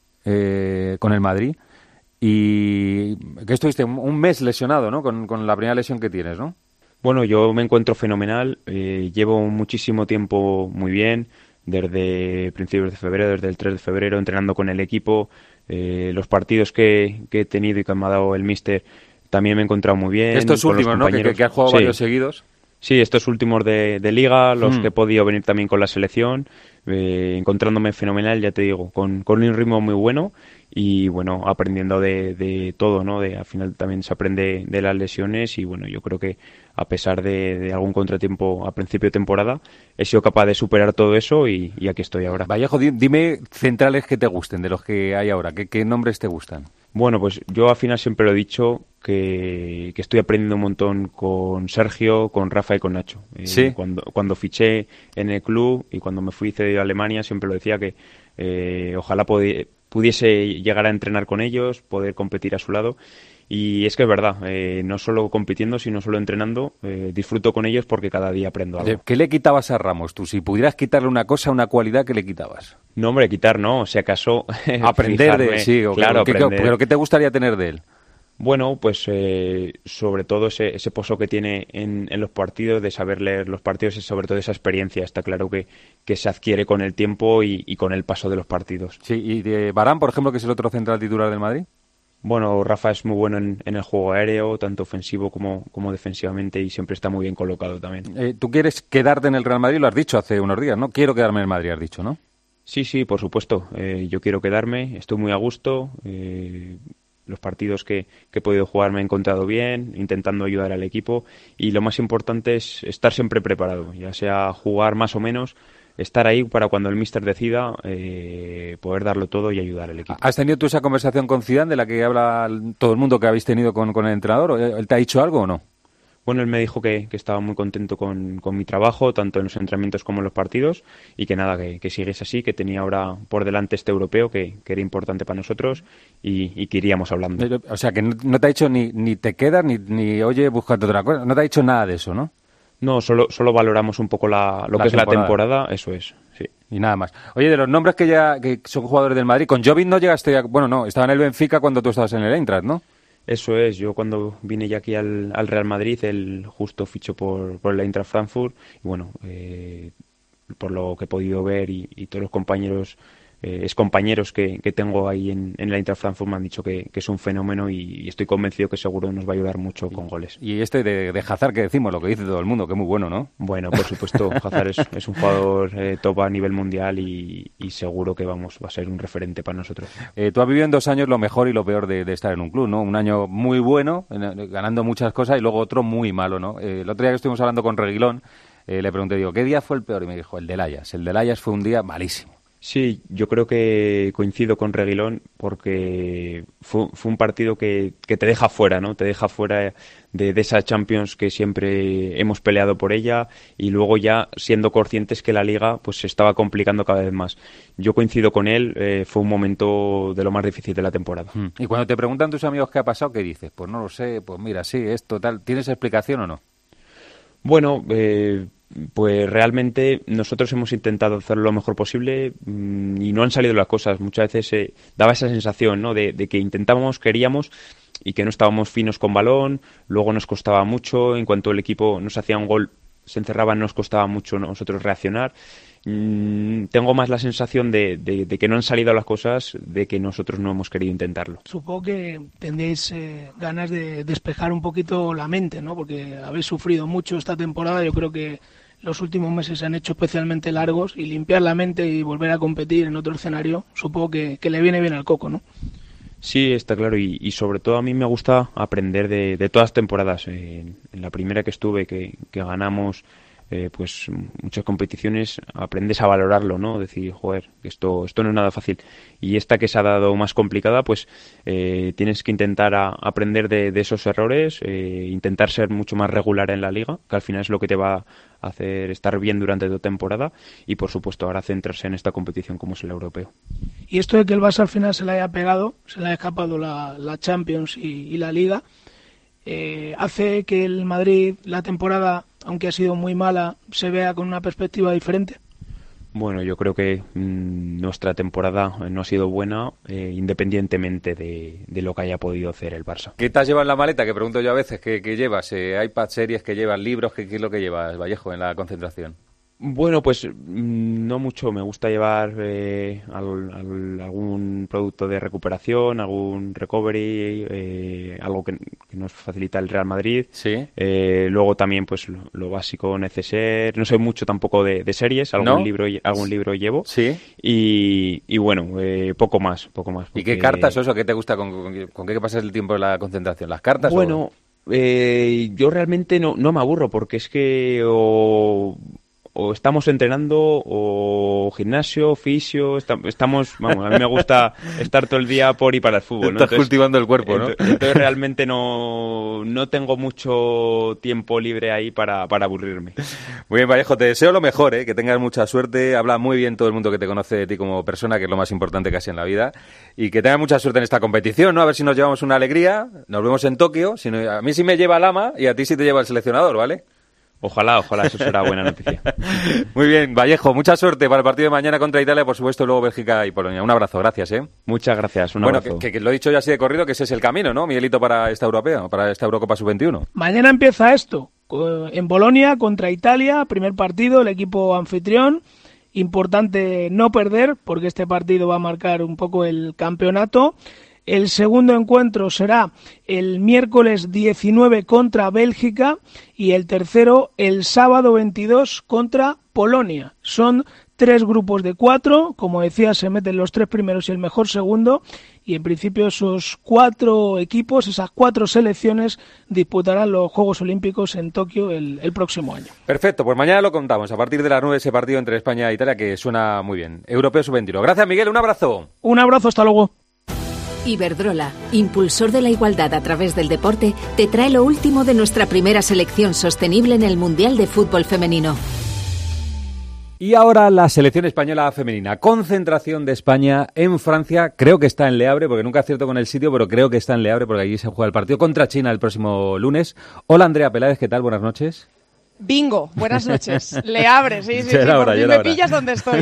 eh, con el Madrid? Y que estuviste un mes lesionado, ¿no? Con, con la primera lesión que tienes, ¿no? Bueno, yo me encuentro fenomenal. Eh, llevo muchísimo tiempo muy bien, desde principios de febrero, desde el tres de febrero, entrenando con el equipo. Eh, los partidos que, que he tenido y que me ha dado el míster también me he encontrado muy bien. Estos últimos, ¿no? Que, que, que has jugado sí. varios seguidos. Sí, estos últimos de, de Liga, los mm. que he podido venir también con la selección, eh, encontrándome fenomenal, ya te digo, con, con un ritmo muy bueno y bueno, aprendiendo de, de todo, ¿no? De, al final también se aprende de las lesiones y bueno, yo creo que a pesar de, de algún contratiempo a principio de temporada, he sido capaz de superar todo eso y, y aquí estoy ahora. Vallejo, dime centrales que te gusten, de los que hay ahora, ¿qué, qué nombres te gustan? Bueno, pues yo al final siempre lo he dicho que, que estoy aprendiendo un montón con Sergio, con Rafa y con Nacho. Eh, ¿Sí? Cuando, cuando fiché en el club y cuando me fui cedido a Alemania siempre lo decía que eh, ojalá podi- pudiese llegar a entrenar con ellos, poder competir a su lado. Y es que es verdad, eh, no solo compitiendo, sino solo entrenando, eh, disfruto con ellos porque cada día aprendo algo. ¿Qué le quitabas a Ramos tú? Si pudieras quitarle una cosa, una cualidad, ¿qué le quitabas? No, hombre, quitar no, si acaso... aprender fijarme, de sí, o claro, ¿qué, aprender. ¿Pero qué te gustaría tener de él? Bueno, pues eh, sobre todo ese, ese pozo que tiene en, en los partidos, de saber leer los partidos y sobre todo esa experiencia. Está claro que, que se adquiere con el tiempo y, y con el paso de los partidos. Sí, ¿y de Varane, por ejemplo, que es el otro central titular del Madrid? Bueno, Rafa es muy bueno en, en el juego aéreo, tanto ofensivo como, como defensivamente, y siempre está muy bien colocado también. Eh, ¿Tú quieres quedarte en el Real Madrid? Lo has dicho hace unos días, ¿no? Quiero quedarme en el Madrid, has dicho, ¿no? Sí, sí, por supuesto. Eh, yo quiero quedarme, estoy muy a gusto. Eh, los partidos que, que he podido jugar me he encontrado bien, intentando ayudar al equipo, y lo más importante es estar siempre preparado, ya sea jugar más o menos. estar ahí para cuando el míster decida eh, poder darlo todo y ayudar al equipo. ¿Has tenido tú esa conversación con Zidane de la que habla todo el mundo que habéis tenido con, con el entrenador? ¿Él te ha dicho algo o no? Bueno, él me dijo que, que estaba muy contento con, con mi trabajo, tanto en los entrenamientos como en los partidos, y que nada, que, que siguiese así, que tenía ahora por delante este europeo, que, que era importante para nosotros, y, y que iríamos hablando. O sea, que no, no te ha dicho ni, ni te quedas, ni, ni oye, búscate otra cosa, no te ha dicho nada de eso, ¿no? No, solo, solo valoramos un poco la, lo la que temporada. es la temporada, eso es, sí. Y nada más. Oye, de los nombres que ya que son jugadores del Madrid, con Jovic no llegaste, a, bueno, no, estaba en el Benfica cuando tú estabas en el Eintracht, ¿no? Eso es, yo cuando vine ya aquí al, al Real Madrid, él justo fichó por, por el Eintracht Frankfurt, y bueno, eh, por lo que he podido ver y, y todos los compañeros, eh, excompañeros que, que tengo ahí en, en el Eintracht Frankfurt me han dicho que, que es un fenómeno y, y estoy convencido que seguro nos va a ayudar mucho con goles. Y este de, de Hazard que decimos, lo que dice todo el mundo, que es muy bueno, ¿no? Bueno, por supuesto, Hazard es, es un jugador eh, top a nivel mundial y, y seguro que vamos va a ser un referente para nosotros. Eh, tú has vivido en dos años lo mejor y lo peor de, de estar en un club, ¿no? Un año muy bueno, en, ganando muchas cosas, y luego otro muy malo, ¿no? Eh, el otro día que estuvimos hablando con Reguilón, eh, le pregunté, digo, ¿qué día fue el peor? Y me dijo, el del Ajax. El del Ajax fue un día malísimo. Sí, yo creo que coincido con Reguilón porque fue, fue un partido que, que te deja fuera, ¿no? Te deja fuera de, de esa Champions que siempre hemos peleado por ella, y luego ya siendo conscientes que la Liga pues se estaba complicando cada vez más. Yo coincido con él, eh, fue un momento de lo más difícil de la temporada. Y cuando te preguntan tus amigos qué ha pasado, ¿qué dices? Pues no lo sé, pues mira, sí, esto, tal. ¿Tienes explicación o no? Bueno, eh... pues realmente nosotros hemos intentado hacer lo mejor posible mmm, y no han salido las cosas. Muchas veces eh, daba esa sensación, ¿no? de, de que intentábamos, queríamos y que no estábamos finos con balón, luego nos costaba mucho, en cuanto el equipo nos hacía un gol se encerraba, nos costaba mucho nosotros reaccionar. Mm, tengo más la sensación de, de, de que no han salido las cosas, de que nosotros no hemos querido intentarlo. Supongo que tendréis eh, ganas de despejar un poquito la mente, ¿no? Porque habéis sufrido mucho esta temporada. Yo creo que los últimos meses se han hecho especialmente largos, y limpiar la mente y volver a competir en otro escenario, supongo que, que le viene bien al Coco, ¿no? Sí, está claro, y, y sobre todo a mí me gusta aprender de, de todas las temporadas. Eh, en la primera que estuve, que, que ganamos eh, pues muchas competiciones, aprendes a valorarlo, ¿no? Decir, joder, esto esto no es nada fácil. Y esta que se ha dado más complicada, pues eh, tienes que intentar a, aprender de, de esos errores, eh, intentar ser mucho más regular en la liga, que al final es lo que te va a hacer estar bien durante tu temporada, y por supuesto ahora centrarse en esta competición como es el europeo. Y esto de que el Barça al final se le haya pegado, se le haya escapado la, la Champions y, y la Liga, eh, hace que el Madrid, la temporada, aunque ha sido muy mala, se vea con una perspectiva diferente. Bueno, yo creo que mmm, nuestra temporada no ha sido buena, eh, independientemente de, de lo que haya podido hacer el Barça. ¿Qué te has llevado en la maleta? Que pregunto yo a veces. ¿Qué, qué llevas? Eh, ¿iPad, series que llevas, libros? ¿Qué, qué es lo que llevas, Vallejo, en la concentración? Bueno, pues no mucho. Me gusta llevar eh, al, al, algún producto de recuperación, algún recovery, eh, algo que, que nos facilita el Real Madrid. Sí. Eh, luego también, pues lo, lo básico necesario. No soy mucho tampoco de, de series. Algún ¿No? libro, algún libro llevo. Sí. Y, y bueno, eh, poco más, poco más. Porque... ¿Y qué cartas o eso? ¿Qué te gusta? ¿Con, con, con qué pasas el tiempo en la concentración? ¿Las cartas? Bueno, o... eh, yo realmente no, no me aburro, porque es que o... o estamos entrenando, o gimnasio, fisio, estamos, vamos, a mí me gusta estar todo el día por y para el fútbol, ¿no? Estás entonces, cultivando el cuerpo, ¿no? Entonces, entonces realmente no, no tengo mucho tiempo libre ahí para, para aburrirme. Muy bien, Vallejo, te deseo lo mejor, ¿eh? Que tengas mucha suerte, habla muy bien todo el mundo que te conoce de ti como persona, que es lo más importante casi en la vida, y que tengas mucha suerte en esta competición, ¿no? A ver si nos llevamos una alegría, nos vemos en Tokio, si no, a mí sí me lleva Lama y a ti sí te lleva el seleccionador, ¿vale? Ojalá, ojalá, eso será buena noticia. Muy bien, Vallejo, mucha suerte para el partido de mañana contra Italia, por supuesto, luego Bélgica y Polonia. Un abrazo, gracias, ¿eh? Muchas gracias, un bueno, abrazo. Bueno, que, que lo he dicho ya así de corrido, que ese es el camino, ¿no, Miguelito, para esta europea, para esta Eurocopa sub veintiuno? Mañana empieza esto, en Bolonia contra Italia, primer partido, el equipo anfitrión. Importante no perder, porque este partido va a marcar un poco el campeonato. El segundo encuentro será el miércoles diecinueve contra Bélgica y el tercero el sábado veintidós contra Polonia. Son tres grupos de cuatro, como decía, se meten los tres primeros y el mejor segundo, y en principio esos cuatro equipos, esas cuatro selecciones, disputarán los Juegos Olímpicos en Tokio el, el próximo año. Perfecto, pues mañana lo contamos, a partir de las nueve ese partido entre España e Italia, que suena muy bien. Europeo sub veintiuno. Gracias, Miguel, un abrazo. Un abrazo, hasta luego. Iberdrola, impulsor de la igualdad a través del deporte, te trae lo último de nuestra primera selección sostenible en el Mundial de Fútbol Femenino. Y ahora la selección española femenina. Concentración de España en Francia. Creo que está en Le Havre, porque nunca acierto con el sitio, pero creo que está en Le Havre, porque allí se juega el partido contra China el próximo lunes. Hola, Andrea Peláez, ¿qué tal? Buenas noches. Bingo, buenas noches. Le Havre, sí, sí, sí, hora, por fin me pillas donde estoy.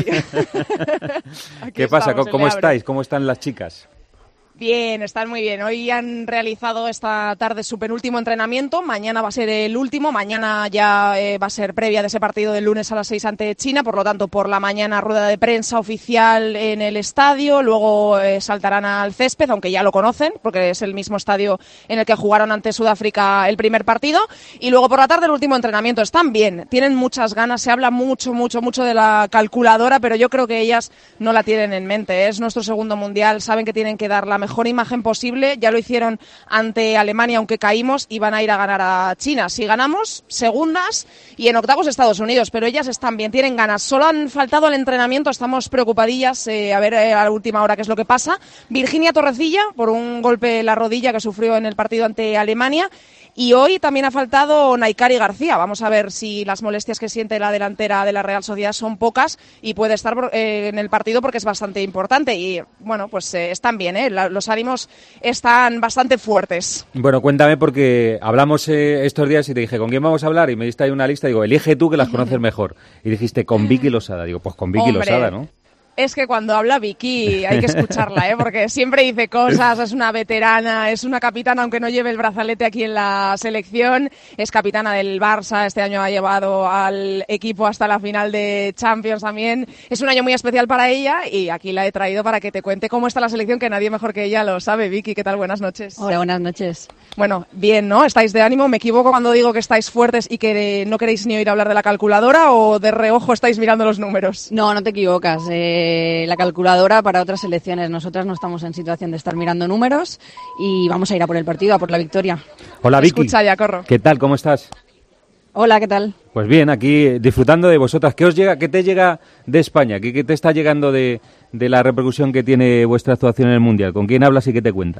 ¿Qué pasa? ¿Cómo, cómo estáis? ¿Cómo están las chicas? Bien, están muy bien. Hoy han realizado esta tarde su penúltimo entrenamiento. Mañana va a ser el último. Mañana ya eh, va a ser previa de ese partido del lunes a las seis ante China. Por lo tanto, por la mañana rueda de prensa oficial en el estadio. Luego eh, saltarán al césped, aunque ya lo conocen, porque es el mismo estadio en el que jugaron ante Sudáfrica el primer partido. Y luego por la tarde el último entrenamiento. Están bien, tienen muchas ganas. Se habla mucho, mucho, mucho de la calculadora, pero yo creo que ellas no la tienen en mente. Es nuestro segundo mundial. Saben que tienen que dar la mejor imagen posible. Ya lo hicieron ante Alemania, aunque caímos, y van a ir a ganar a China. Si ganamos, segundas, y en octavos Estados Unidos, pero ellas están bien, tienen ganas. Solo han faltado al entrenamiento, estamos preocupadillas, eh, a ver eh, a la última hora qué es lo que pasa. Virginia Torrecilla, por un golpe en la rodilla que sufrió en el partido ante Alemania. Y hoy también ha faltado Naikari García. Vamos a ver si las molestias que siente la delantera de la Real Sociedad son pocas y puede estar eh, en el partido, porque es bastante importante. Y bueno, pues eh, están bien, ¿eh? La, los ánimos están bastante fuertes. Bueno, cuéntame, porque hablamos eh, estos días y te dije, ¿con quién vamos a hablar? Y me diste ahí una lista. Digo, elige tú, que las conoces mejor. Y dijiste, con Vicky Losada. Digo, pues con Vicky Hombre. Losada, ¿no? Es que cuando habla Vicky hay que escucharla, ¿eh? Porque siempre dice cosas, es una veterana, es una capitana, aunque no lleve el brazalete aquí en la selección, es capitana del Barça, este año ha llevado al equipo hasta la final de Champions también. Es un año muy especial para ella y aquí la he traído para que te cuente cómo está la selección, que nadie mejor que ella lo sabe. Vicky, ¿qué tal? Buenas noches. Hola, buenas noches. Bueno, bien, ¿no? ¿Estáis de ánimo? ¿Me equivoco cuando digo que estáis fuertes y que no queréis ni oír hablar de la calculadora, o de reojo estáis mirando los números? No, no te equivocas. Eh, la calculadora para otras selecciones. Nosotras no estamos en situación de estar mirando números y vamos a ir a por el partido, a por la victoria. Hola, Vicky. Escucha ya, corro. ¿Qué tal? ¿Cómo estás? Hola, ¿qué tal? Pues bien, aquí disfrutando de vosotras. ¿Qué os llega, qué te llega de España? ¿Qué, qué te está llegando de, de la repercusión que tiene vuestra actuación en el Mundial? ¿Con quién hablas y qué te cuenta?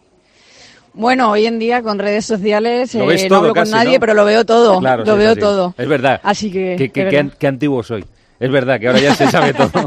Bueno, hoy en día con redes sociales ¿Lo ves eh, todo, no hablo casi, con nadie, ¿no? pero lo veo todo. Claro, lo sí, veo sí. todo. Es verdad. Así que ¿Qué, qué, es qué, verdad. qué antiguo soy? Es verdad que ahora ya se sabe todo.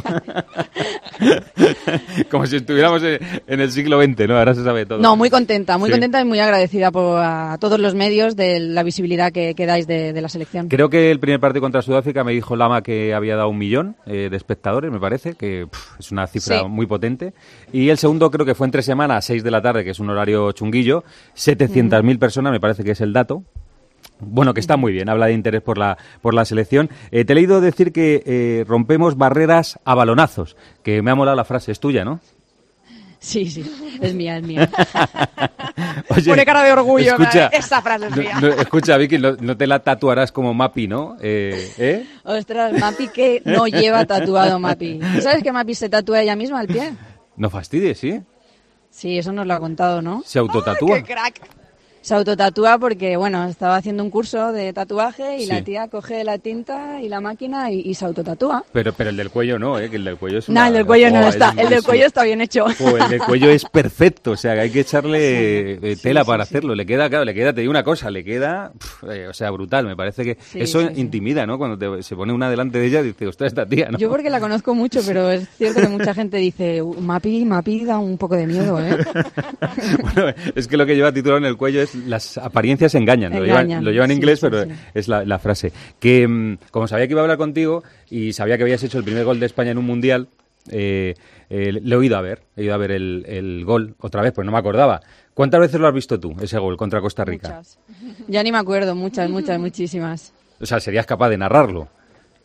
Como si estuviéramos en, en el siglo veinte, ¿no? Ahora se sabe todo. No, muy contenta, muy Sí. contenta y muy agradecida por, a todos los medios de la visibilidad que, que dais de, de la selección. Creo que el primer partido contra Sudáfrica me dijo Lama que había dado un millón eh, de espectadores, me parece, que pff, es una cifra Sí. muy potente. Y el segundo creo que fue entre semana a seis de la tarde, que es un horario chunguillo, setecientas mil personas, me parece que es el dato. Bueno, que está muy bien, habla de interés por la por la selección. Eh, te he leído decir que eh, rompemos barreras a balonazos, que me ha molado la frase, es tuya, ¿no? Sí, sí, es mía, es mía. Oye, Pone cara de orgullo, escucha, esa frase es mía. no, no, escucha, Vicky, no, no te la tatuarás como Mapi, ¿no? Eh, ¿eh? Ostras, Mapi que no lleva tatuado Mapi. ¿Sabes que Mapi se tatúa ella misma al pie? No fastidies, ¿sí? Sí, eso nos lo ha contado, ¿no? Se autotatúa. ¡Qué crack! Se autotatúa porque, bueno, estaba haciendo un curso de tatuaje y Sí. la tía coge la tinta y la máquina y, y se autotatúa. Pero, pero el del cuello no, ¿eh? Que el del cuello es No, una... el del cuello no Oh, está. es El del muy- cuello está bien hecho. Oh, el del cuello es perfecto, o sea, que hay que echarle eh, tela sí, para sí. hacerlo. Le queda, claro, le queda, te digo una cosa, le queda, pf, eh, o sea, brutal. Me parece que Sí, eso sí, sí. intimida, ¿no? Cuando te- se pone una delante de ella y dice, ostras, esta tía, ¿no? Yo porque la conozco mucho, pero es cierto que mucha gente dice, "Uh, Mapi, Mapi da un poco de miedo, ¿eh? Bueno, es que lo que lleva titulado en el cuello es las apariencias engañan. Lo llevan, Engañan, lo llevan en sí, inglés, sí, pero sí. es la, la frase. Que mm, como sabía que iba a hablar contigo y sabía que habías hecho el primer gol de España en un mundial, eh, eh, le he oído a ver, he ido a ver el, el gol otra vez, pues no me acordaba. ¿Cuántas veces lo has visto tú, ese gol contra Costa Rica? Muchas. Ya ni me acuerdo, muchas, muchas, muchísimas. O sea, serías capaz de narrarlo.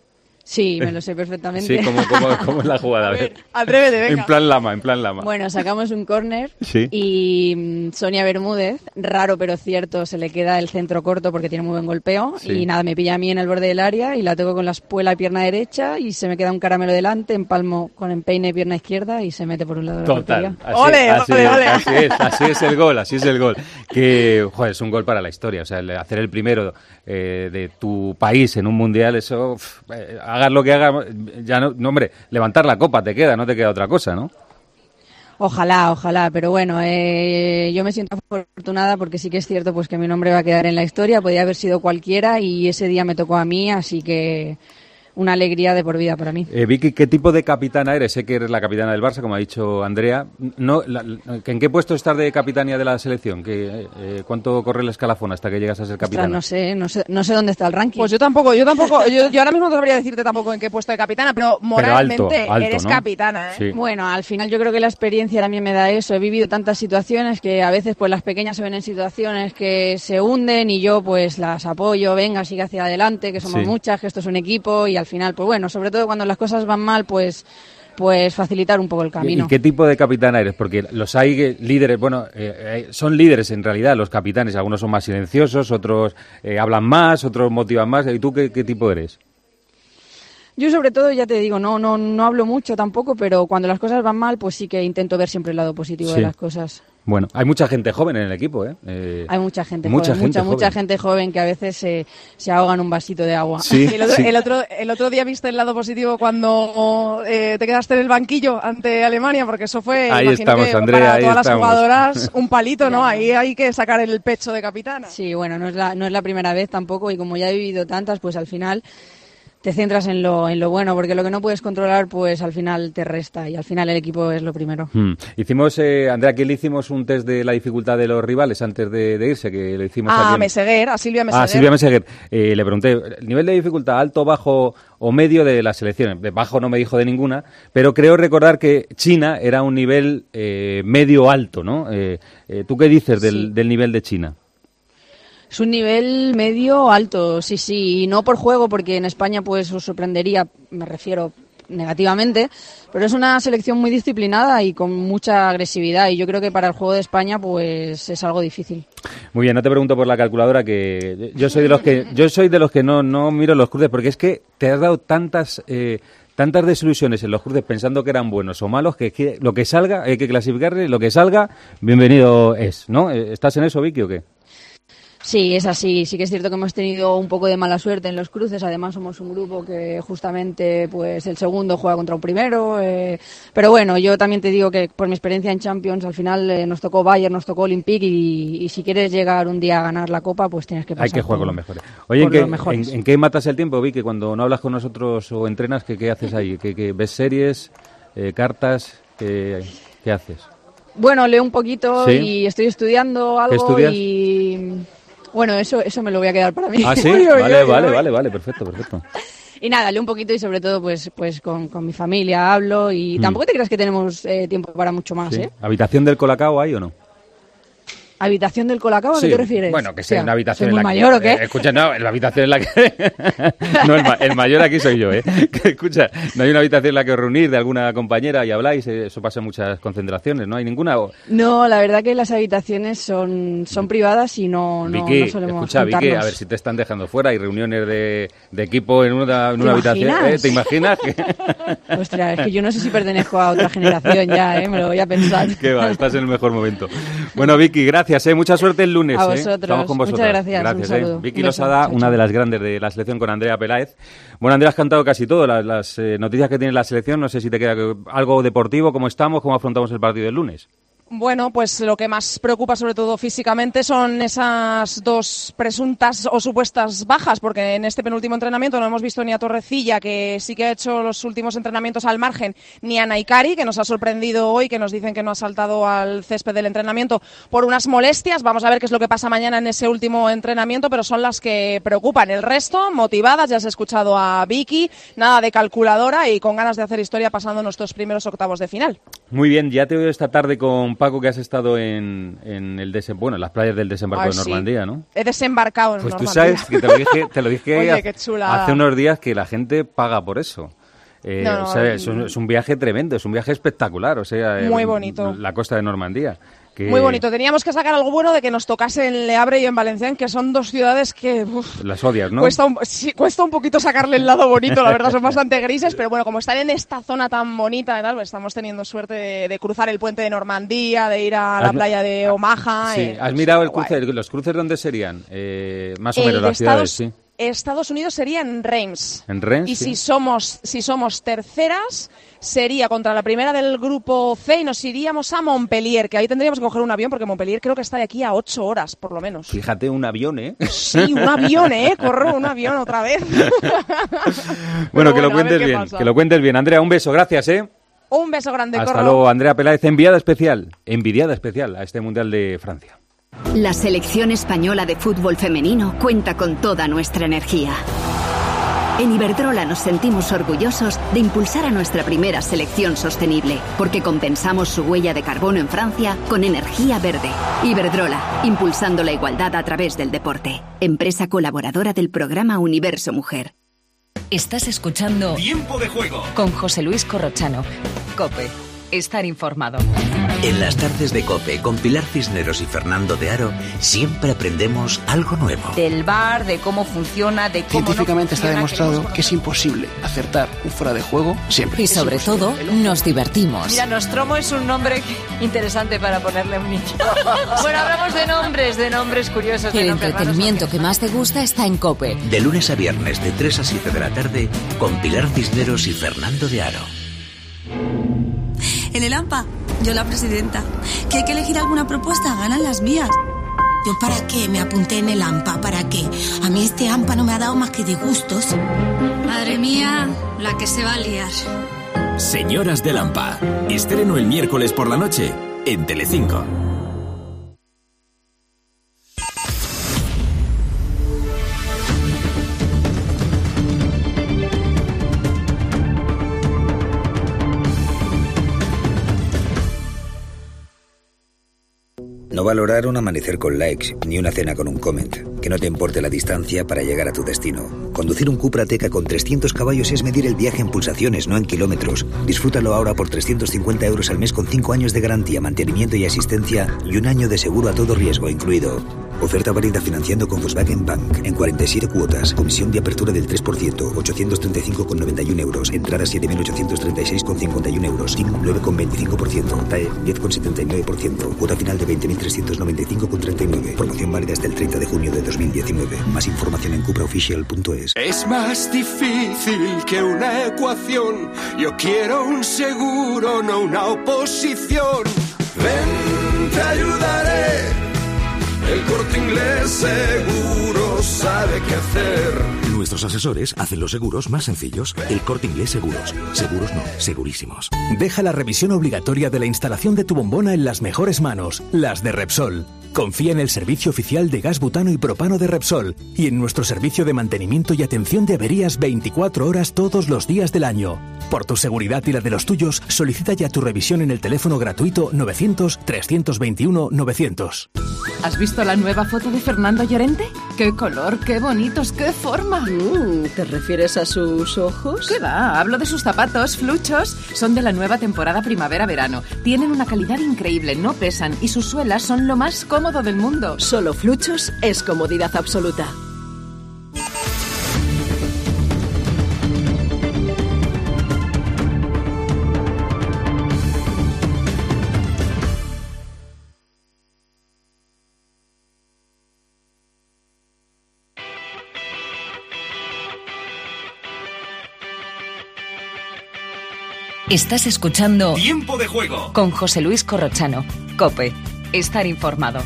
Sí, me lo sé perfectamente. Sí, ¿cómo, cómo, cómo es la jugada? A ver, atrévete, venga. En plan lama, en plan lama. Bueno, sacamos un córner sí. y mm, Sonia Bermúdez, raro pero cierto, se le queda el centro corto porque tiene muy buen golpeo sí. y nada, me pilla a mí en el borde del área y la toco con la espuela y pierna derecha y se me queda un caramelo delante, empalmo con empeine y pierna izquierda y se mete por un lado de la Total. portería. Así, ¡Ole, así, ole, ole! Así es, así es el gol, así es el gol. Que, joder, es un gol para la historia. O sea, el hacer el primero eh, de tu país en un mundial, eso, uf, eh, hagas lo que hagas, ya no, no, hombre, levantar la copa te queda, no te queda otra cosa, ¿no? Ojalá, ojalá, pero bueno, eh, yo me siento afortunada porque sí que es cierto pues que mi nombre va a quedar en la historia, podía haber sido cualquiera y ese día me tocó a mí, así que una alegría de por vida para mí. Eh, Vicky, ¿qué tipo de capitana eres? Sé que eres la capitana del Barça, como ha dicho Andrea. No, la, la, ¿En qué puesto estás de capitanía de la selección? ¿Qué, eh, ¿Cuánto corre el escalafón hasta que llegas a ser capitana? Ostras, no sé, no sé, no sé dónde está el ranking. Pues yo tampoco, yo tampoco, yo, yo ahora mismo no sabría decirte tampoco en qué puesto de capitana, pero moralmente pero alto, alto, eres ¿no? capitana, ¿eh? Sí. Bueno, al final yo creo que la experiencia también me da eso. He vivido tantas situaciones que a veces pues las pequeñas se ven en situaciones que se hunden y yo pues las apoyo, venga, sigue hacia adelante, que somos Sí. muchas, que esto es un equipo y al final, pues bueno, sobre todo cuando las cosas van mal, pues pues facilitar un poco el camino. ¿Y qué tipo de capitana eres? Porque los hay líderes, bueno, eh, son líderes en realidad los capitanes, algunos son más silenciosos, otros eh, hablan más, otros motivan más. ¿Y tú qué, qué tipo eres? Yo sobre todo, ya te digo, no no no hablo mucho tampoco, pero cuando las cosas van mal, pues sí que intento ver siempre el lado positivo Sí. de las cosas. Bueno, hay mucha gente joven en el equipo, ¿eh? eh Hay mucha gente mucha joven, gente mucha, joven. mucha gente joven que a veces se, se ahoga en un vasito de agua. Sí, el, otro, sí. el, otro, el otro día viste el lado positivo cuando eh, te quedaste en el banquillo ante Alemania, porque eso fue, Ahí imagino estamos, que Andrea, para ahí todas las estamos. jugadoras un palito, ¿no? Ahí hay que sacar el pecho de capitana. Sí, bueno, no es la, no es la primera vez tampoco y como ya he vivido tantas, pues al final te centras en lo, en lo bueno, porque lo que no puedes controlar, pues al final te resta y al final el equipo es lo primero. Hmm. Hicimos, eh, Andrea, aquí le hicimos un test de la dificultad de los rivales antes de, de irse, que lo hicimos A aquí en- Meseguer, a Silvia Meseguer. Ah, Silvia Meseguer. Eh, le pregunté, ¿el nivel de dificultad alto, bajo o medio de las selecciones? De bajo no me dijo de ninguna, pero creo recordar que China era un nivel eh, medio-alto, ¿no? Eh, eh, ¿Tú qué dices del, Sí. del nivel de China? Es un nivel medio alto, sí, sí, y no por juego, porque en España pues os sorprendería, me refiero negativamente, pero es una selección muy disciplinada y con mucha agresividad y yo creo que para el juego de España pues es algo difícil. Muy bien, no te pregunto por la calculadora, que yo soy de los que yo soy de los que no, no miro los cruces, porque es que te has dado tantas eh, tantas desilusiones en los cruces pensando que eran buenos o malos, que, que lo que salga hay que clasificarle, lo que salga, bienvenido es, ¿no? ¿Estás en eso, Vicky, o qué? Sí, es así. Sí que es cierto que hemos tenido un poco de mala suerte en los cruces. Además, somos un grupo que justamente pues el segundo juega contra un primero. Eh, pero bueno, yo también te digo que por mi experiencia en Champions, al final eh, nos tocó Bayern, nos tocó Olympique y, y si quieres llegar un día a ganar la Copa, pues tienes que pasar Hay que jugar por- con los mejores. Oye, ¿en por qué, los mejores. en- en qué matas el tiempo, Vicky, cuando no hablas con nosotros o entrenas? ¿Qué, qué haces ahí? ¿Qué, qué- ves series, eh, cartas? ¿Qué, qué haces? Bueno, leo un poquito ¿Sí? y estoy estudiando algo estudias? y... Bueno, eso eso me lo voy a quedar para mí. Ah, sí, Uy, uy, vale, uy, vale, uy. vale, vale, perfecto, perfecto. Y nada, leo un poquito y sobre todo pues pues con, con mi familia hablo y Mm. tampoco te creas que tenemos eh, tiempo para mucho más, Sí. ¿eh? ¿Habitación del Colacao hay o no? ¿Habitación del Colacao? ¿A Sí, qué te refieres? Bueno, que sea Hostia, una habitación ¿soy en muy la mayor que... o qué? Eh, escucha, no, la habitación en la que... no, el, ma- el mayor aquí soy yo, ¿eh? Que, escucha, no hay una habitación en la que os reunís de alguna compañera y habláis, eh, eso pasa en muchas concentraciones, ¿no? ¿Hay ninguna? O- No, la verdad que las habitaciones son, son privadas y no, no, Vicky, no solemos escucha, Vicky, juntarnos. a ver si te están dejando fuera. Hay reuniones de, de equipo en una, en ¿Te una habitación. imaginas? ¿Eh? ¿Te imaginas? Que... Ostras, es que yo no sé si pertenezco a otra generación ya, ¿eh? Me lo voy a pensar. Qué va, estás en el mejor momento. Bueno, Vicky, gracias, ¿eh? Mucha suerte el lunes. A ¿eh? vosotros. Estamos con Muchas vosotras. gracias, un Gracias, saludo. ¿eh? Vicky Un beso. Losada, Chao, una chao. de las grandes de la selección con Andrea Peláez. Bueno, Andrea, has cantado casi todo, las, las eh, noticias que tiene la selección. No sé si te queda que- algo deportivo, cómo estamos, cómo afrontamos el partido del lunes. Bueno, pues lo que más preocupa sobre todo físicamente son esas dos presuntas o supuestas bajas, porque en este penúltimo entrenamiento no hemos visto ni a Torrecilla, que sí que ha hecho los últimos entrenamientos al margen, ni a Naikari, que nos ha sorprendido hoy, que nos dicen que no ha saltado al césped del entrenamiento por unas molestias. Vamos a ver qué es lo que pasa mañana en ese último entrenamiento, pero son las que preocupan. El resto, motivadas, ya has escuchado a Vicky, nada de calculadora y con ganas de hacer historia pasando nuestros primeros octavos de final. Muy bien, ya te veo esta tarde con Paco, que has estado en, en el desem- bueno, en las playas del desembarco Ay, de Normandía, sí. ¿no? He desembarcado en Pues Normandía. tú sabes que te lo dije, te lo dije Oye, hace, qué chulada. hace unos días, que la gente paga por eso. Eh, No, no, o sea, es, un, es un viaje tremendo, es un viaje espectacular, o sea, Muy eh, bonito. la costa de Normandía. Que... Muy bonito. Teníamos que sacar algo bueno de que nos tocase en Le Havre y en Valenciennes, que son dos ciudades que uf, las odias, ¿no? Cuesta un, sí, cuesta un poquito sacarle el lado bonito, la verdad, son bastante grises, pero bueno, como están en esta zona tan bonita y tal, pues estamos teniendo suerte de, de cruzar el puente de Normandía, de ir a la Has- playa de Omaha. Sí, eh, ¿has mirado el cruce? ¿Los cruces dónde serían? Eh, más o El menos de las ciudades, Estados, sí. Estados Unidos sería en Reims. En Reims, Y sí. si somos, si somos terceras, sería contra la primera del grupo C y nos iríamos a Montpellier, que ahí tendríamos que coger un avión porque Montpellier creo que está de aquí a ocho horas, por lo menos. Fíjate, un avión, ¿eh? Sí, un avión, ¿eh? Corro un avión otra vez. Bueno, que lo bueno, a ver cuentes qué bien, pasa. que lo cuentes bien. Andrea, un beso, gracias, ¿eh? Un beso grande, Hasta Corro. luego, Andrea Peláez, enviada especial, envidiada especial a este Mundial de Francia. La selección española de fútbol femenino cuenta con toda nuestra energía. En Iberdrola nos sentimos orgullosos de impulsar a nuestra primera selección sostenible, porque compensamos su huella de carbono en Francia con energía verde. Iberdrola, impulsando la igualdad a través del deporte. Empresa colaboradora del programa Universo Mujer. Estás escuchando Tiempo de Juego con José Luis Corrochano. COPE. Estar informado. En las tardes de COPE con Pilar Cisneros y Fernando de Aro siempre aprendemos algo nuevo. Del bar, de cómo funciona, de cómo Científicamente no está funciona, demostrado queremos que es imposible acertar un fuera de juego siempre. Y sobre Es imposible. todo, nos divertimos. Mira, Nostromo es un nombre interesante para ponerle a un niño. Bueno, hablamos de nombres, de nombres curiosos. De El nombres raros. entretenimiento que más te gusta está en COPE. De lunes a viernes de tres a siete de la tarde con Pilar Cisneros y Fernando de Aro. En el AMPA, yo la presidenta. Que hay que elegir alguna propuesta, ganan las mías. ¿Yo para qué me apunté en el AMPA? ¿Para qué? A mí este AMPA no me ha dado más que disgustos. Madre mía, la que se va a liar. Señoras del AMPA. Estreno el miércoles por la noche en Telecinco. No valorar un amanecer con likes, ni una cena con un comment. Que no te importe la distancia para llegar a tu destino. Conducir un Cupra Teca con trescientos caballos es medir el viaje en pulsaciones, no en kilómetros. Disfrútalo ahora por trescientos cincuenta euros al mes con cinco años de garantía, mantenimiento y asistencia y un año de seguro a todo riesgo incluido. Oferta válida financiando con Volkswagen Bank en cuarenta y siete cuotas. Comisión de apertura del tres por ciento, ochocientos treinta y cinco con noventa y uno euros. Entrada siete mil ochocientos treinta y seis con cincuenta y uno euros. T I M nueve con veinticinco por ciento. T A E diez con setenta y nueve por ciento. Cuota final de veinte mil trescientos noventa y cinco con treinta y nueve. Promoción válida hasta el treinta de junio de dos mil diecinueve. Más información en cupraofficial punto es. Es más difícil que una ecuación. Yo quiero un seguro, no una oposición. Ven, te ayudaré. El Corte Inglés seguro sabe qué hacer. Nuestros asesores hacen los seguros más sencillos. El Corte Inglés Seguros. Seguros no, segurísimos. Deja la revisión obligatoria de la instalación de tu bombona en las mejores manos, las de Repsol. Confía en el servicio oficial de gas butano y propano de Repsol y en nuestro servicio de mantenimiento y atención de averías veinticuatro horas todos los días del año. Por tu seguridad y la de los tuyos, solicita ya tu revisión en el teléfono gratuito novecientos, trescientos veintiuno, novecientos. ¿Has visto la nueva foto de Fernando Llorente? ¡Qué color, qué bonitos, qué forma! Mm, ¿Te refieres a sus ojos? ¿Qué va? Hablo de sus zapatos, fluchos. Son de la nueva temporada primavera-verano. Tienen una calidad increíble, no pesan y sus suelas son lo más cómodo del mundo. Solo fluchos es comodidad absoluta. Estás escuchando Tiempo de Juego con José Luis Corrochano. COPE. Estar informado.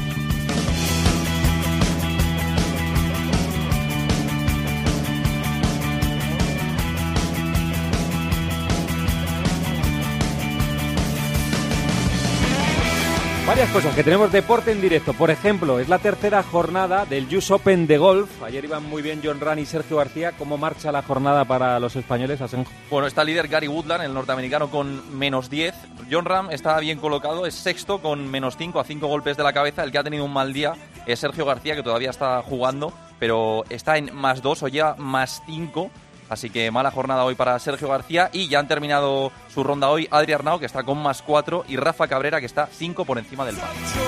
Varias cosas, que tenemos deporte en directo. Por ejemplo, es la tercera jornada del U S Open de golf. Ayer iban muy bien Jon Rahm y Sergio García. ¿Cómo marcha la jornada para los españoles, Asenjo? Bueno, está líder Gary Woodland, el norteamericano, con menos diez. Jon Rahm está bien colocado, es sexto con menos cinco, a cinco golpes de la cabeza. El que ha tenido un mal día es Sergio García, que todavía está jugando, pero está en más dos o ya más cinco. Así que mala jornada hoy para Sergio García. Y ya han terminado su ronda hoy Adri Arnau, que está con más cuatro, y Rafa Cabrera, que está cinco por encima del par.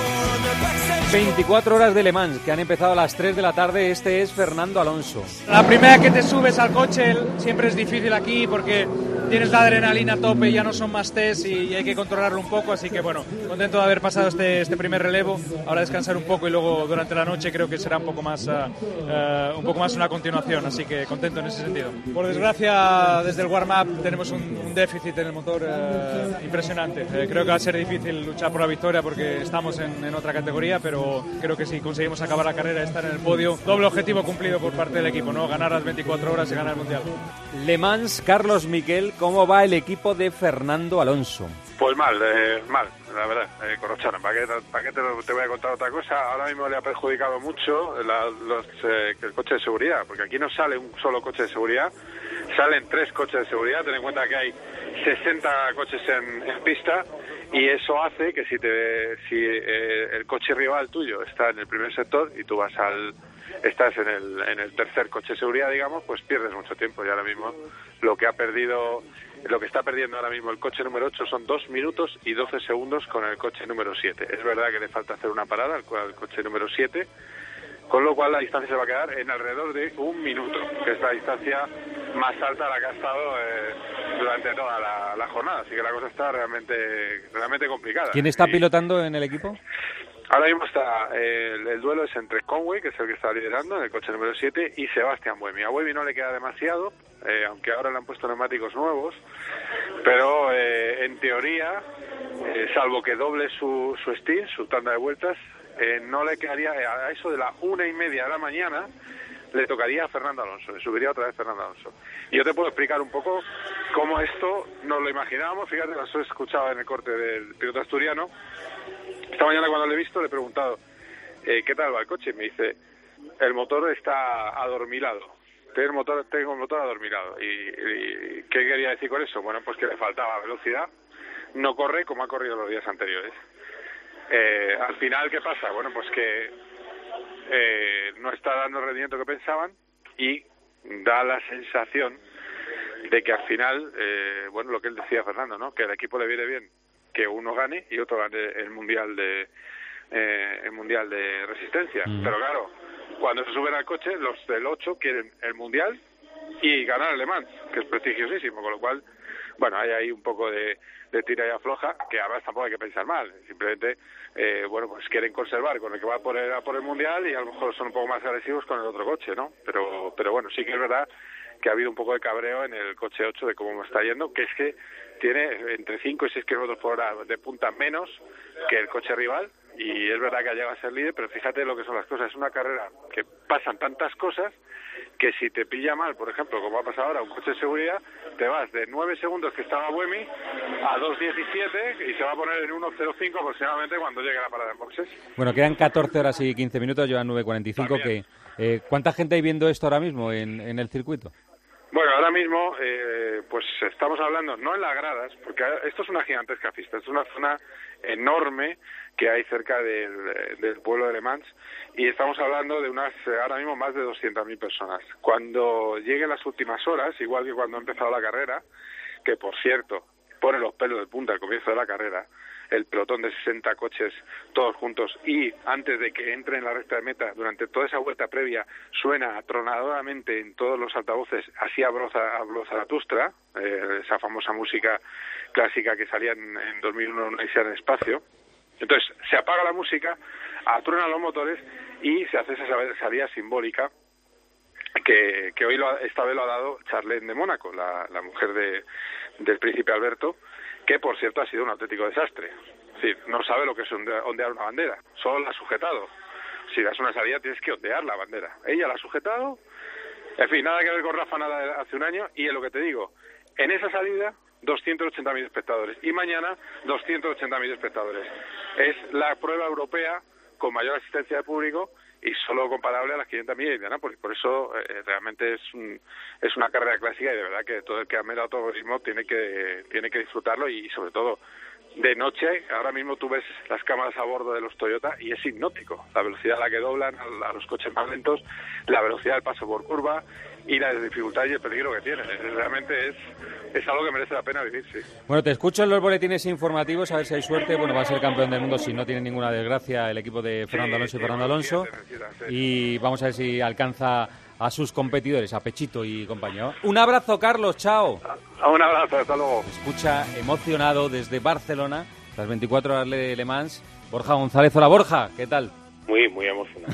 veinticuatro horas de Le Mans, que han empezado a las tres de la tarde. Este es Fernando Alonso. La primera que te subes al coche siempre es difícil aquí porque tienes la adrenalina a tope, ya no son más test y hay que controlarlo un poco. Así que bueno, contento de haber pasado este, este primer relevo. Ahora descansar un poco y luego durante la noche creo que será un poco más, uh, uh, un poco más una continuación. Así que contento en ese sentido. Por desgracia, desde el warm-up tenemos un, un déficit en el motor uh, impresionante. Eh, creo que va a ser difícil luchar por la victoria porque estamos en, en otra categoría, pero creo que si conseguimos acabar la carrera y estar en el podio, doble objetivo cumplido por parte del equipo, ¿no? Ganar las veinticuatro horas y ganar el Mundial. Le Mans, Carlos Miquel, ¿cómo va el equipo de Fernando Alonso? Pues mal, eh, mal, la verdad, eh, Corrochano, ¿para qué, para qué te, te voy a contar otra cosa? Ahora mismo le ha perjudicado mucho la, los, eh, el coche de seguridad, porque aquí no sale un solo coche de seguridad, salen tres coches de seguridad. Ten en cuenta que hay sesenta coches en, en pista, y eso hace que si te si eh, el coche rival tuyo está en el primer sector y tú vas al estás en el en el tercer coche de seguridad, digamos, pues pierdes mucho tiempo. Y ahora mismo lo que ha perdido Lo que está perdiendo ahora mismo el coche número ocho son dos minutos y doce segundos con el coche número siete. Es verdad que le falta hacer una parada al, al coche número siete, con lo cual la distancia se va a quedar en alrededor de un minuto, que es la distancia más alta a la que ha estado eh, durante toda la, la jornada. Así que la cosa está realmente, realmente complicada. ¿Quién está y pilotando en el equipo? Ahora mismo está eh, el, el duelo es entre Conway, que es el que está liderando en el coche número siete, y Sebastián Buemi. A Buemi no le queda demasiado, eh, aunque ahora le han puesto neumáticos nuevos, pero eh, en teoría, eh, salvo que doble su, su stint, su tanda de vueltas, eh, no le quedaría, a eso de la una y media de la mañana, le tocaría a Fernando Alonso, le subiría otra vez Fernando Alonso. Y yo te puedo explicar un poco cómo esto nos lo imaginábamos. Fíjate, lo he escuchado en el corte del piloto asturiano. Esta mañana cuando le he visto le he preguntado eh, ¿qué tal va el coche? Y me dice, el motor está adormilado. Tengo el motor, tengo el motor adormilado. ¿Y, y qué quería decir con eso? Bueno, pues que le faltaba velocidad. No corre como ha corrido los días anteriores. Eh, al final, ¿qué pasa? Bueno, pues que eh, no está dando el rendimiento que pensaban y da la sensación de que al final, eh, bueno, lo que él decía, Fernando, ¿no? Que al equipo le viene bien que uno gane y otro gane el mundial de eh, el mundial de resistencia. Mm. Pero claro, cuando se suben al coche, los del ocho quieren el mundial y ganar el Le Mans, que es prestigiosísimo, con lo cual, bueno, hay ahí un poco de, de tira y afloja, que además tampoco hay que pensar mal, simplemente, eh, bueno, pues quieren conservar con el que va por el, a por el mundial y a lo mejor son un poco más agresivos con el otro coche, ¿no? Pero, pero bueno, sí que es verdad que ha habido un poco de cabreo en el coche ocho de cómo me está yendo, que es que tiene entre cinco y seis kilómetros por hora de punta menos que el coche rival, y es verdad que ha llegado a ser líder, pero fíjate lo que son las cosas. Es una carrera que pasan tantas cosas que si te pilla mal, por ejemplo, como ha pasado ahora un coche de seguridad, te vas de nueve segundos que estaba Buemi a dos diecisiete y se va a poner en uno cero cinco aproximadamente cuando llegue la parada en boxes. Bueno, quedan catorce horas y quince minutos, llevan nueve cuarenta y cinco. Que, eh, ¿cuánta gente hay viendo esto ahora mismo en, en el circuito? Bueno, ahora mismo, eh, pues estamos hablando, no en las gradas, porque esto es una gigantesca pista, es una zona enorme que hay cerca del, del pueblo de Le Mans, y estamos hablando de unas, ahora mismo, más de doscientas mil personas. Cuando lleguen las últimas horas, igual que cuando ha empezado la carrera, que por cierto, pone los pelos de punta al comienzo de la carrera, el pelotón de sesenta coches todos juntos, y antes de que entre en la recta de meta, durante toda esa vuelta previa, suena atronadoramente en todos los altavoces así a Zaratustra, eh, esa famosa música clásica que salía en, en dos mil uno, Una odisea en el espacio. Entonces se apaga la música, atruenan los motores y se hace esa salida simbólica que, que hoy lo, esta vez lo ha dado Charlene de Mónaco, la, la mujer de, del príncipe Alberto, que por cierto ha sido un auténtico desastre. Es decir, no sabe lo que es ondear una bandera, solo la ha sujetado. Si das una salida tienes que ondear la bandera. Ella la ha sujetado, en fin, nada que ver con Rafa nada de hace un año, y es lo que te digo, en esa salida doscientos ochenta mil espectadores y mañana doscientos ochenta mil espectadores. Es la prueba europea con mayor asistencia de público y solo comparable a las quinientas millas de Indianápolis. Por eso eh, realmente es un, es una carrera clásica y de verdad que todo el que ame el automovilismo tiene que tiene que disfrutarlo y, y sobre todo de noche. Ahora mismo tú ves las cámaras a bordo de los Toyota y es hipnótico la velocidad a la que doblan a, a los coches más lentos, la velocidad del paso por curva y la dificultad y el peligro que tienen. Realmente es es algo que merece la pena vivir, sí. Bueno, te escucho en los boletines informativos, a ver si hay suerte. Bueno, va a ser campeón del mundo si no tiene ninguna desgracia el equipo de Fernando Alonso y Fernando Alonso. Y vamos a ver si alcanza a sus competidores, a Pechito y compañía. Un abrazo, Carlos, chao. Un abrazo, hasta luego. Escucha emocionado desde Barcelona, las veinticuatro horas de Le Mans, Borja González. Hola, Borja, ¿qué tal? Muy, muy emocionado.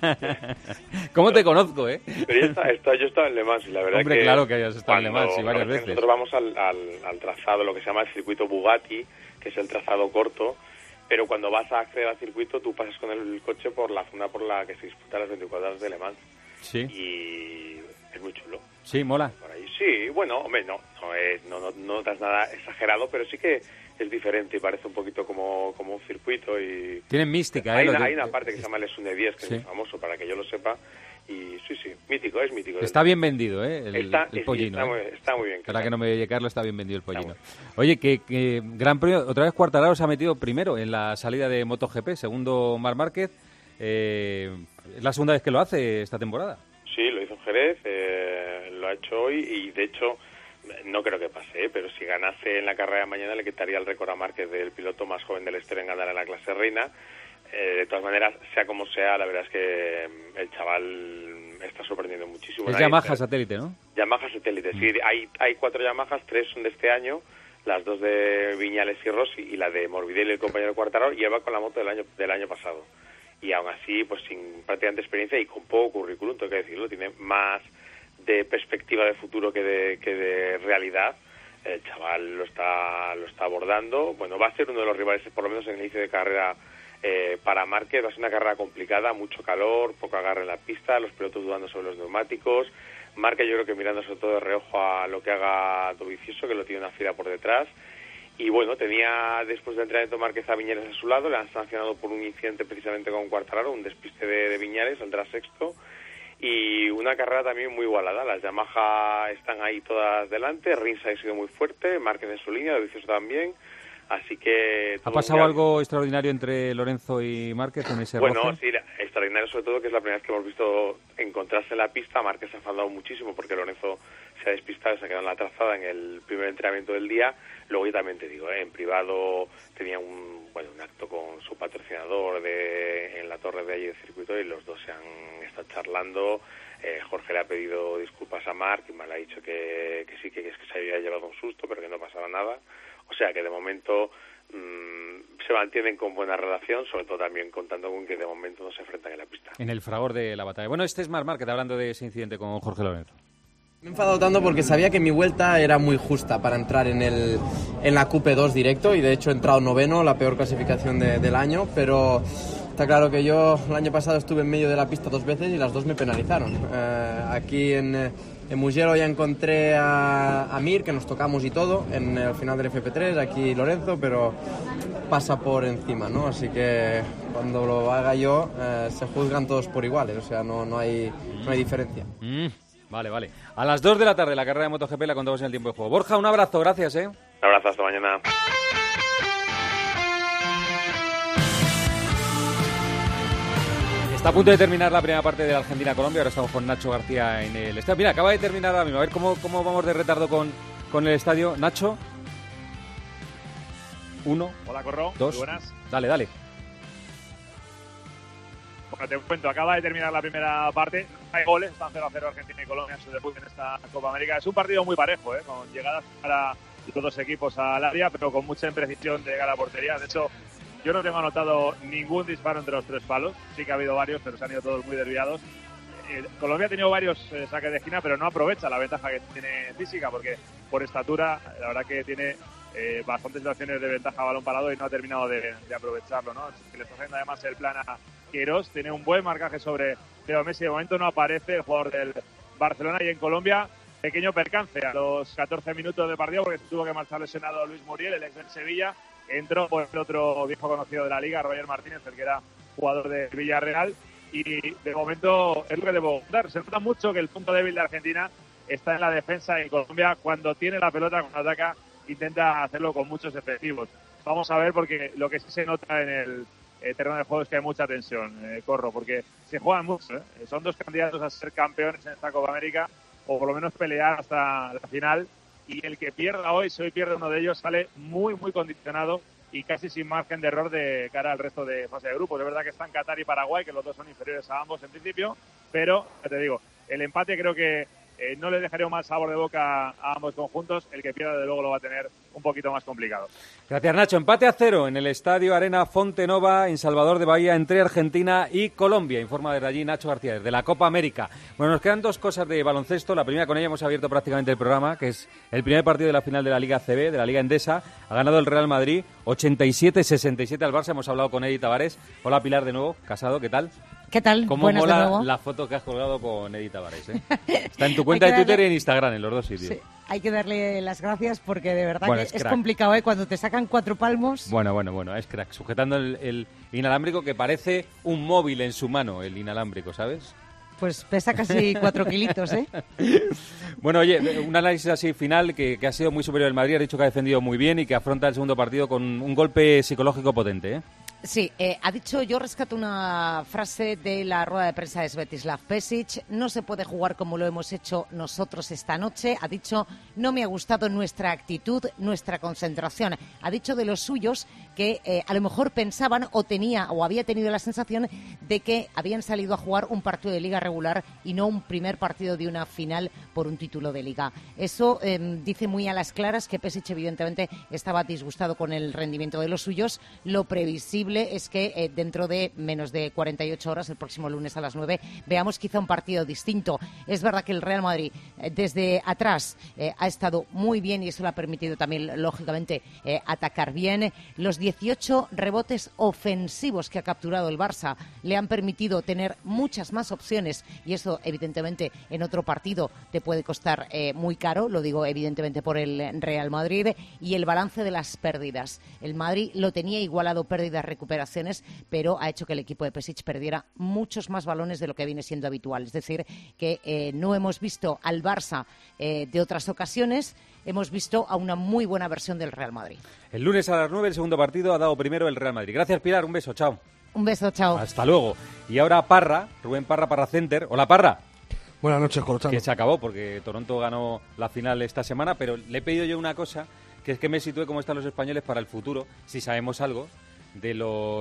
¿Cómo te conozco, eh? Pero yo estaba, estaba, yo estaba en Le Mans y la verdad Hombre, que... claro que hayas estado en Le Mans y varias veces. veces. Nosotros vamos al, al, al trazado, lo que se llama el circuito Bugatti, que es el trazado corto, pero cuando vas a acceder al circuito tú pasas con el coche por la zona por la que se disputan las veinticuatro horas de Le Mans. Sí. Y es muy chulo. Sí, mola. Por ahí. Sí, bueno, hombre, no, no, es, no, no, no notas nada exagerado, pero sí que es diferente y parece un poquito como, como un circuito y... Tienen mística, hay ¿eh? Una, de... Hay una parte que se llama el Sune diez, que sí. Es muy famoso, para que yo lo sepa, y sí, sí, mítico, es mítico. Está bien vendido, ¿eh? El, está, el pollino. Sí, está, ¿eh? muy, está muy bien. Para que no me oye Carlos, está bien vendido el pollino. Oye, que, que Gran Premio, otra vez Quartararo se ha metido primero en la salida de MotoGP, segundo Marc Márquez. Eh, es la segunda vez que lo hace esta temporada. Sí, lo hizo en Jerez, eh, lo ha hecho hoy y de hecho no creo que pase, ¿eh? Pero si ganase en la carrera de mañana le quitaría el récord a Márquez del piloto más joven de la historia en ganar en la clase reina. Eh, de todas maneras, sea como sea, la verdad es que el chaval está sorprendiendo muchísimo. Es Yamaha satélite, ¿no? Yamaha satélite, sí. Hay, hay cuatro Yamahas, tres son de este año, las dos de Viñales y Rossi y la de Morbidelli, el compañero Quartararo, y él va con la moto del año del año pasado. Y aún así, pues sin prácticamente experiencia y con poco currículum, tengo que decirlo, tiene más de perspectiva de futuro que de, que de realidad. El chaval lo está lo está abordando. Bueno, va a ser uno de los rivales, por lo menos en el inicio de carrera, eh, para Márquez. Va a ser una carrera complicada, mucho calor, poco agarre en la pista, los pilotos dudando sobre los neumáticos. Márquez yo creo que mirando sobre todo de reojo a lo que haga Dovizioso, que lo tiene una fila por detrás. Y bueno, tenía después del entrenamiento Márquez a Viñales a su lado, le han sancionado por un incidente precisamente con Quartararo, un despiste de, de Viñales, saldrá sexto. Y una carrera también muy igualada, las Yamaha están ahí todas delante, Rins ha sido muy fuerte, Márquez en su línea, Dovizioso también, así que... ¿Ha pasado algo extraordinario entre Lorenzo y Márquez en ese Bueno, roce? sí, extraordinario sobre todo que es la primera vez que hemos visto encontrarse en la pista. Márquez se ha enfadado muchísimo porque Lorenzo se ha despistado, se ha quedado en la trazada en el primer entrenamiento del día. Luego yo también te digo, ¿eh? En privado tenía un bueno un acto con su patrocinador de en la torre de allí del circuito y los dos se han estado charlando. Eh, Jorge le ha pedido disculpas a Marc y me le ha dicho que, que sí, que es que se había llevado un susto, pero que no pasaba nada. O sea que de momento mmm, se mantienen con buena relación, sobre todo también contando con que de momento no se enfrentan en la pista. En el fragor de la batalla. Bueno, este es Marc Márquez hablando de ese incidente con Jorge Lorenzo. Me he enfadado tanto porque sabía que mi vuelta era muy justa para entrar en, el, en la Q P dos directo y de hecho he entrado noveno, la peor clasificación de, del año, pero está claro que yo el año pasado estuve en medio de la pista dos veces y las dos me penalizaron. Eh, aquí en, en Mugello ya encontré a, a Mir, que nos tocamos y todo, en el final del F P tres, aquí Lorenzo, pero pasa por encima, ¿no? Así que cuando lo haga yo eh, se juzgan todos por iguales, o sea, no, no, hay, no hay diferencia. Mm. Vale, vale. A las dos de la tarde la carrera de MotoGP la contamos en el tiempo de juego. Borja, un abrazo, gracias, ¿eh? Un abrazo, hasta mañana. Está a punto de terminar la primera parte de la Argentina-Colombia. Ahora estamos con Nacho García en el estadio. Mira, acaba de terminar ahora mismo. A ver cómo, cómo vamos de retardo con, con el estadio. Nacho. Uno. Hola, Corro. Dos. Muy buenas. Dale, dale. Bueno, te cuento, acaba de terminar la primera parte, hay goles, están cero a cero Argentina y Colombia en su debut en esta Copa América. Es un partido muy parejo, ¿eh? Con llegadas para los dos equipos al área, pero con mucha imprecisión de llegar a la portería. De hecho, yo no tengo anotado ningún disparo entre los tres palos, sí que ha habido varios, pero se han ido todos muy desviados. Eh, Colombia ha tenido varios eh, saques de esquina, pero no aprovecha la ventaja que tiene física, porque por estatura, la verdad que tiene eh, bastantes situaciones de ventaja a balón parado y no ha terminado de, de aprovecharlo, ¿no? Que le está haciendo además el plan a Queiroz, tiene un buen marcaje sobre Leo Messi, de momento no aparece el jugador del Barcelona, y en Colombia pequeño percance a los catorce minutos de partido porque tuvo que marchar lesionado Luis Muriel, el ex del Sevilla. Entró por el otro viejo conocido de la Liga, Roger Martínez, el que era jugador de Villarreal. Y de momento es lo que debo contar. Se nota mucho que el punto débil de Argentina está en la defensa, y Colombia, cuando tiene la pelota, cuando ataca, intenta hacerlo con muchos efectivos. Vamos a ver, porque lo que sí se nota en el eh, terreno de juego es que hay mucha tensión, eh, Corro, porque se juegan mucho. ¿eh? Son dos candidatos a ser campeones en esta Copa América, o por lo menos pelear hasta la final, y el que pierda hoy, si hoy pierde uno de ellos, sale muy, muy condicionado y casi sin margen de error de cara al resto de fase de grupos. Es verdad que están Qatar y Paraguay, que los dos son inferiores a ambos en principio, pero, ya te digo, el empate creo que eh, no le dejaría un mal sabor de boca a ambos conjuntos. El que pierda, de luego, lo va a tener un poquito más complicado. Gracias, Nacho. Empate a cero en el Estadio Arena Fontenova, en Salvador de Bahía, entre Argentina y Colombia. Informa desde allí Nacho García, desde la Copa América. Bueno, nos quedan dos cosas de baloncesto. La primera, con ella hemos abierto prácticamente el programa, que es el primer partido de la final de la Liga C B, de la Liga Endesa. Ha ganado el Real Madrid ochenta y siete sesenta y siete al Barça. Hemos hablado con Eddie Tavares. Hola, Pilar, de nuevo. Casado, ¿qué tal? ¿Qué tal? ¿Cómo Buenas mola de nuevo. la foto que has colgado con Eddie Tavares? ¿eh? Está en tu cuenta de Twitter darle... y en Instagram, en los dos sitios. Sí, hay que darle las gracias porque de verdad bueno, que es, es complicado, ¿eh? Cuando te sacan cuatro palmos. Bueno, bueno, bueno, es crack. Sujetando el, el inalámbrico, que parece un móvil en su mano, el inalámbrico, ¿sabes? Pues pesa casi cuatro kilitos, ¿eh? Bueno, oye, un análisis así final que, que ha sido muy superior el Madrid. Ha dicho que ha defendido muy bien y que afronta el segundo partido con un golpe psicológico potente, ¿eh? Sí, eh, ha dicho, yo rescato una frase de la rueda de prensa de Svetislav Pesic: no se puede jugar como lo hemos hecho nosotros esta noche. Ha dicho, no me ha gustado nuestra actitud, nuestra concentración. Ha dicho de los suyos que eh, a lo mejor pensaban o tenía o había tenido la sensación de que habían salido a jugar un partido de liga regular y no un primer partido de una final por un título de liga. Eso eh, dice muy a las claras que Pesic evidentemente estaba disgustado con el rendimiento de los suyos. Lo previsible es que eh, dentro de menos de cuarenta y ocho horas, el próximo lunes a las nueve, veamos quizá un partido distinto. Es verdad que el Real Madrid eh, desde atrás eh, ha estado muy bien y eso le ha permitido también, lógicamente, eh, atacar bien. Los dieciocho rebotes ofensivos que ha capturado el Barça le han permitido tener muchas más opciones y eso, evidentemente, en otro partido te puede costar eh, muy caro, lo digo evidentemente por el Real Madrid. Y el balance de las pérdidas. El Madrid lo tenía igualado, pérdidas, recuperaciones, pero ha hecho que el equipo de Pesic perdiera muchos más balones de lo que viene siendo habitual. Es decir, que eh, no hemos visto al Barça eh, de otras ocasiones, hemos visto a una muy buena versión del Real Madrid. El lunes a las nueve, el segundo partido, ha dado primero el Real Madrid. Gracias, Pilar, un beso, chao. Un beso, chao. Hasta luego. Y ahora Parra, Rubén Parra, Parra Center. Hola, Parra. Buenas noches, Corozano. Que se acabó porque Toronto ganó la final esta semana, pero le he pedido yo una cosa, que es que me sitúe cómo están los españoles para el futuro, si sabemos algo, de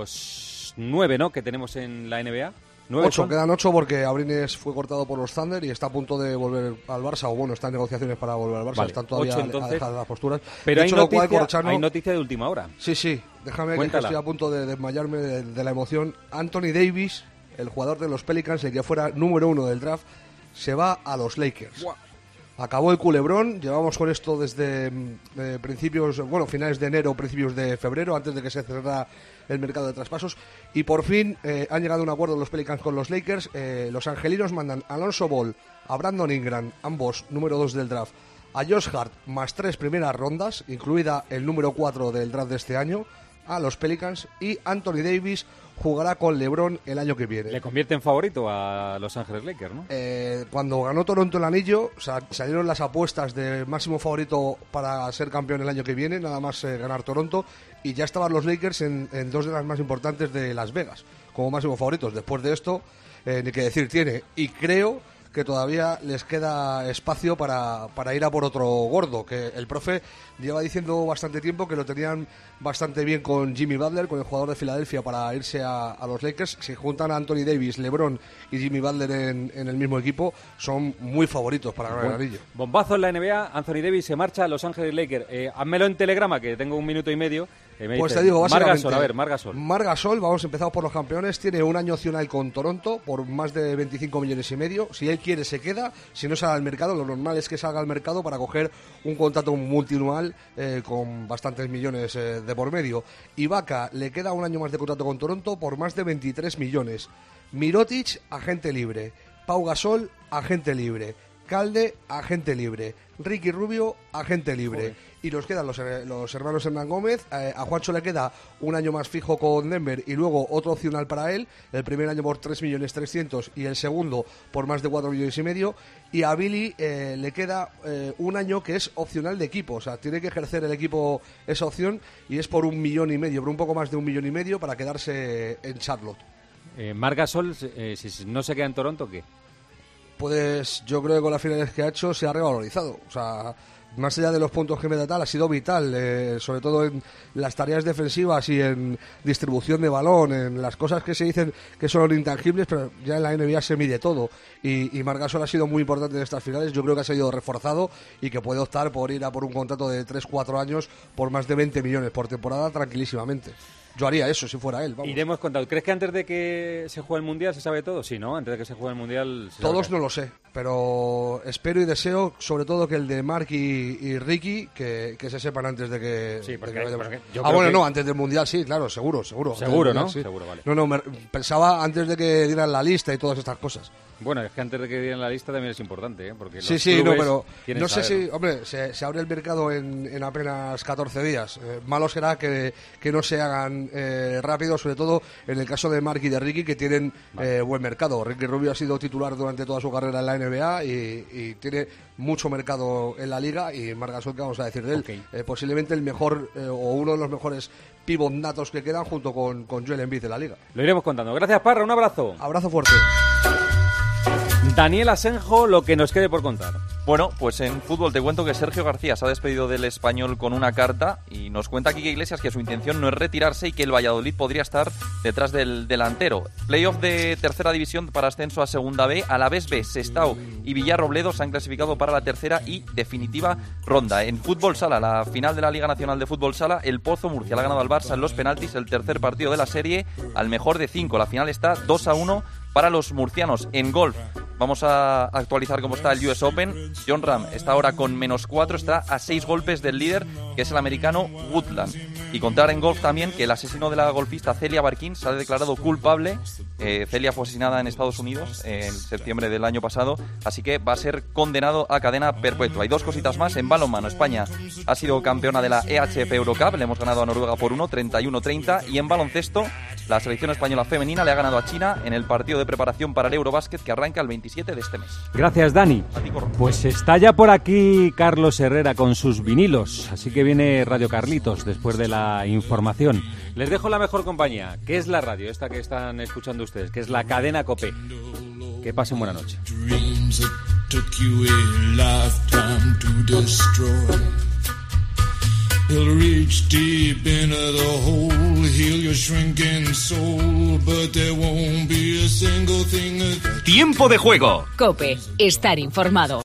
los nueve, ¿no?, que tenemos en la N B A. Ocho, son? Quedan ocho porque Abrines fue cortado por los Thunder y está a punto de volver al Barça, o bueno, está en negociaciones para volver al Barça, vale. están todavía ocho, entonces, alejadas las posturas. Pero hay, hecho, noticia, cual, Corchano, hay noticia de última hora. Sí, sí, déjame Cuéntala. que estoy a punto de desmayarme de, de la emoción. Anthony Davis, el jugador de los Pelicans, el que fuera número uno del draft, se va a los Lakers. Wow. Acabó el culebrón, llevamos con esto desde eh, principios, bueno, finales de enero, principios de febrero, antes de que se cerrara el mercado de traspasos, y por fin eh, han llegado a un acuerdo los Pelicans con los Lakers. Eh, los angelinos mandan a Alonso Ball, a Brandon Ingram, ambos número dos del draft, a Josh Hart, más tres primeras rondas, incluida el número cuatro del draft de este año, a los Pelicans, y Anthony Davis jugará con LeBron el año que viene. Le convierte en favorito a Los Ángeles Lakers, ¿no? Eh, cuando ganó Toronto el anillo, o sea, salieron las apuestas de máximo favorito para ser campeón el año que viene, nada más eh, ganar Toronto, y ya estaban los Lakers en, en dos de las más importantes de Las Vegas, como máximo favoritos. Después de esto, eh, ni que decir tiene, y creo que todavía les queda espacio para, para ir a por otro gordo, que el profe lleva diciendo bastante tiempo que lo tenían bastante bien con Jimmy Butler, con el jugador de Filadelfia, para irse a, a los Lakers. Si juntan a Anthony Davis, LeBron y Jimmy Butler en, en el mismo equipo, son muy favoritos para ganar el anillo. Bombazo en la N B A, Anthony Davis se marcha a Los Ángeles Lakers. Eh, házmelo en Telegrama, que tengo un minuto y medio. Eh, me pues dice, te digo, básicamente, Margasol, a ver, Margasol. Margasol, vamos, empezamos por los campeones, tiene un año opcional con Toronto por más de veinticinco millones y medio. Si él quiere, se queda. Si no sale al mercado, lo normal es que salga al mercado para coger un contrato multianual eh, con bastantes millones eh, de por medio. Ibaka le queda un año más de contrato con Toronto por más de veintitrés millones. Mirotic, agente libre. Pau Gasol, agente libre. Calde, agente libre. Ricky Rubio, agente libre. Joder. Y nos quedan los, los hermanos Hernán Gómez. Eh, a Juancho le queda un año más fijo con Denver y luego otro opcional para él. El primer año por tres millones trescientos y el segundo por más de cuatro millones y medio. Y a Billy eh, le queda eh, un año que es opcional de equipo. O sea, tiene que ejercer el equipo esa opción y es por un millón y medio, por un poco más de un millón y medio para quedarse en Charlotte. Eh, Marc Gasol, eh, si no se queda en Toronto, ¿qué? Pues yo creo que con las finales que ha hecho se ha revalorizado. O sea, más allá de los puntos que me da tal, ha sido vital, eh, sobre todo en las tareas defensivas y en distribución de balón, en las cosas que se dicen que son intangibles, pero ya en la N B A se mide todo. Y, y Marc Gasol ha sido muy importante en estas finales. Yo creo que ha sido reforzado y que puede optar por ir a por un contrato de tres cuatro años por más de veinte millones por temporada tranquilísimamente. Yo haría eso si fuera él. Vamos. Iremos contando. ¿Crees que antes de que se juegue el Mundial se sabe todo? Sí, ¿no? Antes de que se juegue el Mundial... Se Todos sabe. No lo sé, pero espero y deseo, sobre todo que el de Marc y, y Ricky, que, que se sepan antes de que... Sí, porque... De que porque yo ah, bueno, que... no, antes del Mundial sí, claro, seguro, seguro. Seguro, ¿no? Mundial, sí. Seguro, vale. No, no, me, pensaba antes de que dieran la lista y todas estas cosas. Bueno, es que antes de que dieran la lista también es importante, ¿eh? Porque los sí, sí, no, pero no sé saberlo. si, hombre, se, se abre el mercado en, en apenas catorce días. Eh, malo será que, que no se hagan eh, rápido, sobre todo en el caso de Marc y de Ricky, que tienen vale. eh, buen mercado. Ricky Rubio ha sido titular durante toda su carrera en la N B A y, y tiene mucho mercado en la liga. Y Marc Gasol, ¿qué vamos a decir de él? Okay. Eh, posiblemente el mejor eh, o uno de los mejores pivot natos que quedan junto con, con Joel Embiid de la liga. Lo iremos contando. Gracias, Parra, un abrazo. Abrazo fuerte. Daniel Asenjo, lo que nos quede por contar. Bueno, pues en fútbol te cuento que Sergio García se ha despedido del Español con una carta y nos cuenta Quique Iglesias que su intención no es retirarse y que el Valladolid podría estar detrás del delantero. Playoff de tercera división para ascenso a segunda B. Alavés B, Sestao y Villarrobledo se han clasificado para la tercera y definitiva ronda. En fútbol sala, la final de la Liga Nacional de Fútbol Sala, el Pozo Murcia le ha ganado al Barça en los penaltis, el tercer partido de la serie al mejor de cinco. La final está dos a uno para los murcianos. En golf vamos a actualizar cómo está el U S Open. Jon Rahm está ahora con menos cuatro, está a seis golpes del líder, que es el americano Woodland. Y contar en golf también que el asesino de la golfista Celia Barquín se ha declarado culpable. Eh, Celia fue asesinada en Estados Unidos en septiembre del año pasado, así que va a ser condenado a cadena perpetua. Y dos cositas más. En balonmano, España ha sido campeona de la E H F Eurocup, le hemos ganado a Noruega por uno, treinta y uno treinta. Y en baloncesto, la selección española femenina le ha ganado a China en el partido de preparación para el Eurobásquet que arranca el veintisiete de este mes. Gracias, Dani. Pues está ya por aquí Carlos Herrera con sus vinilos, así que viene Radio Carlitos después de la información. Les dejo la mejor compañía, que es la radio, esta que están escuchando ustedes, que es la cadena COPE. Que pasen buena noche. He'll reach deep into the hole, heal your shrinking soul, but there won't be a single thing that... Tiempo de juego. COPE, estar informado.